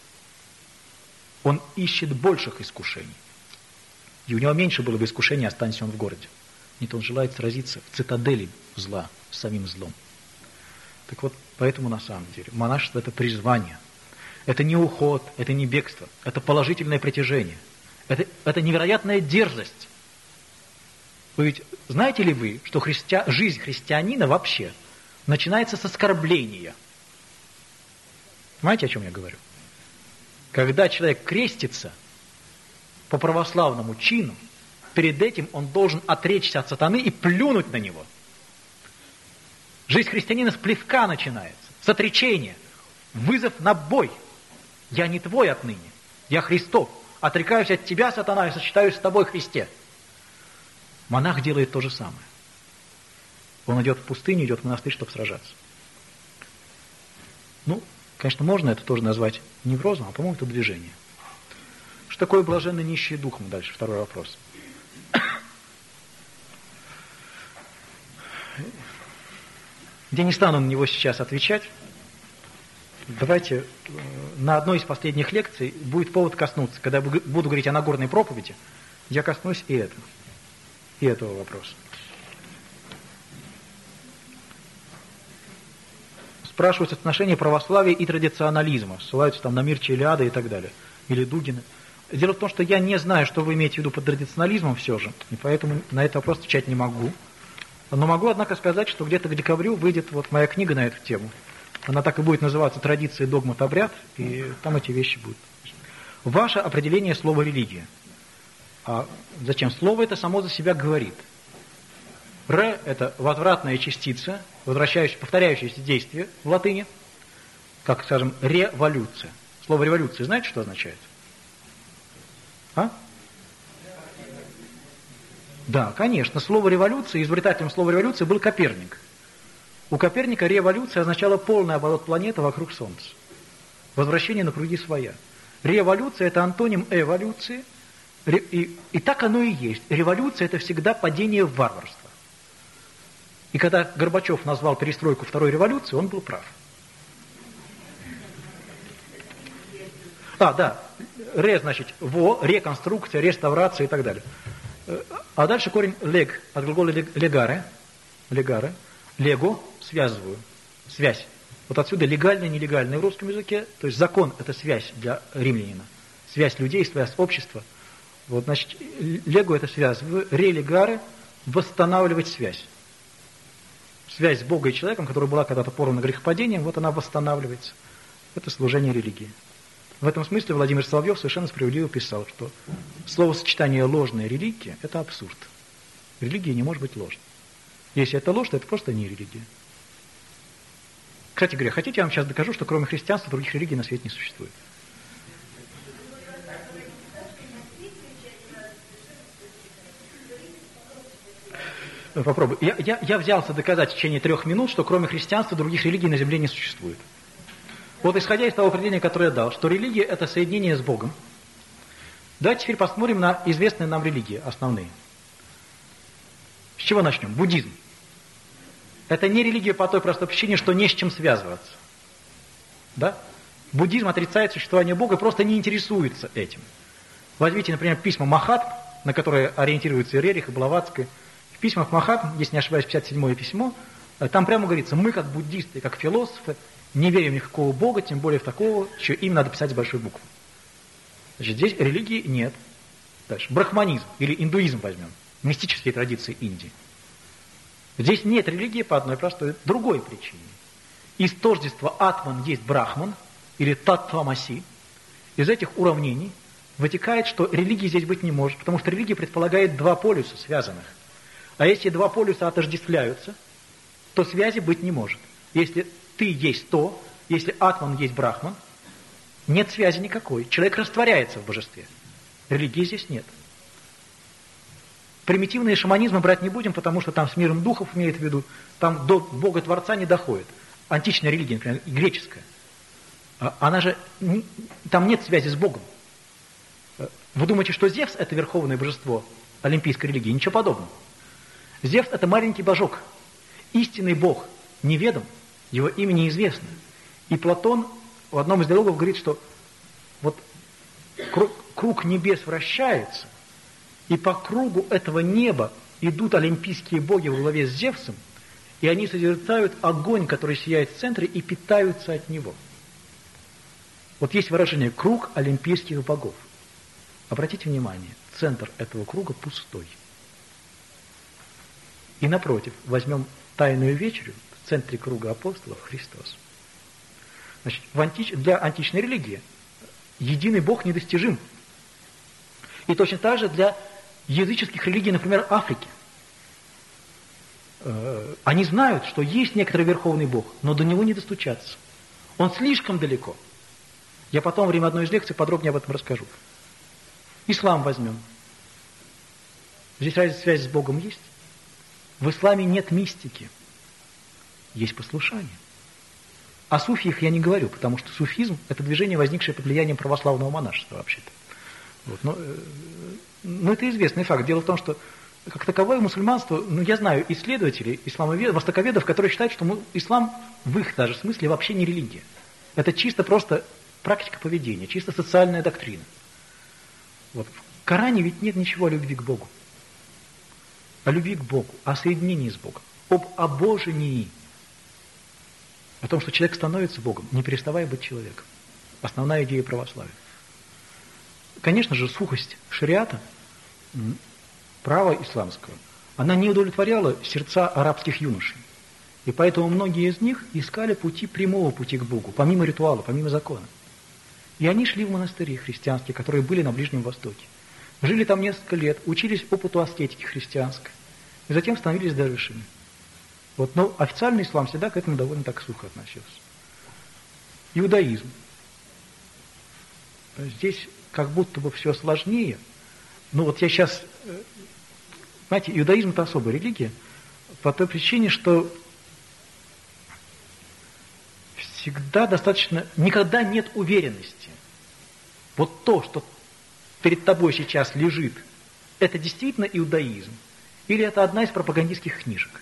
Он ищет больших искушений. И у него меньше было бы искушений, останься он в городе. Нет, он желает сразиться в цитадели зла, с самим злом. Так вот, поэтому на самом деле монашество – это призвание. Это не уход, это не бегство, это положительное притяжение. Это, это невероятная дерзость. Вы ведь знаете ли вы, что христи... жизнь христианина вообще начинается с оскорбления? Понимаете, о чем я говорю? Когда человек крестится по православному чину, перед этим он должен отречься от сатаны и плюнуть на него. Жизнь христианина с плевка начинается, с отречения, вызов на бой. Я не твой отныне, я Христов. Отрекаюсь от тебя, сатана, и сочетаюсь с тобой, Христе. Монах делает то же самое. Он идет в пустыню, идет в монастырь, чтобы сражаться. Ну, конечно, можно это тоже назвать неврозом, а, по-моему, это движение. Что такое блаженный нищий духом? Дальше, второй вопрос. Я не стану на него сейчас отвечать. Давайте на одной из последних лекций будет повод коснуться. Когда я буду говорить о Нагорной проповеди, я коснусь и этого, и этого вопроса. Спрашивают отношения православия и традиционализма. Ссылаются там на Мирча Илиада и так далее. Или Дугина. Дело в том, что я не знаю, что вы имеете в виду под традиционализмом все же. И поэтому на этот вопрос отвечать не могу. Но могу, однако, сказать, что где-то к декабрю выйдет вот моя книга на эту тему. Она так и будет называться «Традиции, догмат, обряд», и там эти вещи будут. Ваше определение слова «религия». А зачем? Слово это само за себя говорит. «Ре» – это возвратная частица, возвращающаяся, повторяющееся действие в латыни, как, скажем, революция. Слово «революция» знаете, что означает? А? Да, конечно. Слово «революция», изобретателем слова «революция» был Коперник. У Коперника революция означала полный оборот планеты вокруг Солнца. Возвращение на круги своя. Революция – это антоним эволюции. И, и так оно и есть. Революция – это всегда падение в варварство. И когда Горбачев назвал перестройку второй революцией, он был прав. А, да. Ре, значит, во, реконструкция, реставрация и так далее. А дальше корень лег, от глагола легаре, легаре, лего, связываю. Связь. Вот отсюда легальное и нелегальное в русском языке. То есть закон – это связь для римлянина. Связь людей, связь общества. Вот, значит, лего – это связь. В релегаре – восстанавливать связь. Связь с Богом и человеком, которая была когда-то порвана грехопадением, вот она восстанавливается. Это служение религии. В этом смысле Владимир Соловьев совершенно справедливо писал, что словосочетание «ложная религия» – это абсурд. Религия не может быть ложной. Если это ложь, то это просто не религия. Кстати говоря, хотите, я вам сейчас докажу, что кроме христианства других религий на свете не существует? Попробуй. Я, я, я взялся доказать в течение трех минут, что кроме христианства других религий на земле не существует. Вот исходя из того определения, которое я дал, что религия – это соединение с Богом, давайте теперь посмотрим на известные нам религии, основные. С чего начнем? Буддизм. Это не религия по той простой причине, что не с чем связываться. Да? Буддизм отрицает существование Бога и просто не интересуется этим. Возьмите, например, письма Махатм, на которые ориентируются и Рерих, и Блаватская. В письмах Махатм, если не ошибаюсь, пятьдесят седьмое письмо, там прямо говорится: мы, как буддисты, как философы, не верим ни в какого Бога, тем более в такого, чье имя надо писать с большой буквы. Значит, здесь религии нет. Дальше. Брахманизм или индуизм возьмем. Мистические традиции Индии. Здесь нет религии по одной простой другой причине. Из тождества Атман есть Брахман или Таттвамаси. Из этих уравнений вытекает, что религии здесь быть не может, потому что религия предполагает два полюса связанных. А если два полюса отождествляются, то связи быть не может. Если ты есть то, если Атман есть Брахман, нет связи никакой. Человек растворяется в божестве. Религии здесь нет. Примитивные шаманизмы брать не будем, потому что там с миром духов имеет в виду, там до Бога-творца не доходит. Античная религия, например, греческая, она же, там нет связи с Богом. Вы думаете, что Зевс – это верховное божество олимпийской религии? Ничего подобного. Зевс – это маленький божок, истинный бог, неведом, его имя неизвестно. И Платон в одном из диалогов говорит, что вот круг, круг небес вращается, и по кругу этого неба идут олимпийские боги во главе с Зевсом, и они созерцают огонь, который сияет в центре, и питаются от него. Вот есть выражение «круг олимпийских богов». Обратите внимание, центр этого круга пустой. И напротив, возьмем Тайную вечерю, в центре круга апостолов Христос. Значит, в антич... для античной религии единый Бог недостижим. И точно так же для языческих религий, например, Африки. Они знают, что есть некоторый верховный Бог, но до него не достучаться. Он слишком далеко. Я потом во время одной из лекций подробнее об этом расскажу. Ислам возьмем. Здесь разве связь с Богом есть? В исламе нет мистики. Есть послушание. О суфиях я не говорю, потому что суфизм – это движение, возникшее под влиянием православного монашества вообще-то. Вот, но, но это известный факт. Дело в том, что как таковое мусульманство, ну я знаю исследователей, исламоведов, востоковедов, которые считают, что ислам в их даже смысле вообще не религия. Это чисто просто практика поведения, чисто социальная доктрина. Вот. В Коране ведь нет ничего о любви к Богу. О любви к Богу, о соединении с Богом, об обожении. О том, что человек становится Богом, не переставая быть человеком. Основная идея православия. Конечно же, сухость шариата, права исламского, она не удовлетворяла сердца арабских юношей. И поэтому многие из них искали пути, прямого пути к Богу, помимо ритуала, помимо закона. И они шли в монастыри христианские, которые были на Ближнем Востоке. Жили там несколько лет, учились опыту аскетики христианской. И затем становились дарвишами. Вот, но официальный ислам всегда к этому довольно так сухо относился. Иудаизм. Здесь как будто бы все сложнее. Ну вот я сейчас... Знаете, иудаизм – это особая религия по той причине, что всегда достаточно... Никогда нет уверенности. Вот то, что перед тобой сейчас лежит, это действительно иудаизм? Или это одна из пропагандистских книжек?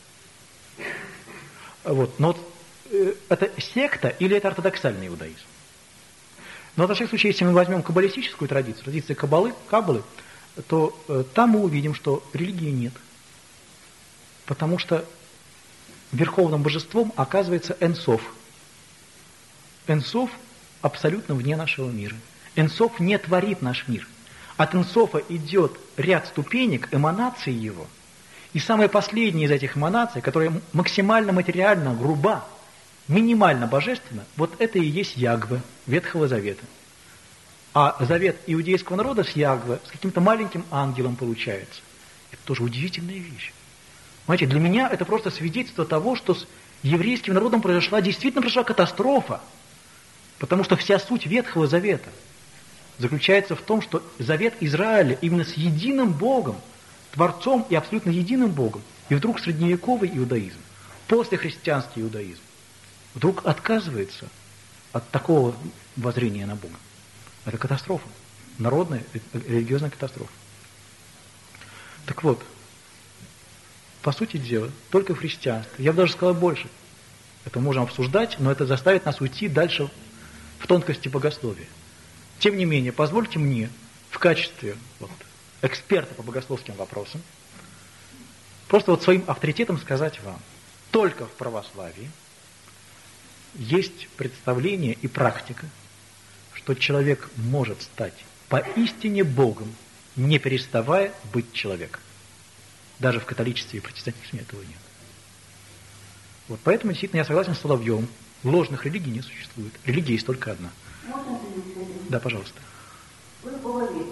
Вот. Но вот, э, это секта или это ортодоксальный иудаизм? Но во всяком случае, если мы возьмем каббалистическую традицию, традицию каббалы, каббалы, то э, там мы увидим, что религии нет. Потому что верховным божеством оказывается Энсоф. Энсоф абсолютно вне нашего мира. Энсоф не творит наш мир. От Энсофа идет ряд ступенек, эманаций его. И самая последняя из этих эманаций, которая максимально материально, груба, минимально божественна, вот это и есть Ягве Ветхого Завета. А завет иудейского народа с Ягве, с каким-то маленьким ангелом получается. Это тоже удивительная вещь. Понимаете, для меня это просто свидетельство того, что с еврейским народом произошла, действительно произошла катастрофа. Потому что вся суть Ветхого Завета заключается в том, что завет Израиля именно с единым Богом, Творцом и абсолютно единым Богом, и вдруг средневековый иудаизм, после христианский иудаизм, вдруг отказывается от такого воззрения на Бога. Это катастрофа, народная, религиозная катастрофа. Так вот, по сути дела, только в христианстве, я бы даже сказал больше, это можем обсуждать, но это заставит нас уйти дальше в тонкости богословия. Тем не менее, позвольте мне в качестве вот, эксперта по богословским вопросам просто вот своим авторитетом сказать вам, только в православии есть представление и практика, что человек может стать поистине Богом, не переставая быть человеком. Даже в католичестве и протестантизме этого нет. Вот поэтому действительно я согласен с Соловьевым. Ложных религий не существует. Религия есть только одна. Можно да, пожалуйста. Вы поговорите.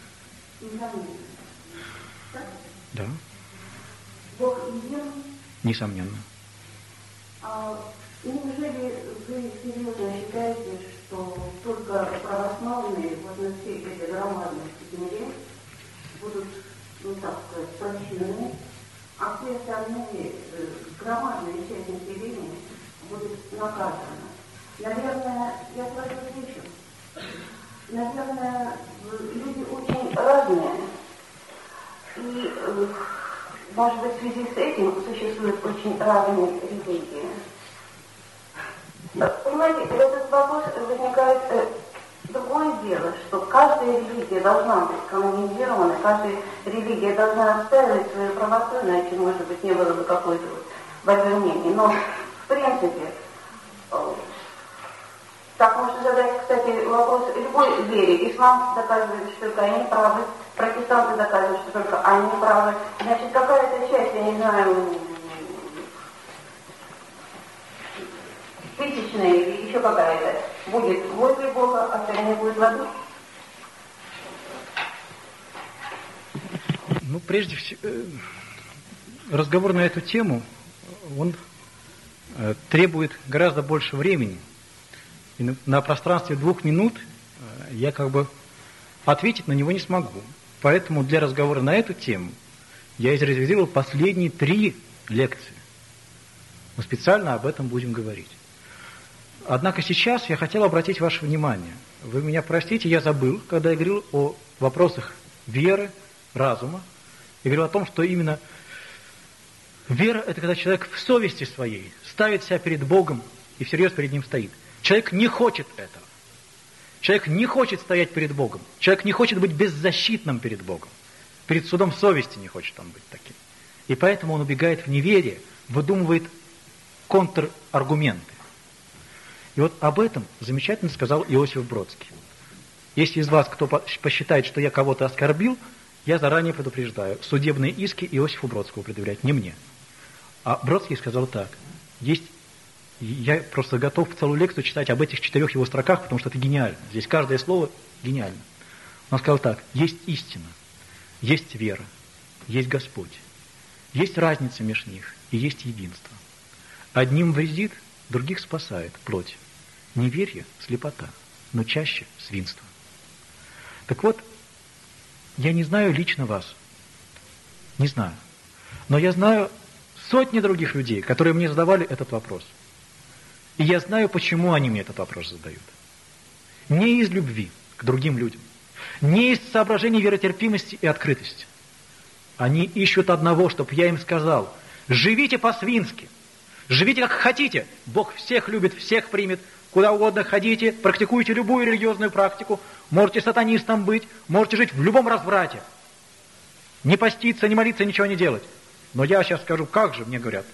Да. Бог един. Несомненно. А неужели вы серьезно считаете, что только православные вот на всей этой громадной земле будут, ну так сказать, прощены, а все остальные э, громадная часть населения будет наказана? Наверное, я сразу отвечу. Наверное, люди очень разные. И, э, может быть, в связи с этим существуют очень разные религии. Понимаете, этот вопрос возникает э, другое дело, что каждая религия должна быть канонизирована, каждая религия должна отстаивать свою правоту, иначе, может быть, не было бы какой-то вот большой мнения. Но, в принципе, э, так можно задать, кстати, вопрос любой вере. Ислам доказывает, что только они правы, протестанты доказывают, что только они правы. Значит, какая-то часть, я не знаю, тысячная или еще какая-то, будет возле Бога, а остальные будут в аду. Ну, прежде всего, разговор на эту тему, он требует гораздо больше времени. И на, на пространстве двух минут я как бы ответить на него не смогу. Поэтому для разговора на эту тему я изрезервировал последние три лекции. Мы специально об этом будем говорить. Однако сейчас я хотел обратить ваше внимание. Вы меня простите, я забыл, когда я говорил о вопросах веры, разума. Я говорил о том, что именно вера – это когда человек в совести своей ставит себя перед Богом и всерьез перед Ним стоит. Человек не хочет этого. Человек не хочет стоять перед Богом. Человек не хочет быть беззащитным перед Богом. Перед судом совести не хочет он быть таким. И поэтому он убегает в неверие, выдумывает контраргументы. И вот об этом замечательно сказал Иосиф Бродский. Если из вас кто посчитает, что я кого-то оскорбил, я заранее предупреждаю. Судебные иски Иосифу Бродскому предъявлять, не мне. А Бродский сказал так. Есть, я просто готов целую лекцию читать об этих четырех его строках, потому что это гениально. Здесь каждое слово гениально. Он сказал так. Есть истина, есть вера, есть Господь. Есть разница между них и есть единство. Одним вредит, других спасает плоть. Неверие – слепота, но чаще – свинство. Так вот, я не знаю лично вас. Не знаю. Но я знаю сотни других людей, которые мне задавали этот вопрос. И я знаю, почему они мне этот вопрос задают. Не из любви к другим людям, не из соображений веротерпимости и открытости. Они ищут одного, чтобы я им сказал: живите по-свински, живите как хотите, Бог всех любит, всех примет, куда угодно ходите, практикуйте любую религиозную практику, можете сатанистом быть, можете жить в любом разврате, не поститься, не молиться, ничего не делать. Но я сейчас скажу, как же, мне говорят,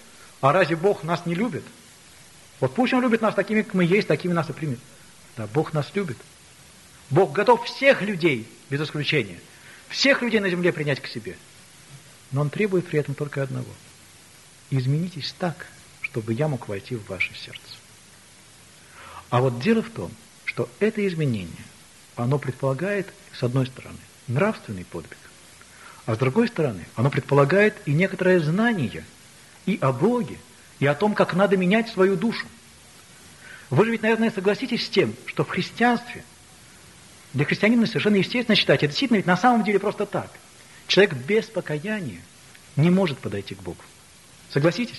А разве Бог нас не любит? Вот пусть Он любит нас такими, как мы есть, такими нас и примет. Да, Бог нас любит. Бог готов всех людей, без исключения, всех людей на земле принять к себе. Но Он требует при этом только одного. Изменитесь так, чтобы я мог войти в ваше сердце. А вот дело в том, что это изменение, оно предполагает, с одной стороны, нравственный подвиг, а с другой стороны, оно предполагает и некоторое знание и о Боге, и о том, как надо менять свою душу. Вы же ведь, наверное, согласитесь с тем, что в христианстве, для христианина совершенно естественно считать, это действительно ведь на самом деле просто так. Человек без покаяния не может подойти к Богу. Согласитесь?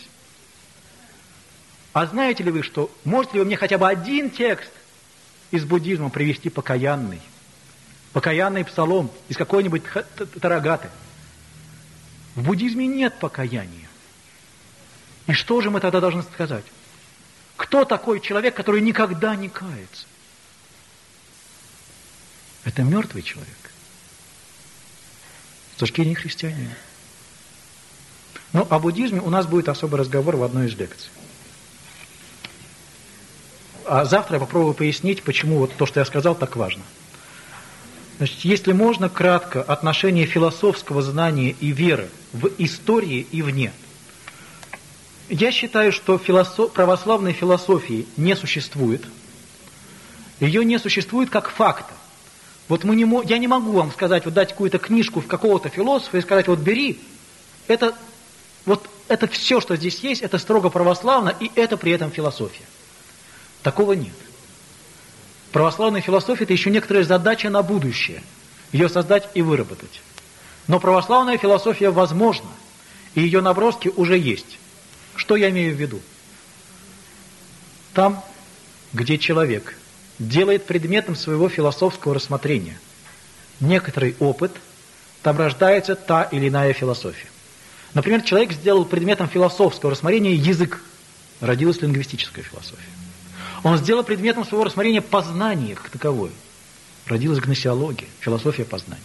А знаете ли вы, что можете ли вы мне хотя бы один текст из буддизма привести покаянный? Покаянный псалом из какой-нибудь Тарагаты. В буддизме нет покаяния. И что же мы тогда должны сказать? Кто такой человек, который никогда не кается? Это мертвый человек. С точки зрения христианина. Но о буддизме у нас будет особый разговор в одной из лекций. А завтра я попробую пояснить, почему вот то, что я сказал, так важно. Значит, если можно, кратко, отношение философского знания и веры в истории и вне. Я считаю, что философ... православной философии не существует. Ее не существует как факта. Вот мы не мо... я не могу вам сказать, вот дать какую-то книжку в какого-то философа и сказать, вот бери, это, вот, это все, что здесь есть, это строго православно, и это при этом философия. Такого нет. Православная философия – это еще некоторая задача на будущее. Ее создать и выработать. Но православная философия возможна, и ее наброски уже есть. Что я имею в виду? Там, где человек делает предметом своего философского рассмотрения некоторый опыт, там рождается та или иная философия. Например, человек сделал предметом философского рассмотрения язык, родилась лингвистическая философия. Он сделал предметом своего рассмотрения познание как таковое, родилась гносеология, философия познания.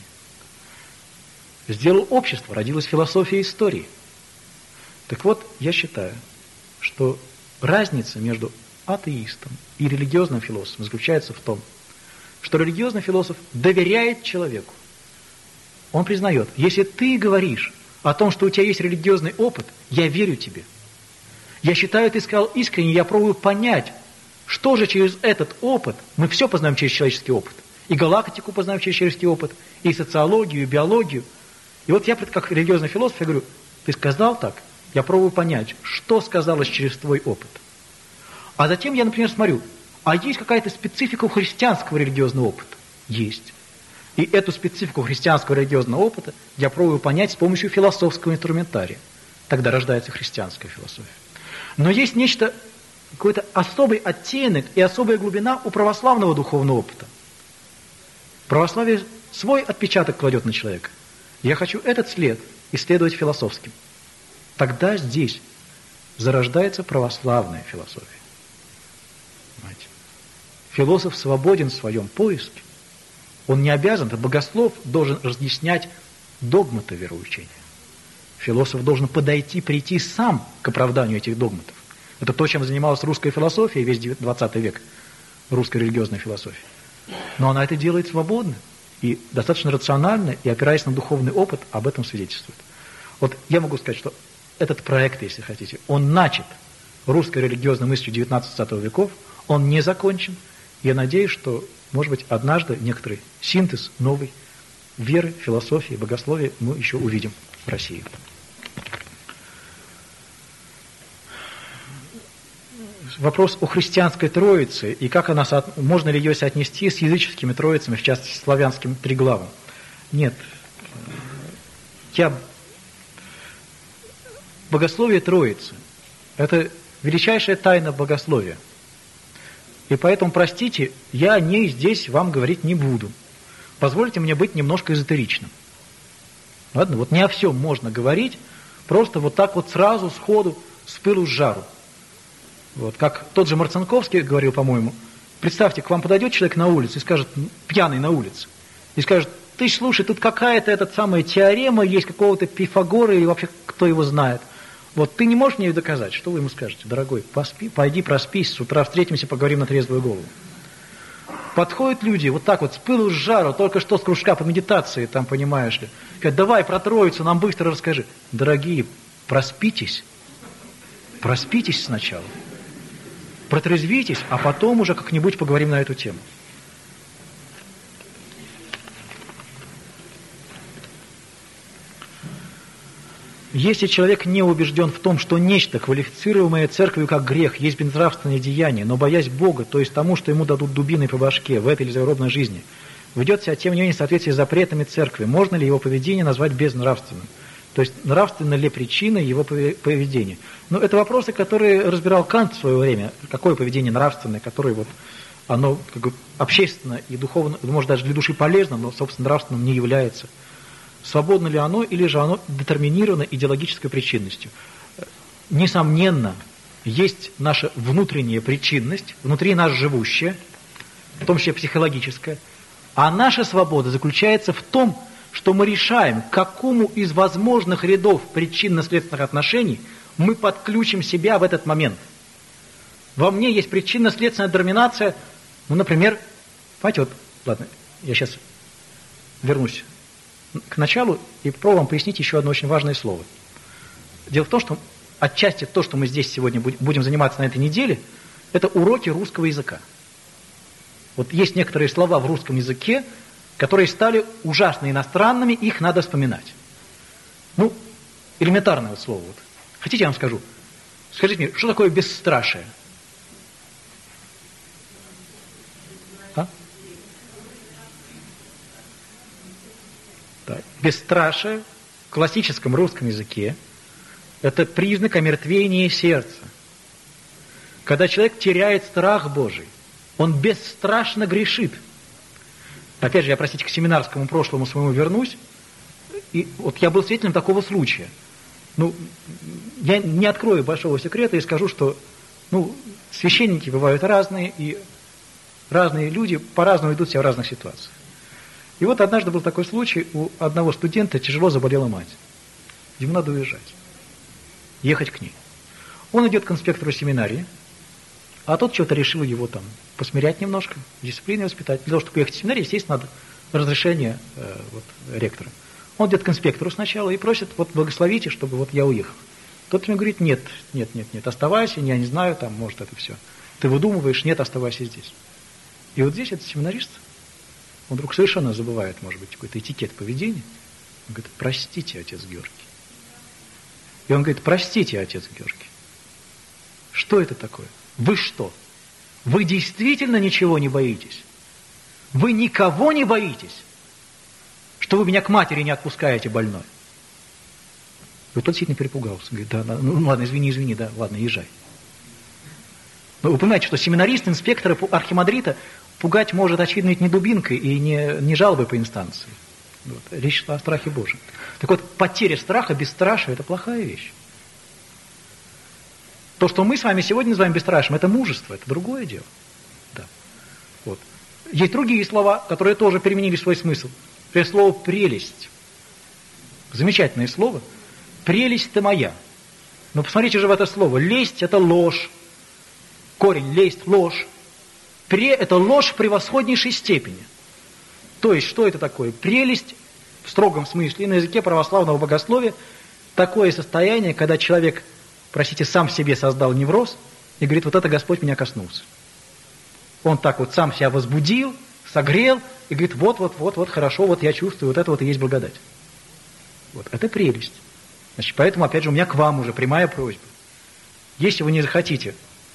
Сделал общество, родилась философия истории. Так вот, я считаю, что разница между атеистом и религиозным философом заключается в том, что религиозный философ доверяет человеку. Он признает, если ты говоришь о том, что у тебя есть религиозный опыт, я верю тебе. Я считаю, ты сказал искренне, я пробую понять, что же через этот опыт, мы все познаем через человеческий опыт, и галактику познаем через человеческий опыт, и социологию, и биологию. И вот я, как религиозный философ, я говорю, ты сказал так, я пробую понять, что сказалось через твой опыт. А затем я, например, смотрю, а есть какая-то специфика у христианского религиозного опыта? Есть. И эту специфику христианского религиозного опыта я пробую понять с помощью философского инструментария. Тогда рождается христианская философия. Но есть нечто, какой-то особый оттенок и особая глубина у православного духовного опыта. Православие свой отпечаток кладет на человека. Я хочу этот след исследовать философским. Тогда здесь зарождается православная философия. Понимаете? Философ свободен в своем поиске. Он не обязан, это богослов должен разъяснять догматы вероучения. Философ должен подойти, прийти сам к оправданию этих догматов. Это то, чем занималась русская философия весь двадцатый век, русская религиозная философия. Но она это делает свободно и достаточно рационально, и опираясь на духовный опыт, об этом свидетельствует. Вот я могу сказать, что этот проект, если хотите, он начат русской религиозной мыслью девятнадцатого-двадцатого веков, он не закончен. Я надеюсь, что, может быть, однажды некоторый синтез новой веры, философии, богословия мы еще увидим в России. Вопрос о христианской Троице и как она, можно ли ее соотнести с языческими Троицами, в частности, славянским триглавом. Нет. Я... Богословие Троицы – это величайшая тайна богословия. И поэтому, простите, я о ней здесь вам говорить не буду. Позвольте мне быть немножко эзотеричным. Ладно, вот не о всем можно говорить, просто вот так вот сразу, сходу, с пылу с жару. Вот, как тот же Марцинковский говорил, по-моему, представьте, к вам подойдет человек на улице и скажет, пьяный на улице, и скажет, ты слушай, тут какая-то эта самая теорема есть какого-то Пифагора или вообще кто его знает. Вот ты не можешь мне доказать, что вы ему скажете? Дорогой, поспи, пойди проспись, с утра встретимся, поговорим на трезвую голову. Подходят люди, вот так вот, с пылу с жару, только что с кружка по медитации, там, понимаешь ли. Говорят, давай про Троицу нам быстро расскажи. Дорогие, проспитесь, проспитесь сначала, протрезвитесь, а потом уже как-нибудь поговорим на эту тему. Если человек не убежден в том, что нечто, квалифицируемое церковью как грех, есть безнравственное деяние, но боясь Бога, то есть тому, что ему дадут дубиной по башке в этой или загробной жизни, ведет себя, тем не менее, в соответствии с запретами церкви, можно ли его поведение назвать безнравственным? То есть, нравственна ли причина его поведения? Ну, это вопросы, которые разбирал Кант в свое время. Какое поведение нравственное, которое вот, оно как бы общественно и духовно, может, даже для души полезно, но, собственно, нравственным не является. Свободно ли оно, или же оно детерминировано идеологической причинностью? Несомненно, есть наша внутренняя причинность, внутри нас живущая, в том числе психологическая, а наша свобода заключается в том, что мы решаем, к какому из возможных рядов причинно-следственных отношений мы подключим себя в этот момент. Во мне есть причинно-следственная детерминация, ну, например, понимаете, вот, ладно, я сейчас вернусь к началу и попробую вам пояснить еще одно очень важное слово. Дело в том, что отчасти то, что мы здесь сегодня будем заниматься на этой неделе, это уроки русского языка. Вот есть некоторые слова в русском языке, которые стали ужасно иностранными, их надо вспоминать. Ну, элементарное вот слово. Вот. Хотите, я вам скажу? Скажите мне, что такое бесстрашие? А? Да. Бесстрашие в классическом русском языке – это признак омертвения сердца. Когда человек теряет страх Божий, он бесстрашно грешит. Опять же, я, простите, к семинарскому прошлому своему вернусь. И вот я был свидетелем такого случая. Ну, я не открою большого секрета и скажу, что ну, священники бывают разные, и разные люди по-разному ведут себя в разных ситуациях. И вот однажды был такой случай, у одного студента тяжело заболела мать. Ему надо уезжать, ехать к ней. Он идет к инспектору семинарии, а тот что-то решил его там посмирять немножко, дисциплиной воспитать. Для того, чтобы ехать в семинарию, естественно, надо разрешение э, вот, ректора. Он идет к инспектору сначала и просит, вот благословите, чтобы вот я уехал. Тот ему говорит, нет, нет, нет, нет, оставайся, я не знаю, там, может, это все. Ты выдумываешь, нет, оставайся здесь. И вот здесь этот семинарист, он вдруг совершенно забывает, может быть, какой-то этикет поведения. Он говорит, простите, отец Георгий. И он говорит, простите, отец Георгий. Что это такое? Вы что? Вы действительно ничего не боитесь? Вы никого не боитесь? Что вы меня к матери не отпускаете больной? И вот тот сильно перепугался. Говорит, да, да, ну ладно, извини, извини, да, ладно, езжай. Но вы понимаете, что семинарист, инспектора, архимандрита пугать может, очевидно, не дубинкой и не, не жалобой по инстанции. Вот. Речь шла о страхе Божьем. Так вот, потеря страха, бесстрашие – это плохая вещь. То, что мы с вами сегодня называем бесстрашием, это мужество, это другое дело. Да. Вот. Есть другие слова, которые тоже переменили свой смысл. Например, слово «прелесть». Замечательное слово. «Прелесть ты моя». Но посмотрите же в это слово. «Лесть» – это ложь. Корень «лесть» – ложь. «Пре» – это ложь в превосходнейшей степени. То есть, что это такое? Прелесть, в строгом смысле, на языке православного богословия, такое состояние, когда человек, простите, сам в себе создал невроз и говорит, вот это Господь меня коснулся. Он так вот сам себя возбудил, согрел и говорит, вот, вот, вот, вот, хорошо, вот я чувствую, вот это вот и есть благодать. Вот, это прелесть. Значит, поэтому, опять же, у меня к вам уже прямая просьба. Если вы не захотите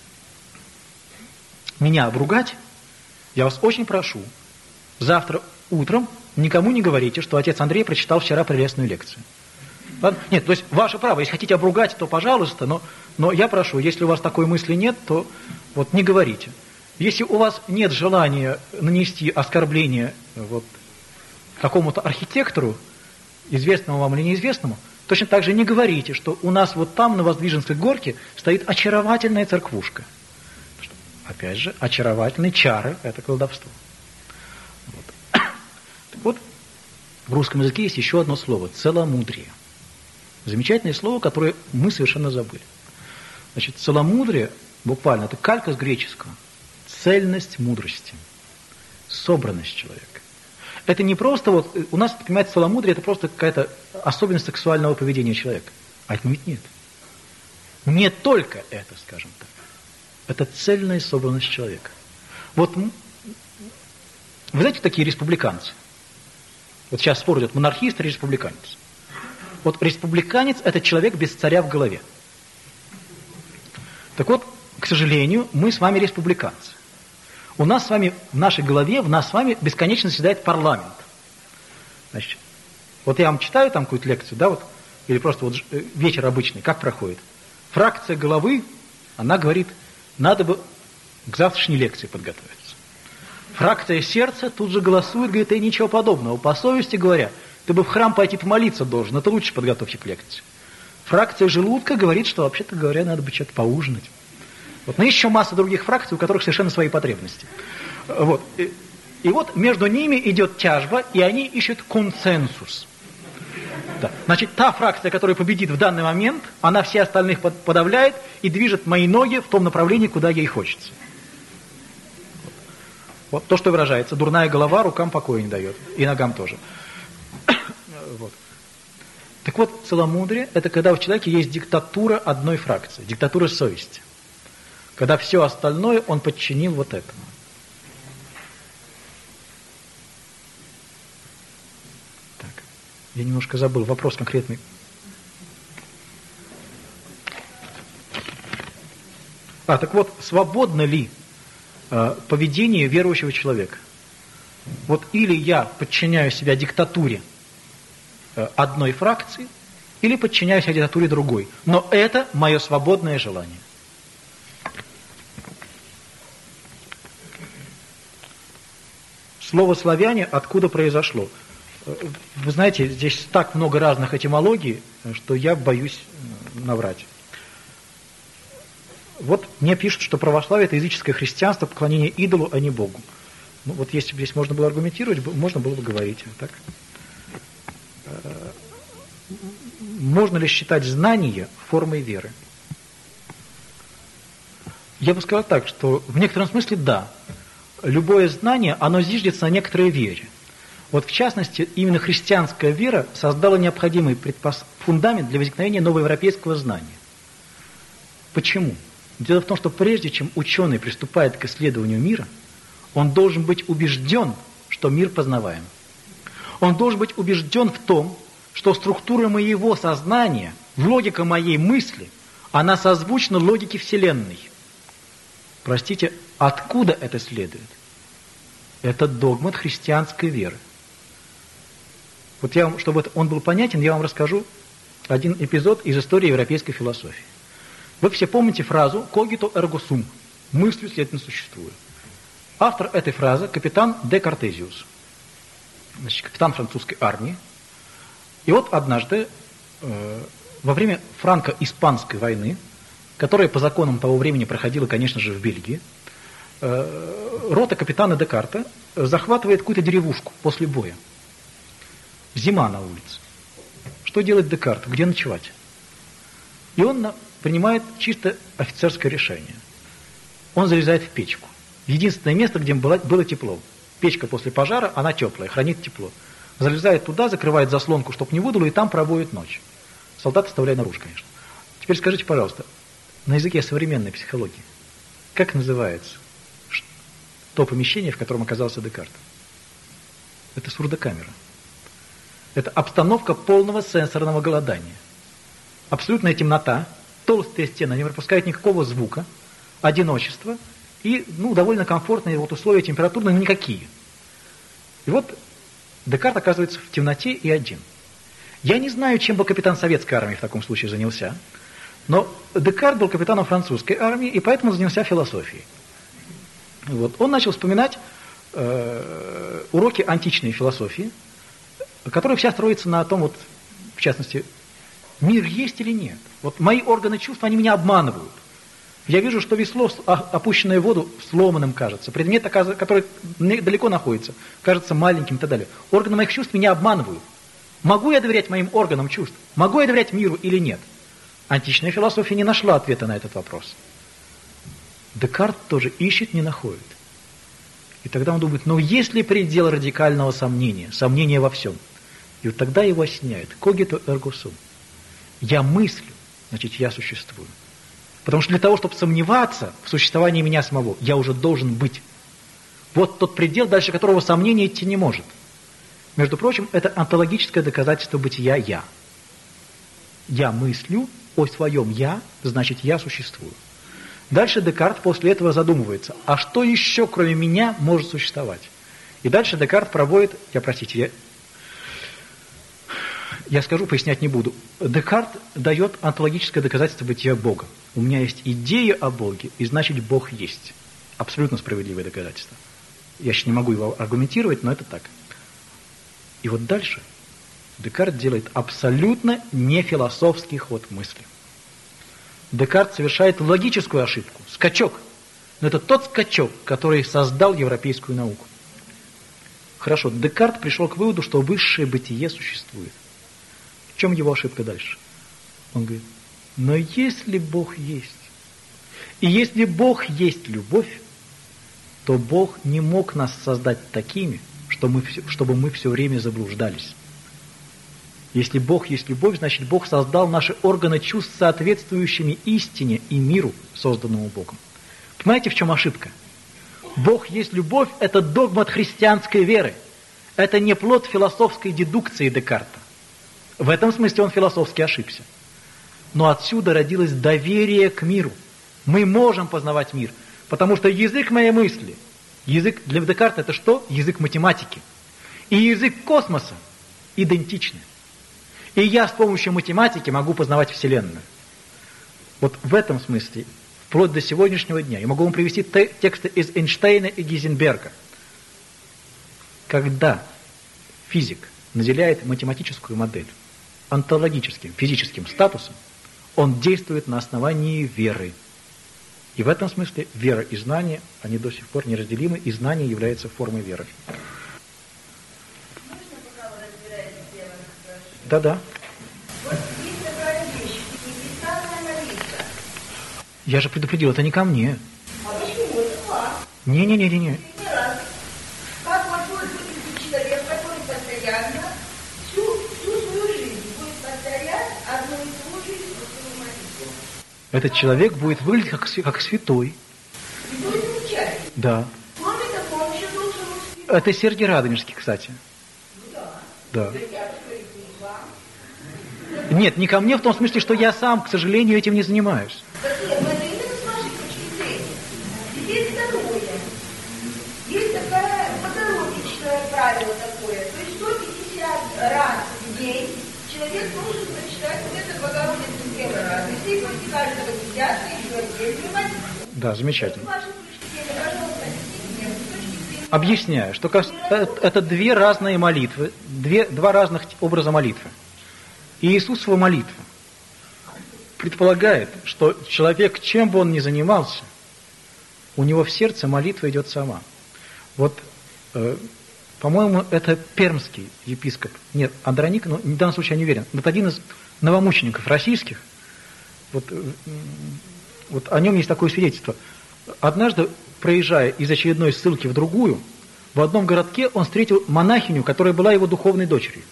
меня обругать, я вас очень прошу, завтра утром никому не говорите, что отец Андрей прочитал вчера прелестную лекцию. Ладно? Нет, то есть ваше право, если хотите обругать, то пожалуйста, но, но я прошу, если у вас такой мысли нет, то вот не говорите. Если у вас нет желания нанести оскорбление вот, какому-то архитектору, известному вам или неизвестному, точно так же не говорите, что у нас вот там на Воздвиженской горке стоит очаровательная церквушка. Опять же, очаровательные чары – это колдовство. Вот. Так вот, в русском языке есть еще одно слово – целомудрие. Замечательное слово, которое мы совершенно забыли. Значит, целомудрие, буквально, это калька с греческого. Цельность мудрости. Собранность человека. Это не просто вот, у нас, понимаете, целомудрие, это просто какая-то особенность сексуального поведения человека. А отнюдь нет. Не только это, скажем так. Это цельная собранность человека. Вот, вы знаете, такие республиканцы? Вот сейчас спор идет, монархист или республиканец. Вот республиканец – это человек без царя в голове. Так вот, к сожалению, мы с вами республиканцы. У нас с вами, в нашей голове, в нас с вами бесконечно заседает парламент. Значит, вот я вам читаю там какую-то лекцию, да, вот, или просто вот вечер обычный, как проходит. Фракция головы, она говорит, надо бы к завтрашней лекции подготовиться. Фракция сердца тут же голосует, говорит, и ничего подобного. По совести говоря, ты бы в храм пойти помолиться должен, это лучше подготовься к лекции. Фракция желудка говорит, что вообще-то говоря, надо бы что-то поужинать. Вот. Но есть еще масса других фракций, у которых совершенно свои потребности. Вот. И, и вот между ними идет тяжба, и они ищут консенсус. Да. Значит, та фракция, которая победит в данный момент, она все остальных подавляет и движет мои ноги в том направлении, куда ей хочется. Вот то, что выражается. Дурная голова рукам покоя не дает. И ногам тоже. Вот. Так вот, целомудрие – это когда у человека есть диктатура одной фракции, диктатура совести. Когда все остальное он подчинил вот этому. Так, я немножко забыл, вопрос конкретный. А, так вот, свободно ли э, поведение верующего человека? Вот или я подчиняю себя диктатуре э, одной фракции, или подчиняю себя диктатуре другой. Но это мое свободное желание. Слово «славяне» откуда произошло? Вы знаете, здесь так много разных этимологий, что я боюсь наврать. Вот мне пишут, что православие – это языческое христианство, поклонение идолу, а не Богу. Ну, вот если бы здесь можно было аргументировать, можно было бы говорить. Так? Можно ли считать знание формой веры? Я бы сказал так, что в некотором смысле да. Любое знание, оно зиждется на некоторой вере. Вот в частности, именно христианская вера создала необходимый предпос... фундамент для возникновения новоевропейского знания. Почему? Дело в том, что прежде чем ученый приступает к исследованию мира, он должен быть убежден, что мир познаваем. Он должен быть убежден в том, что структура моего сознания, логика моей мысли, она созвучна логике Вселенной. Простите, откуда это следует? Это догмат христианской веры. Вот я вам, чтобы он был понятен, я вам расскажу один эпизод из истории европейской философии. Вы все помните фразу «cogito ergo sum» – «мыслью, следовательно, существую». Автор этой фразы – капитан де Картезиус, значит, капитан французской армии. И вот однажды, э, во время франко-испанской войны, которая по законам того времени проходила, конечно же, в Бельгии, э, рота капитана Декарта захватывает какую-то деревушку после боя. Зима на улице. Что делает Декарт? Где ночевать? И он на, принимает чисто офицерское решение. Он залезает в печку. Единственное место, где было, было тепло. Печка после пожара, она теплая, хранит тепло. Залезает туда, закрывает заслонку, чтобы не выдуло, и там проводит ночь. Солдат оставляя наружу, конечно. Теперь скажите, пожалуйста, на языке современной психологии, как называется то помещение, в котором оказался Декарт? Это сурдокамера. Это обстановка полного сенсорного голодания. Абсолютная темнота, толстые стены, не пропускают никакого звука, одиночество и ну, довольно комфортные вот условия температурные, но никакие. И вот Декарт оказывается в темноте и один. Я не знаю, чем бы капитан советской армии в таком случае занялся, но Декарт был капитаном французской армии, и поэтому занялся философией. Вот. Он начал вспоминать э, уроки античной философии, которая вся строится на том, вот, в частности, мир есть или нет. Вот мои органы чувств, они меня обманывают. Я вижу, что весло, опущенное в воду, сломанным кажется. Предмет, который далеко находится, кажется маленьким и так далее. Органы моих чувств меня обманывают. Могу я доверять моим органам чувств? Могу я доверять миру или нет? Античная философия не нашла ответа на этот вопрос. Декарт тоже ищет, не находит. И тогда он думает, ну есть ли предел радикального сомнения, сомнения во всем? И вот тогда его осеняет. Cogito ergo sum. Я мыслю, значит, я существую. Потому что для того, чтобы сомневаться в существовании меня самого, я уже должен быть. Вот тот предел, дальше которого сомнение идти не может. Между прочим, это онтологическое доказательство бытия «я». Я мыслю о своем «я», значит, я существую. Дальше Декарт после этого задумывается, а что еще, кроме меня, может существовать? И дальше Декарт проводит, я, простите, я, я скажу, пояснять не буду. Декарт дает онтологическое доказательство бытия Бога. У меня есть идея о Боге, и значит, Бог есть. Абсолютно справедливое доказательство. Я сейчас не могу его аргументировать, но это так. И вот дальше Декарт делает абсолютно нефилософский ход мысли. Декарт совершает логическую ошибку, скачок. Но это тот скачок, который создал европейскую науку. Хорошо, Декарт пришел к выводу, что высшее бытие существует. В чем его ошибка дальше? Он говорит, но если Бог есть, и если Бог есть любовь, то Бог не мог нас создать такими, что мы, чтобы мы все время заблуждались. Если Бог есть любовь, значит Бог создал наши органы чувств соответствующими истине и миру, созданному Богом. Понимаете, в чем ошибка? Бог есть любовь – это догмат христианской веры. Это не плод философской дедукции Декарта. В этом смысле он философски ошибся. Но отсюда родилось доверие к миру. Мы можем познавать мир, потому что язык моей мысли, язык для Декарта это что? Язык математики. И язык космоса идентичны. И я с помощью математики могу познавать Вселенную. Вот в этом смысле, вплоть до сегодняшнего дня, я могу вам привести тексты из Эйнштейна и Гейзенберга. Когда физик наделяет математическую модель онтологическим, физическим статусом, он действует на основании веры. И в этом смысле вера и знание, они до сих пор неразделимы, и знание является формой веры. Да-да. Вот есть такая вещь, непрестанная молитва. Я же предупредил, это не ко мне. А почему? Это к вам. Не-не-не-не. Не раз. Как вот будет выглядеть человек, который постоянно всю, всю свою жизнь будет повторять одну и ту же свою молитву? Этот человек будет выглядеть как, как святой. И будет замечательно. Да. Кроме того, он еще должен успеть. Это Сергий Радонежский, кстати. Ну да. Да. Я говорю, не к вам. Нет, не ко мне в том смысле, что я сам, к сожалению, этим не занимаюсь. Так нет, но это именно с вашей точки зрения. Теперь второе. Есть такое подорожничное правило такое. То есть сто пятьдесят раз в день человек должен прочитать вот это Богородицу первый раз. Если после каждого десятка еще отдельную молитву. Да, замечательно. С вашей точки зрения, пожалуйста, объясните мне, с точки зрения... Объясняю, что это, это две разные молитвы, две, два разных образа молитвы. И Иисусова молитва предполагает, что человек, чем бы он ни занимался, у него в сердце молитва идет сама. Вот, э, по-моему, это пермский епископ, нет, Андроник, но в данном случае я не уверен, вот один из новомучеников российских, вот, э, вот о нем есть такое свидетельство. Однажды, проезжая из очередной ссылки в другую, в одном городке он встретил монахиню, которая была его духовной дочерью.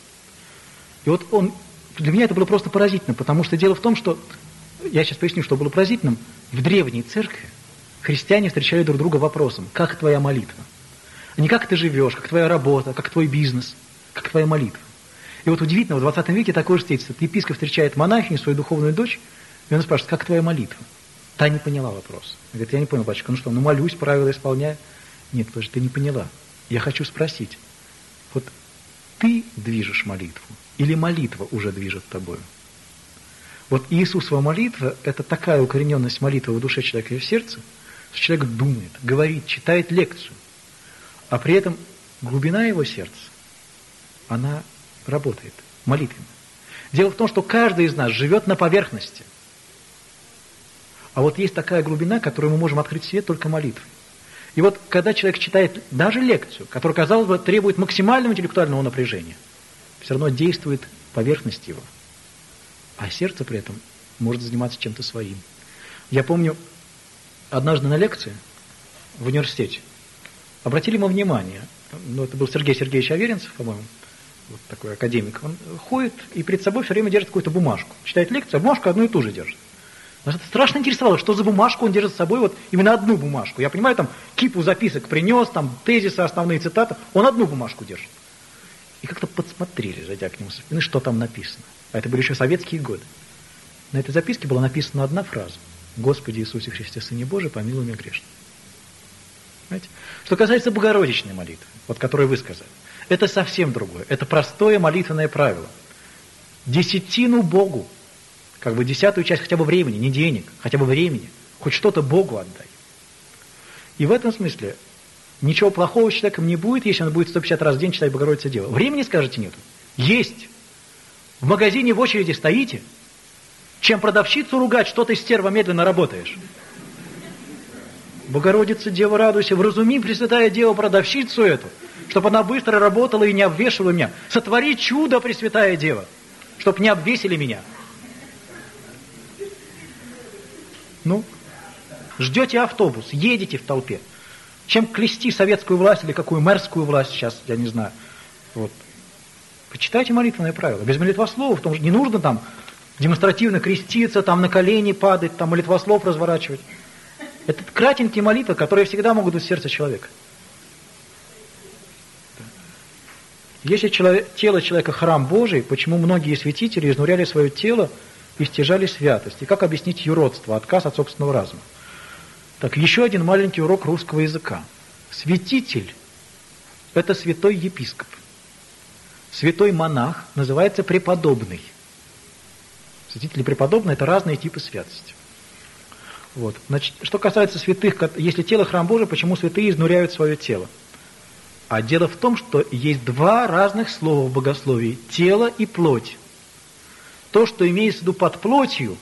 И вот он... Для меня это было просто поразительно, потому что дело в том, что, я сейчас поясню, что было поразительным, в древней церкви христиане встречали друг друга вопросом, как твоя молитва? А не как ты живешь, как твоя работа, как твой бизнес, как твоя молитва. И вот удивительно, в двадцатом веке такое же свидетельство. Епископ встречает монахиню, свою духовную дочь, и он спрашивает, как твоя молитва? Та не поняла вопрос. Говорит, я не понял, батюшка, ну что, ну молюсь, правила исполняю. Нет, потому что ты не поняла. Я хочу спросить, вот ты движешь молитву, или молитва уже движет тобою? Вот Иисусова молитва – это такая укорененность молитвы в душе человека и в сердце, что человек думает, говорит, читает лекцию, а при этом глубина его сердца, она работает молитвенно. Дело в том, что каждый из нас живет на поверхности, а вот есть такая глубина, которую мы можем открыть в себе только молитвой. И вот когда человек читает даже лекцию, которая, казалось бы, требует максимального интеллектуального напряжения, все равно действует поверхность его. А сердце при этом может заниматься чем-то своим. Я помню, однажды на лекции в университете обратили ему внимание, ну, это был Сергей Сергеевич Аверинцев, по-моему, вот такой академик, он ходит и перед собой все время держит какую-то бумажку. Читает лекцию, а бумажку одну и ту же держит. Нас это страшно интересовало, что за бумажку он держит с собой, вот именно одну бумажку. Я понимаю, там кипу записок принес, там тезисы, основные цитаты, он одну бумажку держит. И как-то подсмотрели, зайдя к нему со спины, что там написано. А это были еще советские годы. На этой записке была написана одна фраза: «Господи Иисусе Христе, Сыне Божий, помилуй меня грешного». Понимаете? Что касается богородичной молитвы, вот которую вы сказали, это совсем другое. Это простое молитвенное правило. Десятину Богу, как бы десятую часть хотя бы времени, не денег, хотя бы времени, хоть что-то Богу отдай. И в этом смысле ничего плохого с человеком не будет, если он будет сто пятьдесят раз в день читать Богородица Дева. Времени, скажете, нету? Есть. В магазине в очереди стоите, чем продавщицу ругать, что ты, стерва, медленно работаешь. Богородица Дева, радуйся, вразуми, Пресвятая Дева, продавщицу эту, чтобы она быстро работала и не обвешивала меня. Сотвори чудо, Пресвятая Дева, чтобы не обвесили меня. Ну, ждете автобус, едете в толпе. Чем клести советскую власть или какую мэрскую власть сейчас, я не знаю. Вот. Почитайте молитвенное правило. Без молитвослова, в том же не нужно там демонстративно креститься, там на колени падать, там молитвослов разворачивать. Это кратенькие молитвы, которые всегда могут быть в сердце человека. Если человек, тело человека храм Божий, почему многие святители изнуряли свое тело и стяжали святость? И как объяснить юродство, отказ от собственного разума? Так, еще один маленький урок русского языка. Святитель – это святой епископ. Святой монах называется преподобный. Святитель и преподобный – это разные типы святости. Вот. Значит, что касается святых, если тело храм Божий, почему святые изнуряют свое тело? А дело в том, что есть два разных слова в богословии – тело и плоть. То, что имеется в виду под плотью,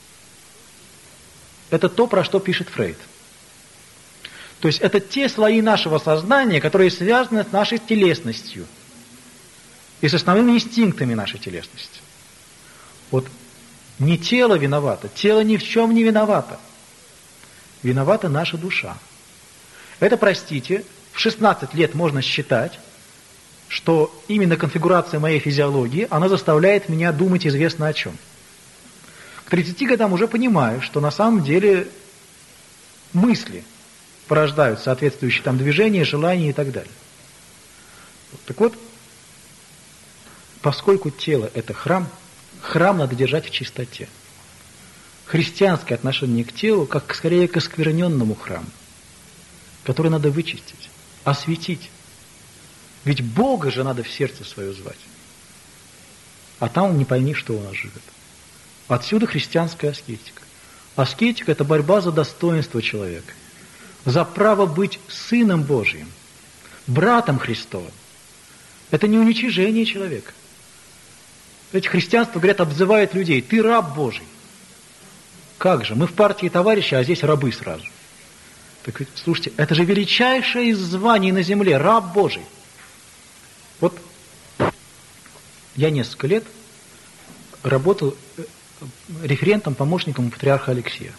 это то, про что пишет Фрейд. То есть это те слои нашего сознания, которые связаны с нашей телесностью и с основными инстинктами нашей телесности. Вот не тело виновато, тело ни в чем не виновато. Виновата наша душа. Это, простите, в шестнадцать лет можно считать, что именно конфигурация моей физиологии, она заставляет меня думать известно о чем. К тридцати годам уже понимаю, что на самом деле мысли порождают соответствующие там движения, желания и так далее. Так вот, поскольку тело – это храм, храм надо держать в чистоте. Христианское отношение к телу, как скорее к оскверненному храму, который надо вычистить, осветить. Ведь Бога же надо в сердце свое звать. А там не пойми, что у нас живет. Отсюда христианская аскетика. Аскетика – это борьба за достоинство человека, за право быть Сыном Божьим, братом Христовым. Это не уничижение человека. Ведь христианство, говорят, обзывает людей: ты раб Божий. Как же? Мы в партии товарища, а здесь рабы сразу. Так ведь, слушайте, это же величайшее из званий на земле – раб Божий. Вот я несколько лет работал референтом, помощником у патриарха Алексея.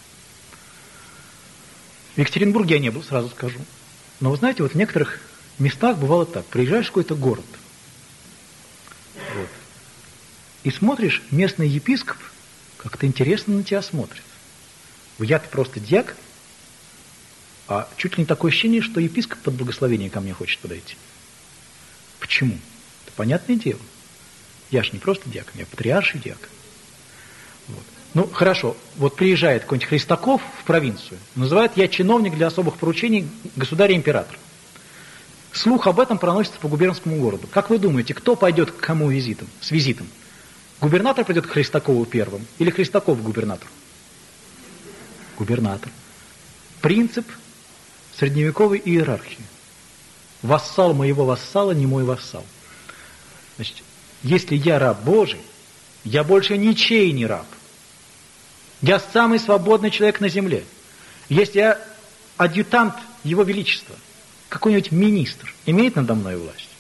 В Екатеринбурге я не был, сразу скажу. Но вы знаете, вот в некоторых местах бывало так. Приезжаешь в какой-то город, вот, и смотришь, местный епископ как-то интересно на тебя смотрит. Я-то просто дьяк, а чуть ли не такое ощущение, что епископ под благословение ко мне хочет подойти. Почему? Это понятное дело. Я ж не просто диакон, я патриарший диакон. Вот. Ну, хорошо, вот приезжает какой-нибудь Христаков в провинцию, называет: я чиновник для особых поручений государя-императора. Слух об этом проносится по губернскому городу. Как вы думаете, кто пойдет к кому визитом, с визитом? Губернатор пойдет к Христакову первым или Христаков к губернатору? Губернатор. Принцип средневековой иерархии. Вассал моего вассала не мой вассал. Значит, если я раб Божий, я больше ничей не раб. Я самый свободный человек на земле. Если я адъютант Его Величества, какой-нибудь министр имеет надо мной власть?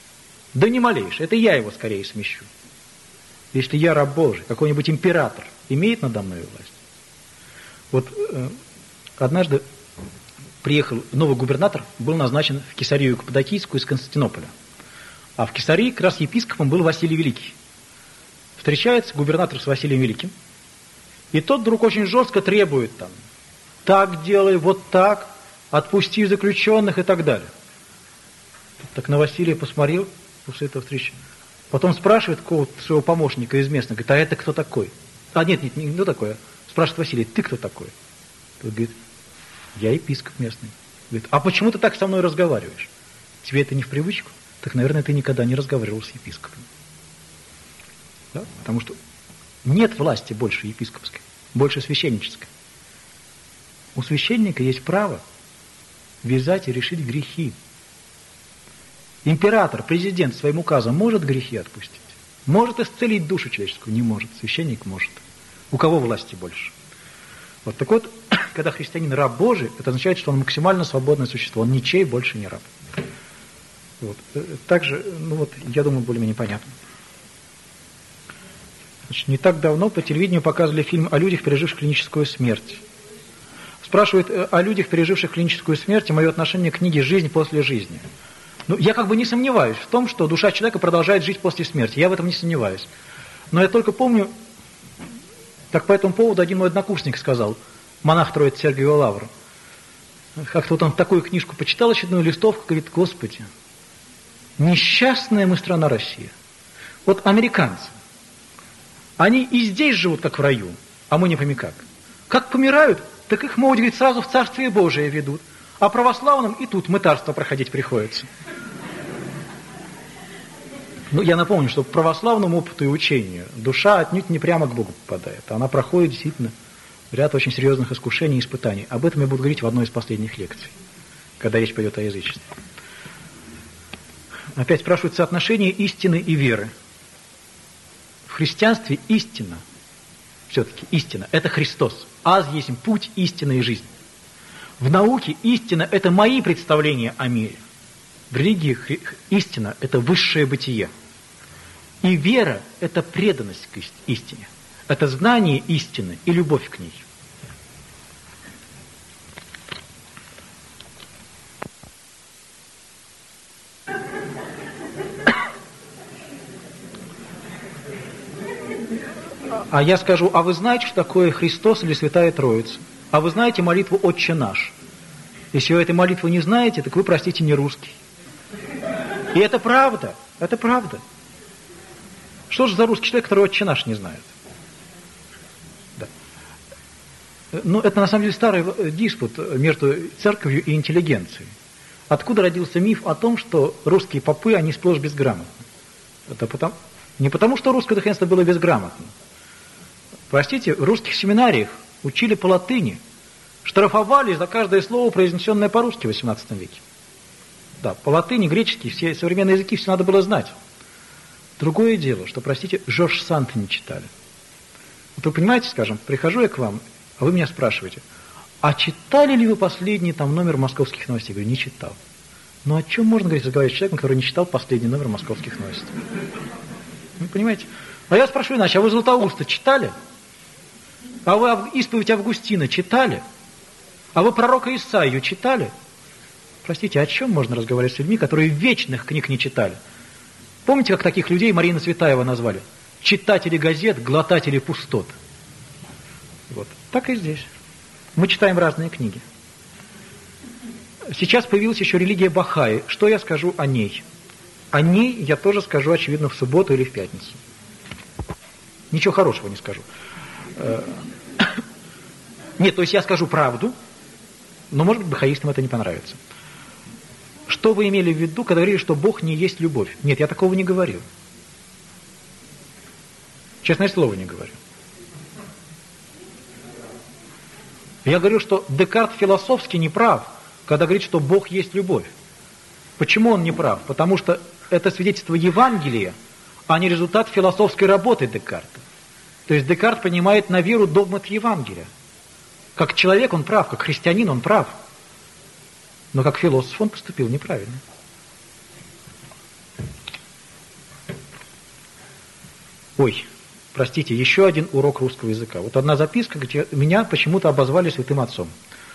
Да не малейшее, это я его скорее смещу. Если я раб Божий, какой-нибудь император имеет надо мной власть. Вот э, однажды приехал новый губернатор, был назначен в Кесарию Каппадокийскую из Константинополя. А в Кесарии как раз епископом был Василий Великий. Встречается губернатор с Василием Великим, и тот вдруг очень жестко требует там, так делай, вот так, отпусти заключенных и так далее. Так на Василия посмотрел после этого встречи. Потом спрашивает какого-то своего помощника из местных, говорит, а это кто такой? А нет, нет, не кто такой. Спрашивает Василий, ты кто такой? Тот говорит, я епископ местный. Говорит, а почему ты так со мной разговариваешь? Тебе это не в привычку? Так, наверное, ты никогда не разговаривал с епископом. Да? Потому что нет власти больше епископской, больше священнической. У священника есть право вязать и решить грехи. Император, президент своим указом может грехи отпустить? Может исцелить душу человеческую? Не может. Священник может. У кого власти больше? Вот так вот, когда христианин раб Божий, это означает, что он максимально свободное существо. Он ничей больше не раб. Вот. Также, ну вот, я думаю, более-менее понятно. Значит, не так давно по телевидению показывали фильм о людях, переживших клиническую смерть. Спрашивают о людях, переживших клиническую смерть, и мое отношение к книге «Жизнь после жизни». Ну, я как бы не сомневаюсь в том, что душа человека продолжает жить после смерти. Я в этом не сомневаюсь. Но я только помню, так по этому поводу один мой однокурсник сказал, монах Троицы Сергиева Лавры. Как-то вот он такую книжку почитал, очередную листовку, говорит, Господи, несчастная мы страна Россия. Вот американцы, они и здесь живут, как в раю, а мы не пойми как. Как помирают, так их, мол, говорит, сразу в Царствие Божие ведут. А православным и тут мытарство проходить приходится. Ну, я напомню, что по православному опыту и учению душа отнюдь не прямо к Богу попадает. Она проходит действительно ряд очень серьезных искушений и испытаний. Об этом я буду говорить в одной из последних лекций, когда речь пойдет о язычестве. Опять спрашивают соотношение истины и веры. В христианстве истина, все-таки истина, это Христос. Аз есть путь, истина и жизнь. В науке истина – это мои представления о мире. В религии истина – это высшее бытие. И вера – это преданность к истине. Это знание истины и любовь к ней. А я скажу, а вы знаете, что такое Христос или Святая Троица? А вы знаете молитву «Отче наш»? Если вы этой молитвы не знаете, так вы, простите, не русский. И это правда, это правда. Что же за русский человек, который «Отче наш» не знает? Да. Ну, это на самом деле старый диспут между церковью и интеллигенцией. Откуда родился миф о том, что русские попы, они сплошь безграмотны? Это потому, не потому, что русское духовенство было безграмотно. Простите, в русских семинариях учили по латыни, штрафовали за каждое слово, произнесенное по-русски в восемнадцатом веке. Да, по латыни, греческий, все современные языки, все надо было знать. Другое дело, что, простите, Жорж Санд не читали. Вот вы понимаете, скажем, прихожу я к вам, а вы меня спрашиваете, а читали ли вы последний там номер московских новостей? Я говорю, не читал. Ну о чем можно говорить, разговаривать с человеком, который не читал последний номер московских новостей? Вы понимаете? А я спрашиваю иначе, а вы Златоуста читали? А вы исповедь Августина читали? А вы пророка Исаию читали? Простите, о чем можно разговаривать с людьми, которые вечных книг не читали? Помните, как таких людей Марина Цветаева назвали? Читатели газет, глотатели пустот. Вот. Так и здесь. Мы читаем разные книги. Сейчас появилась еще религия Бахаи. Что я скажу о ней? О ней я тоже скажу, очевидно, в субботу или в пятницу. Ничего хорошего не скажу. Нет, то есть я скажу правду, но, может быть, бахаистам это не понравится. Что вы имели в виду, когда говорили, что Бог не есть любовь? Нет, я такого не говорил. Честное слово, не говорю. Я говорю, что Декарт философски не прав, когда говорит, что Бог есть любовь. Почему он не прав? Потому что это свидетельство Евангелия, а не результат философской работы Декарта. То есть Декарт понимает на веру догмат Евангелия. Как человек он прав, как христианин он прав. Но как философ он поступил неправильно. Ой, простите, еще один урок русского языка. Вот одна записка, где меня почему-то обозвали святым отцом.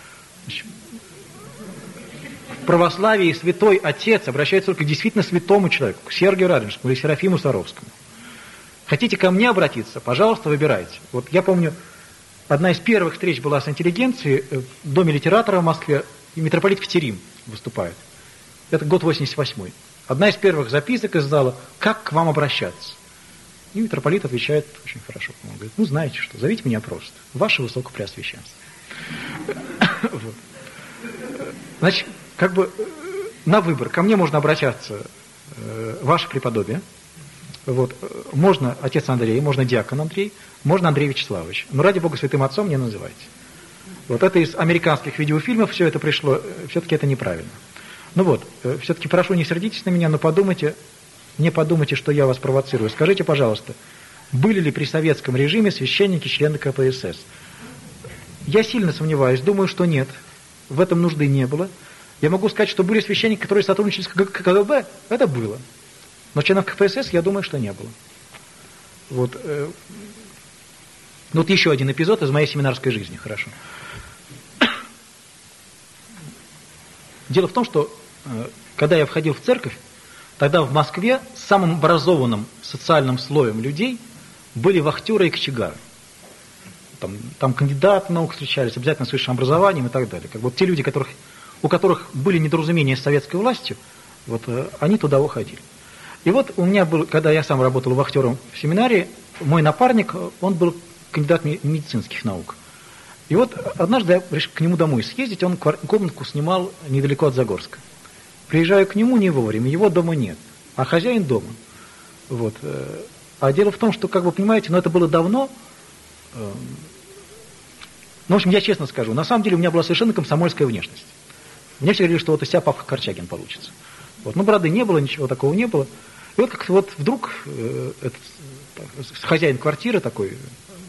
В православии святой отец обращается только к действительно святому человеку, к Сергию Радонежскому или Серафиму Саровскому. Хотите ко мне обратиться? Пожалуйста, выбирайте. Вот я помню, одна из первых встреч была с интеллигенцией в Доме литератора в Москве, и митрополит Катерин выступает. Это год восемьдесят восьмой. Одна из первых записок из зала: «Как к вам обращаться?» И митрополит отвечает очень хорошо. Он говорит: ну, знаете что, зовите меня просто. Ваше Высокопреосвященство. Вот. Значит, как бы на выбор. Ко мне можно обращаться ваше преподобие. Вот. Можно отец Андрей, можно диакон Андрей, можно Андрей Вячеславович. Но ради Бога святым отцом не называйте. Вот это из американских видеофильмов все это пришло. Все-таки это неправильно. Ну вот, все-таки прошу, не сердитесь на меня, но подумайте, не подумайте, что я вас провоцирую. Скажите, пожалуйста, были ли при советском режиме священники члены ка пэ эс эс? Я сильно сомневаюсь, думаю, что нет. В этом нужды не было. Я могу сказать, что были священники, которые сотрудничали с ка гэ бэ, это было. Но членов ка пэ эс эс, я думаю, что не было. Вот, э, ну, вот еще один эпизод из моей семинарской жизни, хорошо. Дело в том, что э, когда я входил в церковь, тогда в Москве самым образованным социальным слоем людей были вахтеры и кочегары. Там, там кандидаты наук встречались, обязательно с высшим образованием и так далее. Как бы вот те люди, которых, у которых были недоразумения с советской властью, вот, э, они туда уходили. И вот у меня был, когда я сам работал вахтером в семинарии, мой напарник, он был кандидат медицинских наук. И вот однажды я решил к нему домой съездить, он комнатку снимал недалеко от Загорска. Приезжаю к нему не вовремя, его дома нет, а хозяин дома. Вот. А дело в том, что, как вы понимаете, ну это было давно. Ну, в общем, я честно скажу, на самом деле у меня была совершенно комсомольская внешность. Мне все говорили, что вот из себя Павка Корчагин получится. Вот. Ну, бороды не было, ничего такого не было. И вот как-то вот вдруг э, этот, хозяин квартиры такой,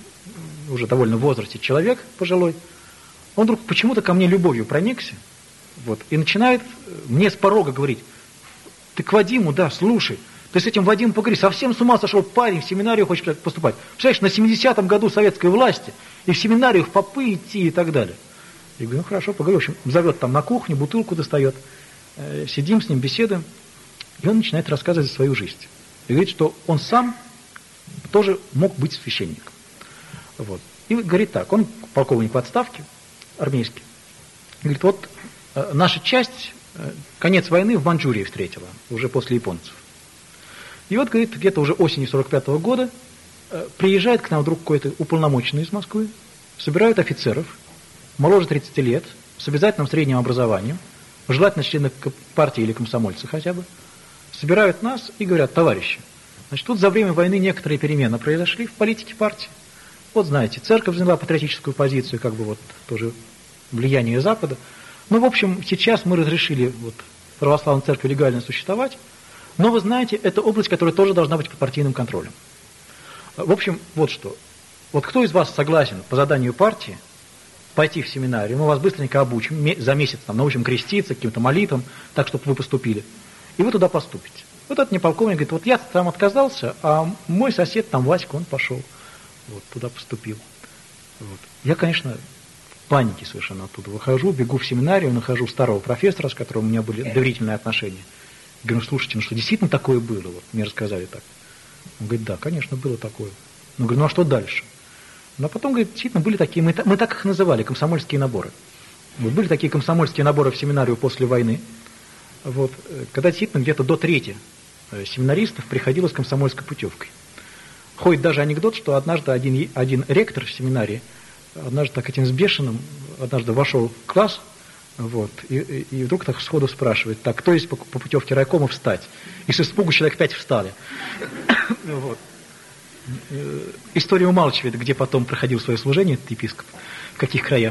уже довольно в возрасте человек пожилой, он вдруг почему-то ко мне любовью проникся, вот, и начинает мне с порога говорить: ты к Вадиму, да, слушай, ты с этим Вадимом поговори, совсем с ума сошел парень, в семинарию хочет поступать. Представляешь, на семидесятом году советской власти, и в семинарию в попы идти и так далее. Я говорю: ну хорошо, поговори. В общем, зовет там на кухню, бутылку достает, э, сидим с ним, беседуем, и он начинает рассказывать свою жизнь. И говорит, что он сам тоже мог быть священником. Вот. И говорит так, он полковник в отставке, армейский. Говорит, вот э, наша часть, э, конец войны в Маньчжурии встретила, уже после японцев. И вот, говорит, где-то уже осенью сорок пятого года э, приезжает к нам вдруг какой-то уполномоченный из Москвы, собирают офицеров, моложе тридцати лет, с обязательным средним образованием, желательно члены партии или комсомольцы хотя бы, собирают нас и говорят: товарищи, значит, тут за время войны некоторые перемены произошли в политике партии. Вот знаете, церковь заняла патриотическую позицию, как бы вот тоже влияние Запада. Ну, в общем, сейчас мы разрешили вот, православной церкви легально существовать, но вы знаете, это область, которая тоже должна быть под партийным контролем. В общем, вот что. Вот кто из вас согласен по заданию партии пойти в семинарию, мы вас быстренько обучим, за месяц там, научим креститься, каким-то молитвам, так, чтобы вы поступили, и вы туда поступите. Вот этот мне полковник говорит: вот я там отказался, а мой сосед, там Васька, он пошел. Вот, туда поступил. Вот. Я, конечно, в панике совершенно оттуда выхожу, бегу в семинарию, нахожу старого профессора, с которым у меня были доверительные отношения. Говорю: слушайте, ну что, действительно такое было? Вот, мне рассказали так. Он говорит: да, конечно, было такое. Ну, говорю, ну а что дальше? Ну, а потом, говорит, действительно, были такие, мы, мы так их называли, комсомольские наборы. Вот, были такие комсомольские наборы в семинарию после войны, вот, когда действительно где-то до трети семинаристов приходило с комсомольской путевкой. Ходит даже анекдот, что однажды один, один ректор в семинарии, однажды так этим сбешенным, однажды вошел в класс, вот, и, и, и вдруг так сходу спрашивает: так, кто есть по, по путевке райкома встать? И с испугу человек пять встали. Вот. История умалчивает, где потом проходил свое служение этот епископ, в каких краях.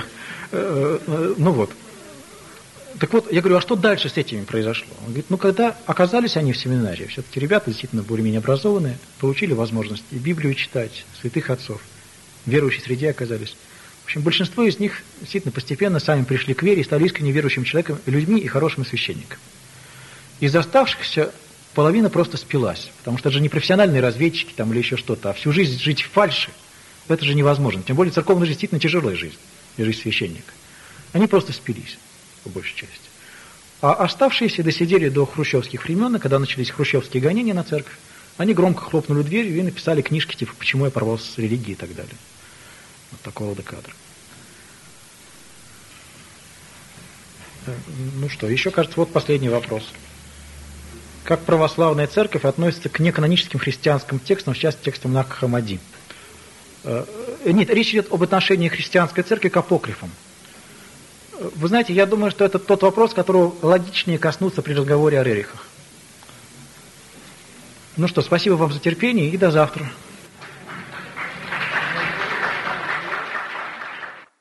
Ну вот. Так вот, я говорю: а что дальше с этими произошло? Он говорит: ну, когда оказались они в семинарии, все-таки ребята действительно более-менее образованные, получили возможность и Библию читать, святых отцов, в верующей среде оказались. В общем, большинство из них действительно постепенно сами пришли к вере и стали искренне верующим человеком, людьми и хорошими священниками. Из оставшихся половина просто спилась. Потому что это же не профессиональные разведчики там, или еще что-то, а всю жизнь жить в фальши, это же невозможно. Тем более церковная жизнь действительно тяжелая жизнь, и жизнь священника. Они просто спились, по большей части. А оставшиеся досидели до хрущевских времен, и когда начались хрущевские гонения на церковь, они громко хлопнули дверью и написали книжки, типа «Почему я порвался с религией» и так далее. Вот такого рода кадры. Ну что, еще, кажется, вот последний вопрос. Как православная церковь относится к неканоническим христианским текстам, в частности, текстам Наг Хаммади? Нет, речь идет об отношении христианской церкви к апокрифам. Вы знаете, я думаю, что это тот вопрос, которого логичнее коснуться при разговоре о рерихах. Ну что, спасибо вам за терпение и до завтра.